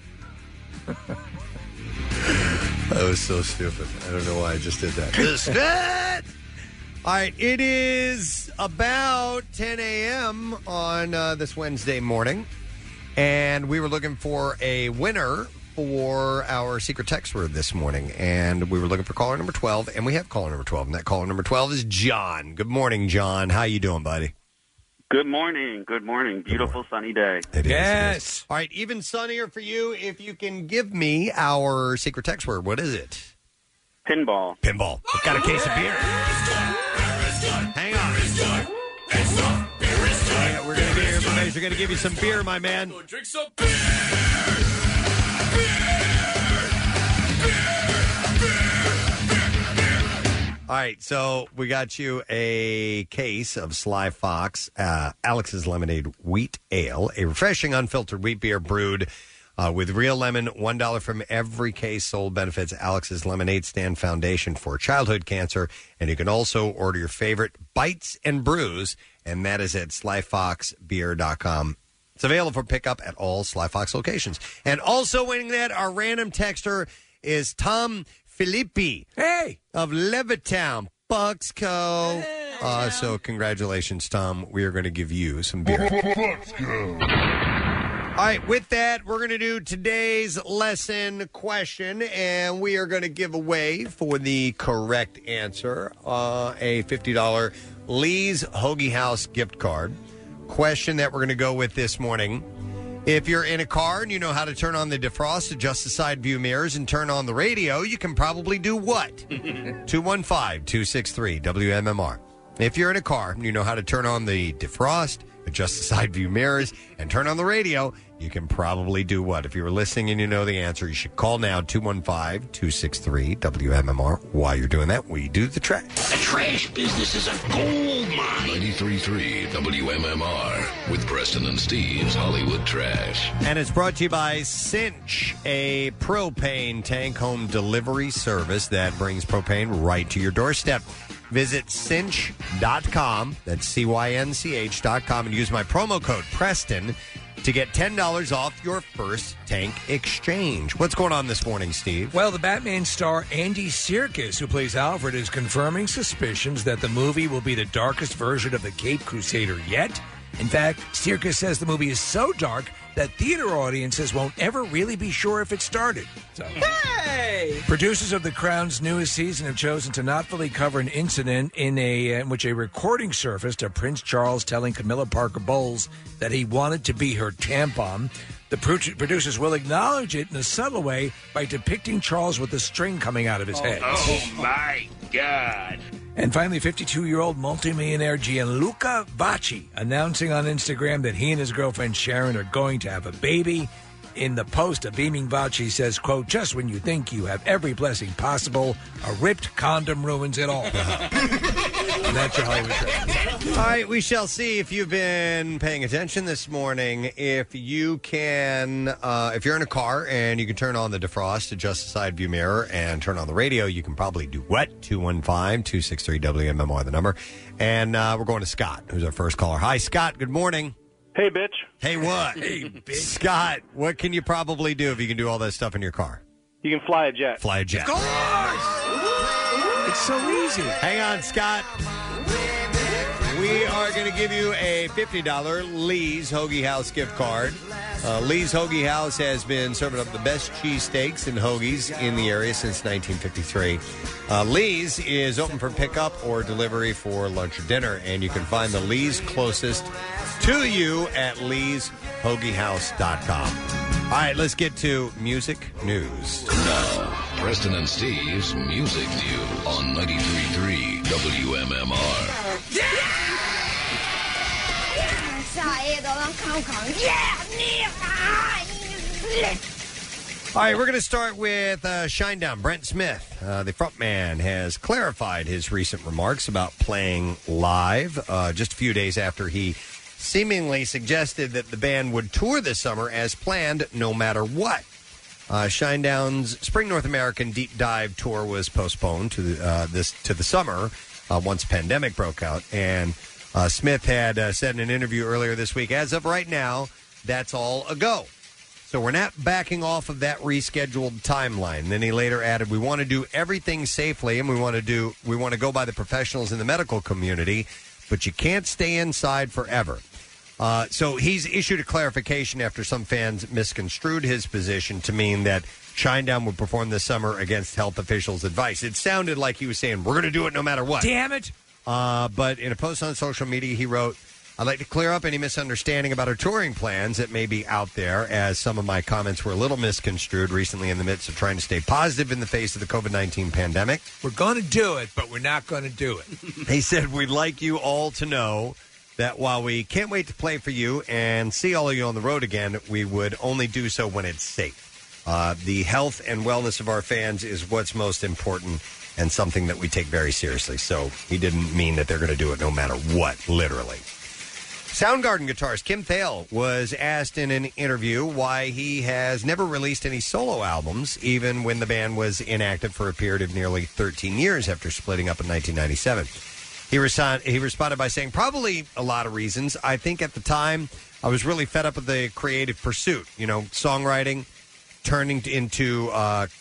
Speaker 3: That was so stupid. I don't know why I just did that. The Strut. All right, it is about 10 a.m. on this Wednesday morning. And we were looking for a winner for our secret text word this morning. And we were looking for caller number 12, and we have caller number 12. And that caller number 12 is John. Good morning, John. How you doing, buddy?
Speaker 20: Good morning. Good morning. Beautiful sunny day.
Speaker 3: It is. Yes. All right, even sunnier for you if you can give me our secret text word. What is it?
Speaker 20: Pinball.
Speaker 3: Pinball. I've got a case of beer. Hang on. We're going to be here, but we're going to give you some beer, my man.
Speaker 22: Drink some beer.
Speaker 3: All right, so we got you a case of Sly Fox, Alex's Lemonade Wheat Ale, a refreshing unfiltered wheat beer brewed with real lemon. $1 from every case sold benefits Alex's Lemonade Stand Foundation for Childhood Cancer. And you can also order your favorite bites and brews, and that is at slyfoxbeer.com. It's available for pickup at all Sly Fox locations. And also winning that, our random texter is Tom Filippi.
Speaker 5: Hey!
Speaker 3: Of Levittown, Bucksco. So congratulations, Tom. We are going to give you some beer. Bucksco. All right, with that, we're going to do today's lesson question, and we are going to give away, for the correct answer, a $50 Lee's Hoagie House gift card. Question that we're going to go with this morning. If you're in a car and you know how to turn on the defrost, adjust the side view mirrors, and turn on the radio, you can probably do what? 215-263-WMMR. If you're in a car and you know how to turn on the defrost, adjust the side view mirrors, and turn on the radio, you can probably do what? If you're listening and you know the answer, you should call now, 215-263-WMMR. While you're doing that, we do the track.
Speaker 7: The trash business is a gold mine.
Speaker 24: 93.3 WMMR with Preston and Steve's Hollywood Trash.
Speaker 3: And it's brought to you by Cinch, a propane tank home delivery service that brings propane right to your doorstep. Visit cinch.com, that's CYNCH.com, and use my promo code Preston to get $10 off your first tank exchange. What's going on this morning, Steve?
Speaker 5: Well, the Batman star Andy Serkis, who plays Alfred, is confirming suspicions that the movie will be the darkest version of the Caped Crusader yet. In fact, Serkis says the movie is so dark that theater audiences won't ever really be sure if it started. So, hey! Producers of The Crown's newest season have chosen to not fully cover an incident in which a recording surfaced of Prince Charles telling Camilla Parker Bowles that he wanted to be her tampon. The producers will acknowledge it in a subtle way by depicting Charles with a string coming out of his head.
Speaker 7: Oh, my God.
Speaker 5: And finally, 52-year-old multimillionaire Gianluca Vacci announcing on Instagram that he and his girlfriend Sharon are going to have a baby. in the post, a beaming Vachi says, quote, just when you think you have every blessing possible, a ripped condom ruins it all. And that's your Hollywood Trip.
Speaker 3: All right, we shall see if you've been paying attention this morning. If you can, if you're in a car and you can turn on the defrost, adjust the side view mirror, and turn on the radio, you can probably do what? 215-263-WMMR, the number. And we're going to Scott, who's our first caller. Hi, Scott. Good morning.
Speaker 1: Hey, bitch.
Speaker 3: Hey, what?
Speaker 5: Hey, bitch.
Speaker 3: Scott, what can you probably do if you can do all that stuff in your car?
Speaker 1: You can fly a jet.
Speaker 3: Fly a jet.
Speaker 5: Of course! It's so easy.
Speaker 3: Hang on, Scott. We are going to give you a $50 Lee's Hoagie House gift card. Lee's Hoagie House has been serving up the best cheesesteaks and hoagies in the area since 1953. Lee's is open for pickup or delivery for lunch or dinner, and you can find the Lee's closest to you at leeshoagiehouse.com. All right, let's get to music news.
Speaker 24: Now, Preston and Steve's Music News on 93.3 WMMR.
Speaker 3: All right, we're going to start with Shinedown. Brent Smith, the frontman, has clarified his recent remarks about playing live just a few days after he seemingly suggested that the band would tour this summer as planned no matter what. Shinedown's Spring North American Deep Dive Tour was postponed to the summer once the pandemic broke out, and Smith had said in an interview earlier this week, as of right now, that's all a go. So we're not backing off of that rescheduled timeline. And then he later added, we want to do everything safely, and we want to go by the professionals in the medical community, but you can't stay inside forever. So he's issued a clarification after some fans misconstrued his position to mean that Shinedown would perform this summer against health officials' advice. It sounded like he was saying, we're going to do it no matter what.
Speaker 5: Damn it!
Speaker 3: But in a post on social media, he wrote, I'd like to clear up any misunderstanding about our touring plans that may be out there, as some of my comments were a little misconstrued recently in the midst of trying to stay positive in the face of the COVID-19 pandemic.
Speaker 5: We're going to do it, but we're not going to do it.
Speaker 3: He said, we'd like you all to know that while we can't wait to play for you and see all of you on the road again, we would only do so when it's safe. The health and wellness of our fans is what's most important and something that we take very seriously. So he didn't mean that they're going to do it no matter what, literally. Soundgarden guitarist Kim Thale was asked in an interview why he has never released any solo albums, even when the band was inactive for a period of nearly 13 years after splitting up in 1997. He responded by saying, probably a lot of reasons. I think at the time I was really fed up with the creative pursuit. You know, songwriting turning into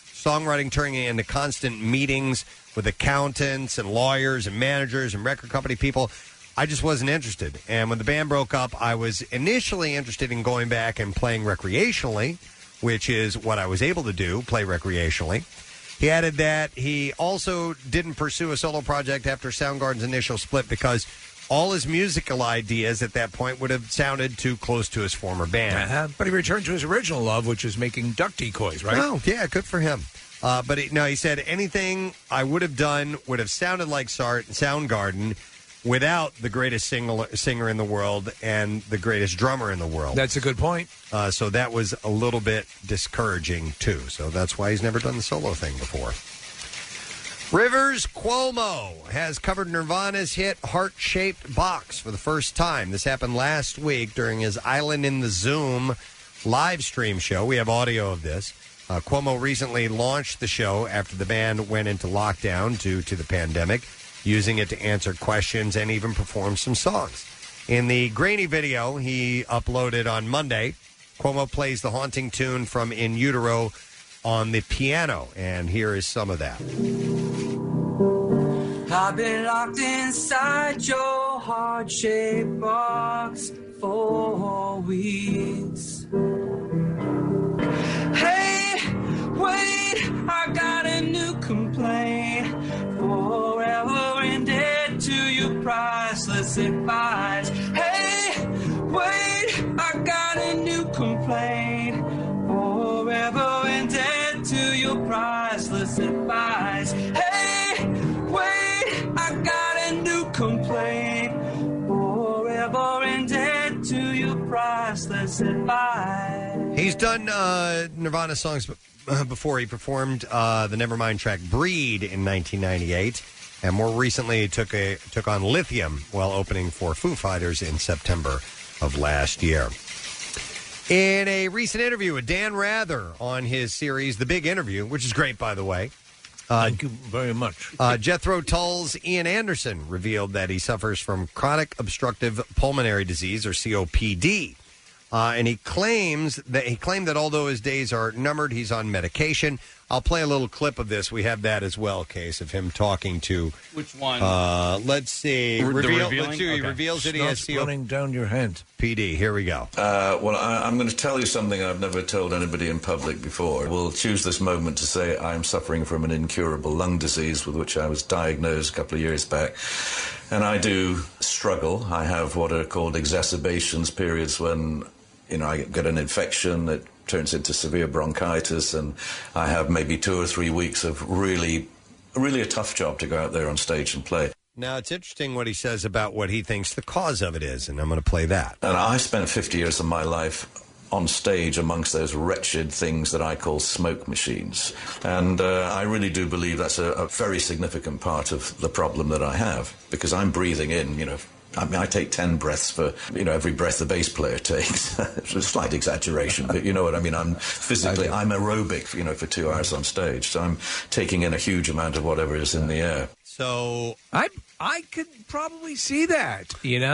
Speaker 3: constant meetings with accountants and lawyers and managers and record company people. I just wasn't interested. And when the band broke up, I was initially interested in going back and playing recreationally, which is what I was able to do, play recreationally. He added that he also didn't pursue a solo project after Soundgarden's initial split because all his musical ideas at that point would have sounded too close to his former band.
Speaker 5: But he returned to his original love, which is making duck decoys, right?
Speaker 3: Oh, yeah, good for him. But he said anything I would have done would have sounded like Soundgarden without the greatest singer in the world and the greatest drummer in the world.
Speaker 5: That's a good point.
Speaker 3: So that was a little bit discouraging, too. So that's why he's never done the solo thing before. Rivers Cuomo has covered Nirvana's hit Heart-Shaped Box for the first time. This happened last week during his Island in the Zoom live stream show. We have audio of this. Cuomo recently launched the show after the band went into lockdown due to the pandemic, using it to answer questions and even perform some songs. In the grainy video he uploaded on Monday, Cuomo plays the haunting tune from In Utero on the piano, and here is some of that.
Speaker 11: I've been locked inside your heart-shaped box for weeks. Hey, wait, I got a new complaint. Forever indebted to your priceless advice. Hey, wait, I got a new complaint. Forever indebted to your priceless advice. Hey, wait, I got a new complaint. Forever indebted to your priceless advice.
Speaker 3: He's done Nirvana songs before. He performed the Nevermind track "Breed" in 1998, and more recently he took on Lithium while opening for Foo Fighters in September of last year. In a recent interview with Dan Rather on his series The Big Interview, which is great, by the way.
Speaker 5: Thank you very much.
Speaker 3: Jethro Tull's Ian Anderson revealed that he suffers from chronic obstructive pulmonary disease, or COPD. And he claimed that although his days are numbered, he's on medication. I'll play a little clip of this. We have that as well, Case, of him talking to...
Speaker 6: Which one?
Speaker 3: Let's see. Let's see. He reveals that he has
Speaker 5: running down your hand.
Speaker 3: PD. Here we go.
Speaker 12: Well, I'm going to tell you something I've never told anybody in public before. We'll choose this moment to say I am suffering from an incurable lung disease with which I was diagnosed a couple of years back. And I do struggle. I have what are called exacerbations, periods when, I get an infection that turns into severe bronchitis, and I have maybe 2 or 3 weeks of really a tough job to go out there on stage and play.
Speaker 3: Now, it's interesting what he says about what he thinks the cause of it is, and I'm going to play that.
Speaker 12: And I spent 50 years of my life on stage amongst those wretched things that I call smoke machines. And I really do believe that's a very significant part of the problem that I have, because I'm breathing in, I take 10 breaths for, every breath the bass player takes. It's a slight exaggeration, but you know what I mean. I'm aerobic, for 2 hours on stage. So I'm taking in a huge amount of whatever is in the air.
Speaker 3: So
Speaker 5: I could probably see that,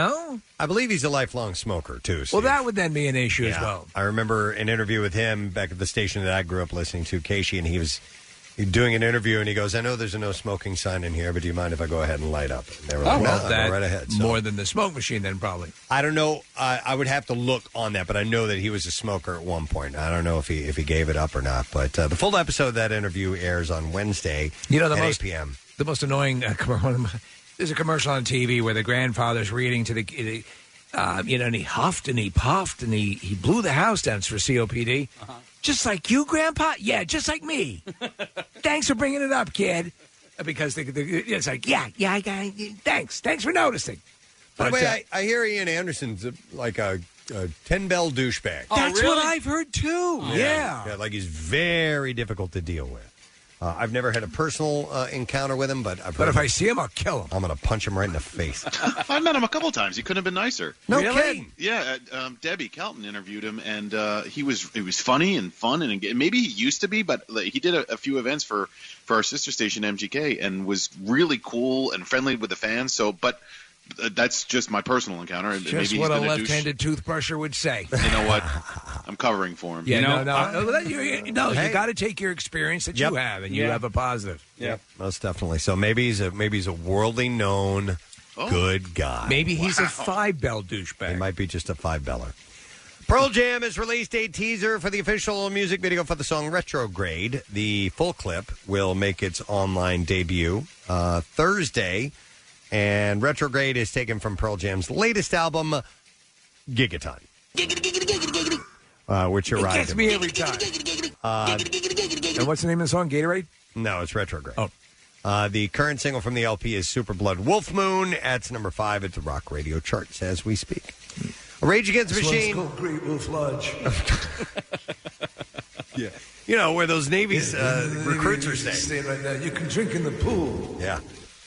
Speaker 3: I believe he's a lifelong smoker, too. Steve.
Speaker 5: Well, that would then be an issue as well.
Speaker 3: I remember an interview with him back at the station that I grew up listening to, Casey, and he was doing an interview, and he goes, I know there's a no smoking sign in here, but do you mind if I go ahead and light up? And they were like, no, go right ahead. So,
Speaker 5: more than the smoke machine then, probably.
Speaker 3: I don't know. I would have to look on that, but I know that he was a smoker at one point. I don't know if he gave it up or not, but the full episode of that interview airs on Wednesday at 8 p.m.
Speaker 5: The most annoying there's a commercial on TV where the grandfather's reading to the and he huffed and he puffed and he blew the house down for COPD. Uh-huh. Just like you, Grandpa? Yeah, just like me. Thanks for bringing it up, kid. Because it's like, I got thanks for noticing.
Speaker 3: By the way, I hear Ian Anderson's like a 10-bell douchebag.
Speaker 5: That's what I've heard, too. Yeah.
Speaker 3: Like he's very difficult to deal with. I've never had a personal encounter with him, but
Speaker 5: if I see him, I'll kill him.
Speaker 3: I'm going to punch him right in the face.
Speaker 9: I met him a couple times. He couldn't have been nicer.
Speaker 3: No kidding.
Speaker 9: Yeah, Debbie Kelton interviewed him, and he was funny and fun, and maybe he used to be, but he did a few events for our sister station MGK, and was really cool and friendly with the fans. So, but. That's just my personal encounter.
Speaker 5: Just
Speaker 9: maybe
Speaker 5: what a left-handed toothbrusher would say.
Speaker 9: You know what? I'm covering for him.
Speaker 5: Yeah, you got to take your experience that you have, and you have a positive.
Speaker 3: Yep, most definitely. So maybe he's a worldly known good guy.
Speaker 5: Maybe he's a 5-bell douchebag.
Speaker 3: He might be just a 5-beller. Pearl Jam has released a teaser for the official music video for the song Retrograde. The full clip will make its online debut Thursday. And Retrograde is taken from Pearl Jam's latest album, Gigaton. Which arrived.
Speaker 5: It gets me every time. And what's the name of the song? Gatorade?
Speaker 3: No, it's Retrograde.
Speaker 5: Oh.
Speaker 3: The current single from the LP is Super Blood Wolf Moon. That's number 5 at the rock radio charts as we speak. Rage Against the Machine.
Speaker 5: One's called Great Wolf Lodge.
Speaker 3: Yeah. Where those Navy's recruits are staying.
Speaker 5: Stay right now. You can drink in the pool.
Speaker 3: Yeah.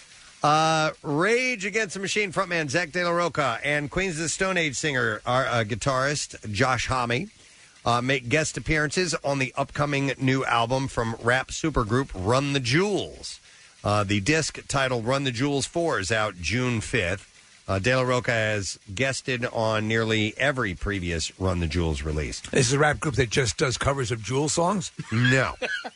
Speaker 3: Rage Against the Machine frontman Zach De La Rocha and Queens of the Stone Age singer, guitarist Josh Homme make guest appearances on the upcoming new album from rap supergroup Run the Jewels. The disc titled Run the Jewels 4 is out June 5th. De La Rocha has guested on nearly every previous Run the Jewels release.
Speaker 5: This is a rap group that just does covers of Jewel songs?
Speaker 3: No.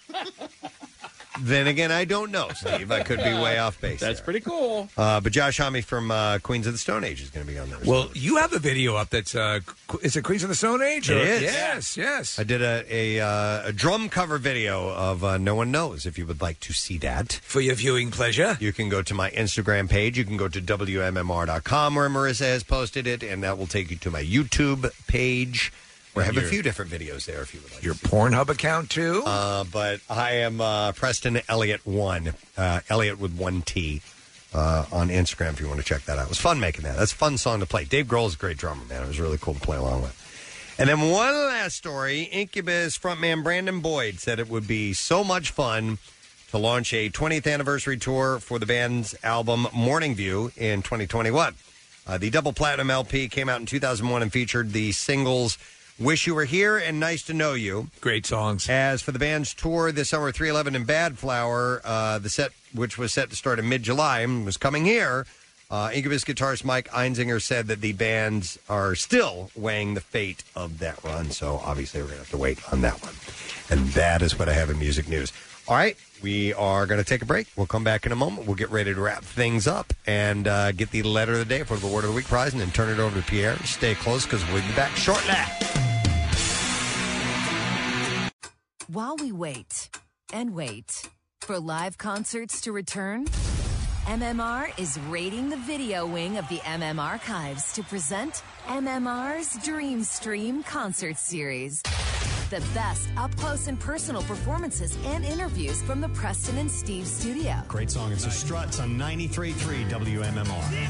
Speaker 3: Then again, I don't know, Steve. I could be way off base.
Speaker 6: That's pretty cool.
Speaker 3: But Josh Homme from Queens of the Stone Age is going to be on there.
Speaker 5: Well, you have a video up that's is it Queens of the Stone Age?
Speaker 3: It is.
Speaker 5: Yes.
Speaker 3: I did a drum cover video of No One Knows. If you would like to see that
Speaker 5: for your viewing pleasure,
Speaker 3: you can go to my Instagram page. You can go to WMMR.com where Marissa has posted it, and that will take you to my YouTube page. We have a few different videos there if you would like.
Speaker 5: Your Pornhub account, too?
Speaker 3: But I am Preston Elliott 1, Elliott with 1 T, on Instagram if you want to check that out. It was fun making that. That's a fun song to play. Dave Grohl's a great drummer, man. It was really cool to play along with. And then one last story. Incubus frontman Brandon Boyd said it would be so much fun to launch a 20th anniversary tour for the band's album Morning View in 2021. The double platinum LP came out in 2001 and featured the singles Wish You Were Here and Nice to Know You.
Speaker 5: Great songs.
Speaker 3: As for the band's tour this summer, 311 and Bad Flower, the set, which was set to start in mid-July, was coming here. Incubus guitarist Mike Einzinger said that the bands are still weighing the fate of that run, so obviously we're going to have to wait on that one. And that is what I have in music news. All right, we are going to take a break. We'll come back in a moment. We'll get ready to wrap things up and get the letter of the day for the Word of the Week prize and then turn it over to Pierre. Stay close because we'll be back shortly.
Speaker 13: While we wait and wait for live concerts to return, MMR is raiding the video wing of the MM Archives to present MMR's Dream Stream Concert Series. The best up-close and personal performances and interviews from the Preston and Steve studio.
Speaker 14: Great song. It's the Struts on 93.3 WMMR.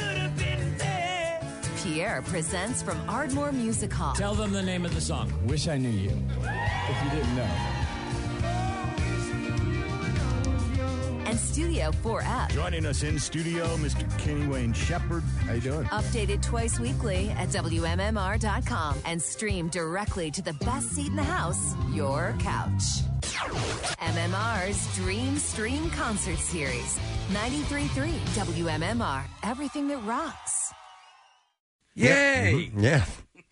Speaker 13: Pierre presents from Ardmore Music Hall.
Speaker 15: Tell them the name of the song. Wish I Knew You. If you didn't know.
Speaker 13: And Studio 4F.
Speaker 14: Joining us in studio, Mr. Kenny Wayne Shepherd. How you doing?
Speaker 13: Updated twice weekly at WMMR.com and stream directly to the best seat in the house, your couch. MMR's Dream Stream Concert Series. 93.3 WMMR. Everything that rocks.
Speaker 3: Yay! Yeah.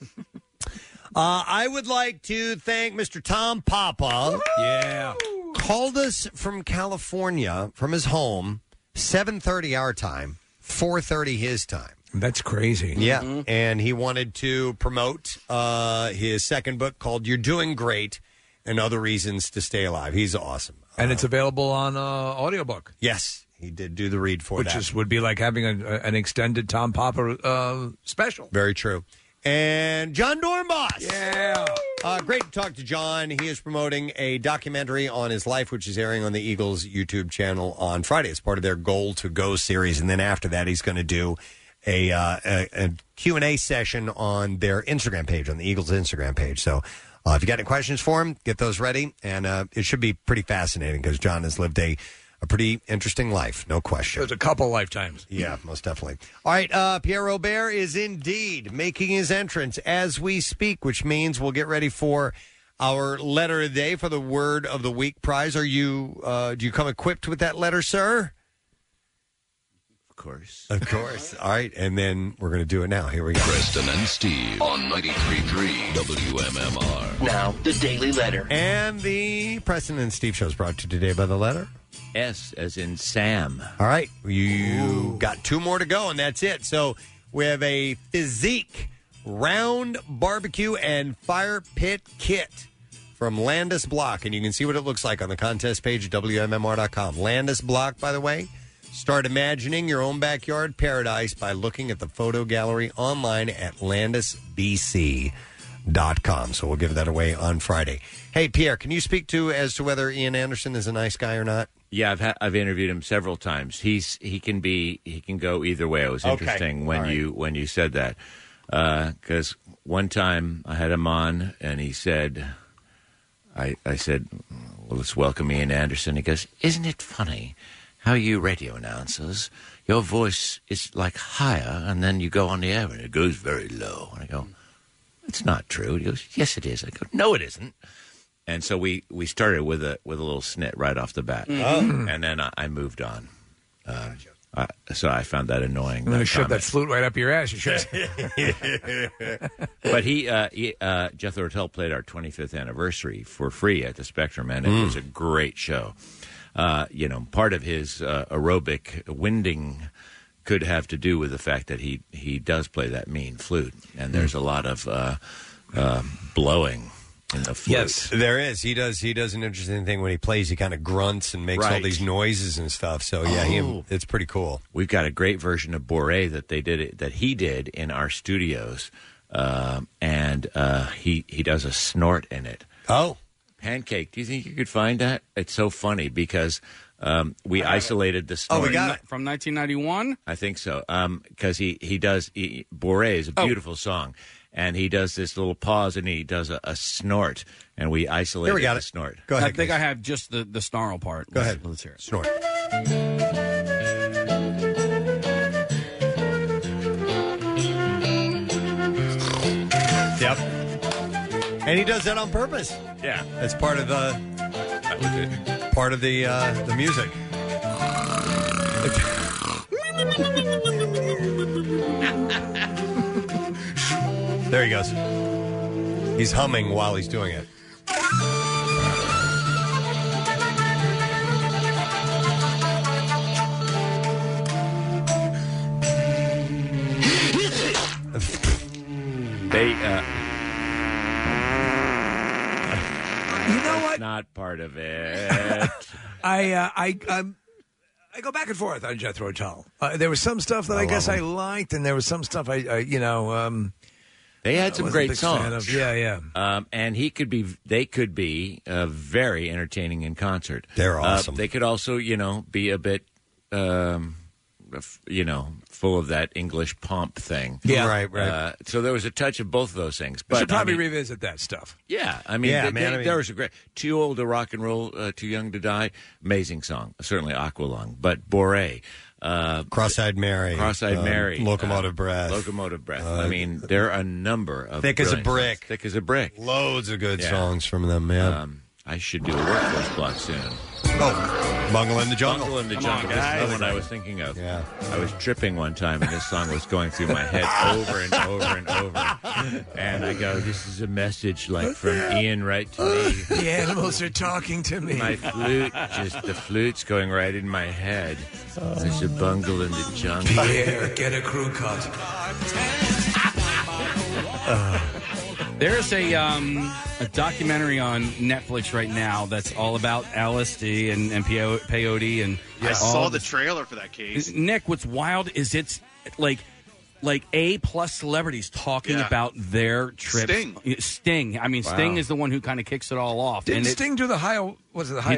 Speaker 3: I would like to thank Mr. Tom Papa.
Speaker 5: Yeah.
Speaker 3: Called us from California, from his home, 7:30 our time, 4:30 his time.
Speaker 5: That's crazy.
Speaker 3: Yeah, and he wanted to promote his second book called You're Doing Great and Other Reasons to Stay Alive. He's awesome.
Speaker 5: And it's available on audiobook.
Speaker 3: Yes, he did do the read for that.
Speaker 5: Which would be like having an extended Tom Papa special.
Speaker 3: Very true. And John Dornbos.
Speaker 5: Yeah.
Speaker 3: Great to talk to John. He is promoting a documentary on his life, which is airing on the Eagles YouTube channel on Friday. It's part of their Goal to Go series. And then after that, he's going to do a Q&A session on their Instagram page, on the Eagles Instagram page. So if you got any questions for him, get those ready. And it should be pretty fascinating because John has lived a pretty interesting life, no question.
Speaker 5: There's a couple lifetimes.
Speaker 3: Yeah, most definitely. All right, Pierre Robert is indeed making his entrance as we speak, which means we'll get ready for our letter of the day for the Word of the Week prize. Are you? Do you come equipped with that letter, sir?
Speaker 12: Of course.
Speaker 3: Of course. All right, and then we're going to do it now. Here we go.
Speaker 24: Preston and Steve on 93.3 WMMR.
Speaker 21: Now, the Daily Letter.
Speaker 3: And the Preston and Steve show is brought to you today by the letter
Speaker 21: S as in Sam.
Speaker 3: All right. You got two more to go, and that's it. So we have a Physique round barbecue and fire pit kit from Landis Block, and you can see what it looks like on the contest page at WMMR.com. Landis Block, by the way, start imagining your own backyard paradise by looking at the photo gallery online at LandisBC.com. So we'll give that away on Friday. Hey, Pierre, can you speak as to whether Ian Anderson is a nice guy or not?
Speaker 21: Yeah, I've interviewed him several times. He can go either way. It was interesting when you said that, because one time I had him on and he said, I said, well, let's welcome Ian Anderson. He goes, isn't it funny how you radio announcers, your voice is like higher and then you go on the air and it goes very low. And I go, it's not true. He goes, yes, it is. I go, no, it isn't. And so we started with a little snit right off the bat, and then I moved on. So I found that annoying.
Speaker 5: I'm going to shove that flute right up your ass. You should.
Speaker 21: But Jethro Tull played our 25th anniversary for free at the Spectrum, and it was a great show. Part of his aerobic winding could have to do with the fact that he does play that mean flute, and there's a lot of blowing in the flute.
Speaker 3: Yes, there is. He does an interesting thing when he plays. He kind of grunts and makes all these noises and stuff. So yeah, it's pretty cool.
Speaker 21: We've got a great version of Boré that he did in our studios, and he does a snort in it.
Speaker 3: Oh,
Speaker 21: Pancake. Do you think you could find that? It's so funny because we isolated the snort.
Speaker 3: Oh, we got it
Speaker 6: from 1991.
Speaker 21: I think so. Because he does. Boré is a beautiful song. and he does this little pause, and he does a snort, and we isolated the snort.
Speaker 3: Go ahead.
Speaker 6: I think I have just the snarl part.
Speaker 3: Go ahead.
Speaker 6: Let's hear it.
Speaker 3: Snort. Yep. And he does that on purpose.
Speaker 21: Yeah.
Speaker 3: That's part of the
Speaker 21: That was it.
Speaker 3: part of the music. There he goes. He's humming while he's doing it.
Speaker 21: They,
Speaker 5: you know what?
Speaker 21: Not part of it.
Speaker 5: I go back and forth on Jethro Tull. There was some stuff that I guess I liked, and there was some stuff I
Speaker 21: they had some great
Speaker 5: songs.
Speaker 21: songs.
Speaker 5: Yeah.
Speaker 21: And they could be very entertaining in concert.
Speaker 3: They're awesome.
Speaker 21: They could also, be a bit, full of that English pomp thing.
Speaker 5: Yeah.
Speaker 3: Right.
Speaker 21: So there was a touch of both of those things.
Speaker 5: We
Speaker 21: But
Speaker 5: should probably revisit that stuff.
Speaker 21: Yeah, there was a great Too Old to Rock and Roll, Too Young to Die. Amazing song. Certainly Aqualung. But Boré.
Speaker 3: Cross-Eyed Mary. Locomotive Breath.
Speaker 21: Locomotive Breath. There are a number of
Speaker 3: Thick as a
Speaker 21: brilliant
Speaker 3: Brick.
Speaker 21: songs. Thick as a Brick.
Speaker 3: Loads of good songs from them, man.
Speaker 21: I should do a workforce block soon.
Speaker 3: Oh, Bungle in the Jungle.
Speaker 21: Bungle in the
Speaker 3: Come
Speaker 21: Jungle.
Speaker 3: on,
Speaker 21: This is
Speaker 3: guys.
Speaker 21: the one I was thinking of.
Speaker 3: Yeah.
Speaker 21: I was tripping one time, and this song was going through my head over and over and over. And I go, this is a message from Ian right to me.
Speaker 5: The animals are talking to me.
Speaker 21: My flute, the flute's going right in my head. There's a bungle in the jungle.
Speaker 5: Pierre, get a crew cut.
Speaker 6: There's a documentary on Netflix right now that's all about LSD and peyote and
Speaker 9: I saw the trailer for that case.
Speaker 6: Nick, what's wild is it's like A-plus celebrities talking about their trips. Sting. I mean,
Speaker 5: Wow.
Speaker 6: Sting is the one who kind of kicks it all off.
Speaker 5: Didn't
Speaker 6: And
Speaker 5: Sting do the high? Was it the high?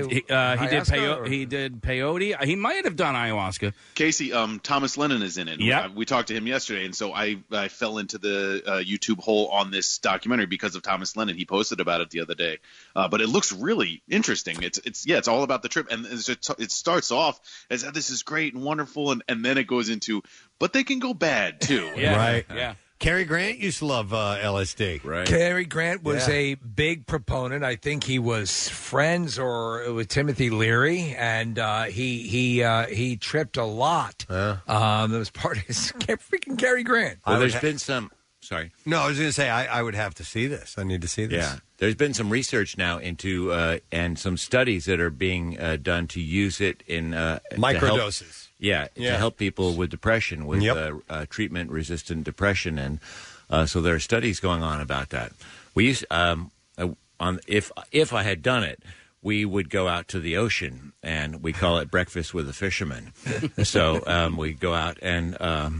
Speaker 6: He did peyote. He might have done ayahuasca.
Speaker 9: Casey, Thomas Lennon is in it.
Speaker 6: Yeah.
Speaker 9: We talked to him yesterday, and so I fell into the YouTube hole on this documentary because of Thomas Lennon. He posted about it the other day, but it looks really interesting. It's all about the trip, and it starts off as this is great and wonderful, and then it goes into, but they can go bad too.
Speaker 3: Right.
Speaker 6: Yeah.
Speaker 3: Cary Grant used to love LSD.
Speaker 21: Right.
Speaker 5: Cary Grant was a big proponent. I think he was friends with Timothy Leary, and he tripped a lot. That was part of his freaking Cary Grant.
Speaker 21: Well, there's been some. Sorry.
Speaker 3: No, I was going to say I would have to see this. I need to see this.
Speaker 21: Yeah. There's been some research now into and some studies that are being done to use it in
Speaker 3: microdoses.
Speaker 21: To help people with depression, with treatment-resistant depression, and so there are studies going on about that. We used if I had done it, we would go out to the ocean, and we call it breakfast with a fisherman. So we go out, and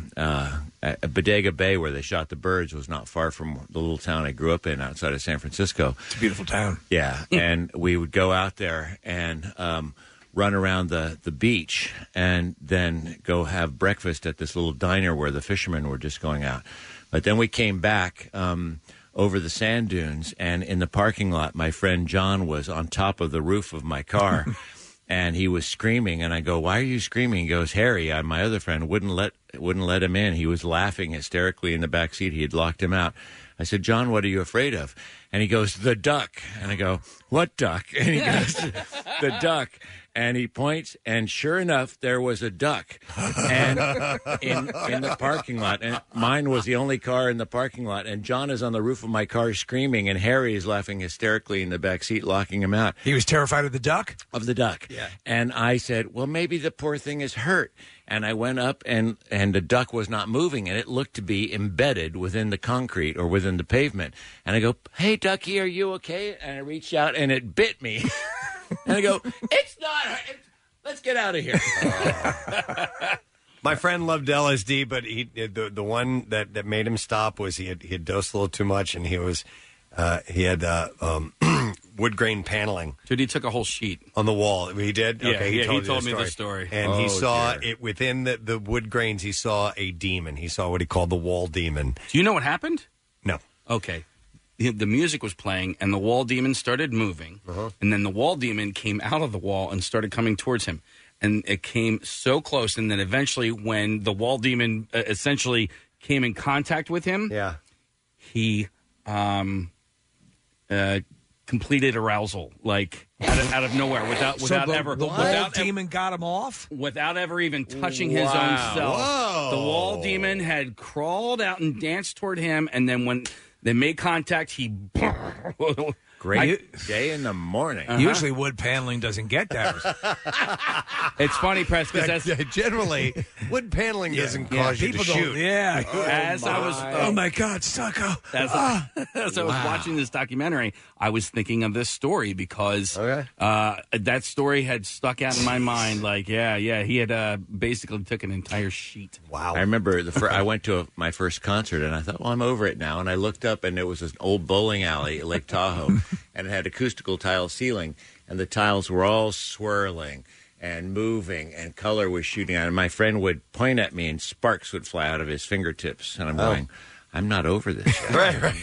Speaker 21: at Bodega Bay, where they shot the birds, was not far from the little town I grew up in outside of San Francisco.
Speaker 5: It's a beautiful town.
Speaker 21: Yeah, and we would go out there and run around the beach and then go have breakfast at this little diner where the fishermen were just going out. But then we came back over the sand dunes, and in the parking lot, my friend John was on top of the roof of my car, and he was screaming. And I go, "Why are you screaming?" He goes, "Harry, my other friend, wouldn't let him in. He was laughing hysterically in the back seat. He had locked him out." I said, "John, what are you afraid of?" And he goes, "The duck." And I go, "What duck?" And he goes, "The duck." And he points, and sure enough, there was a duck, and in the parking lot. And mine was the only car in the parking lot. And John is on the roof of my car screaming, and Harry is laughing hysterically in the back seat, locking him out.
Speaker 5: He was terrified of the duck?
Speaker 21: Of the duck.
Speaker 5: Yeah.
Speaker 21: And I said, "Well, maybe the poor thing is hurt." And I went up, and the duck was not moving, and it looked to be embedded within the concrete or within the pavement. And I go, "Hey, ducky, are you okay?" And I reached out, and it bit me. And I go, "It's not. Let's get out of here."
Speaker 3: My friend loved LSD, but the one that made him stop was he had dosed a little too much, and he had wood grain paneling.
Speaker 6: Dude, he took a whole sheet
Speaker 3: on the wall. He did.
Speaker 6: Yeah,
Speaker 3: okay,
Speaker 6: he
Speaker 3: told
Speaker 6: me the story.
Speaker 3: And he saw it within the wood grains. He saw a demon. He saw what he called the wall demon.
Speaker 6: Do you know what happened?
Speaker 3: No.
Speaker 6: Okay. The music was playing, and the wall demon started moving, and then the wall demon came out of the wall and started coming towards him. And it came so close, and then eventually when the wall demon essentially came in contact with him, he completed arousal, like out of nowhere, without
Speaker 5: wall demon got him off?
Speaker 6: Without ever even touching his own self.
Speaker 3: Whoa.
Speaker 6: The wall demon had crawled out and danced toward him, and then when they made contact, he...
Speaker 21: Great day in the morning.
Speaker 5: Usually wood paneling doesn't get that.
Speaker 6: It's funny, Press, because
Speaker 3: generally wood paneling doesn't cause you to shoot.
Speaker 5: Oh my God, Stucco.
Speaker 6: As I was watching this documentary, I was thinking of this story because that story had stuck out in my mind. Like, he had basically took an entire sheet.
Speaker 3: Wow.
Speaker 21: I remember I went to my first concert, and I thought, well, I'm over it now. And I looked up, and it was an old bowling alley at Lake Tahoe. And it had acoustical tile ceiling, and the tiles were all swirling and moving, and color was shooting out. And my friend would point at me, and sparks would fly out of his fingertips. And I'm going, I'm not over this yet.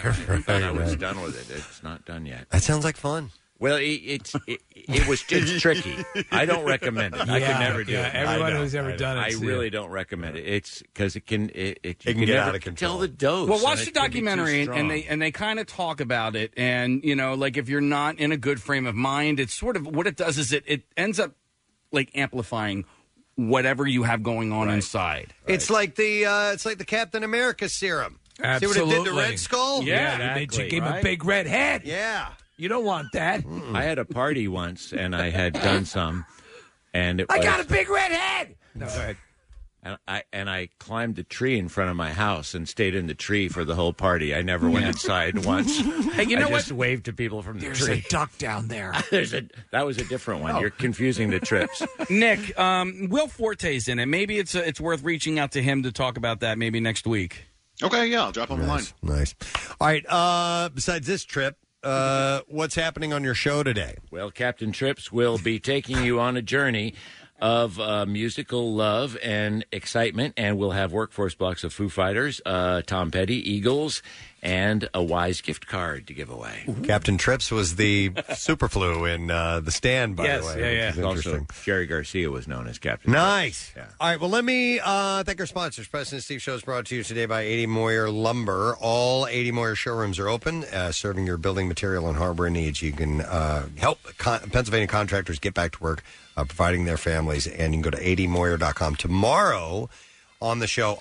Speaker 21: I was done with it. It's not done yet.
Speaker 3: That sounds like fun.
Speaker 21: Well, it was just tricky. I don't recommend it. I could never do it.
Speaker 5: Everyone who's ever done it.
Speaker 21: I really don't recommend it. It's because it can
Speaker 3: get out of control.
Speaker 21: Tell the dose.
Speaker 6: Well, watch the documentary, and they kind of talk about it. And like if you're not in a good frame of mind, it's sort of what it does is it ends up like amplifying whatever you have going on inside.
Speaker 3: It's like the Captain America serum.
Speaker 5: Absolutely.
Speaker 3: See what it did to Red Skull?
Speaker 5: Yeah, exactly, gave him a big red head.
Speaker 3: Yeah.
Speaker 5: You don't want that.
Speaker 21: I had a party once, and I had done some, and
Speaker 5: I got a big red head. No, go ahead.
Speaker 21: And I climbed a tree in front of my house and stayed in the tree for the whole party. I never went inside once.
Speaker 6: Hey, you know
Speaker 21: I just waved to people from the
Speaker 5: There's
Speaker 21: tree.
Speaker 5: a duck down there.
Speaker 21: That was a different one. You're confusing the trips.
Speaker 6: Nick, Will Forte's in it. Maybe it's worth reaching out to him to talk about that maybe next week.
Speaker 9: Okay, yeah, I'll drop him a line.
Speaker 3: Nice. All right, besides this trip, what's happening on your show today?
Speaker 21: Well, Captain Trips will be taking you on a journey of musical love and excitement, and we'll have workforce blocks of Foo Fighters, Tom Petty, Eagles, and a Wise gift card to give away.
Speaker 3: Captain Trips was the Superflu in The Stand, by the way.
Speaker 21: Yes, also, Jerry Garcia was known as Captain
Speaker 3: Nice.
Speaker 21: Trips. Yeah.
Speaker 3: All right, well, let me thank our sponsors. President Steve Show is brought to you today by 80 Moyer Lumber. All 80 Moyer showrooms are open, serving your building material and hardware needs. You can help Pennsylvania contractors get back to work, providing their families, and you can go to 80moyer.com. Tomorrow on the show,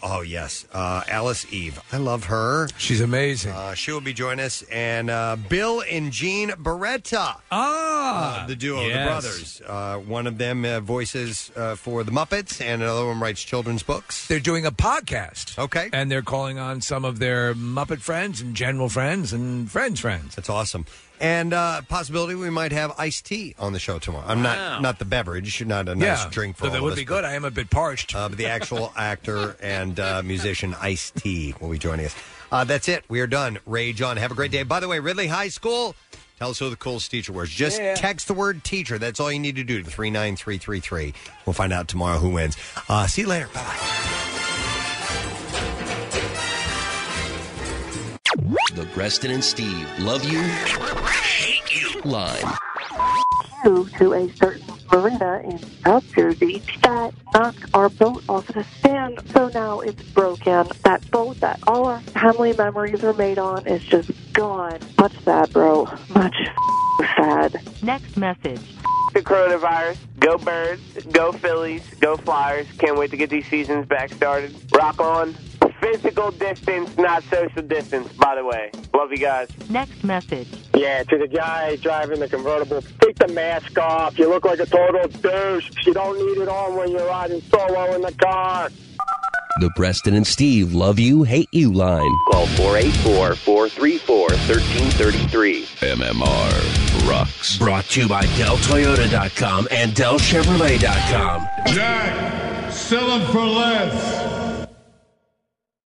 Speaker 3: Alice Eve. I love her.
Speaker 5: She's amazing.
Speaker 3: She will be joining us. And Bill and Jean Beretta. The duo, the brothers. One of them voices for the Muppets, and another one writes children's books.
Speaker 5: They're doing a podcast.
Speaker 3: Okay.
Speaker 5: And they're calling on some of their Muppet friends and general friends and friends' friends.
Speaker 3: That's awesome. And possibility we might have iced tea on the show tomorrow. I'm not the beverage, not a nice drink for all
Speaker 5: that
Speaker 3: of
Speaker 5: would
Speaker 3: us,
Speaker 5: be good. I am a bit parched.
Speaker 3: But the actual actor and musician Ice T will be joining us. That's it. We are done. Rage on. Have a great day. By the way, Ridley High School, tell us who the coolest teacher was. Just text the word teacher. That's all you need to do to 39333. We'll find out tomorrow who wins. See you later. Bye-bye.
Speaker 2: The Preston and Steve Love You, Hate You line.
Speaker 10: To a certain marina in South Jersey that knocked our boat off the stand. So now it's broken. That boat that all our family memories are made on is just gone. Much sad, bro. Much sad.
Speaker 13: Next message.
Speaker 16: The coronavirus. Go Birds. Go Phillies. Go Flyers. Can't wait to get these seasons back started. Rock on. Physical distance, not social distance, by the way. Love you guys.
Speaker 13: Next message.
Speaker 23: Yeah, to the guy driving the convertible, take the mask off. You look like a total douche. You don't need it on when you're riding solo in the car.
Speaker 2: The Preston and Steve Love You, Hate You line.
Speaker 25: Call 484-434-1333.
Speaker 2: MMR rocks.
Speaker 26: Brought to you by DellToyota.com and DellChevrolet.com.
Speaker 27: Jack, sell them for less.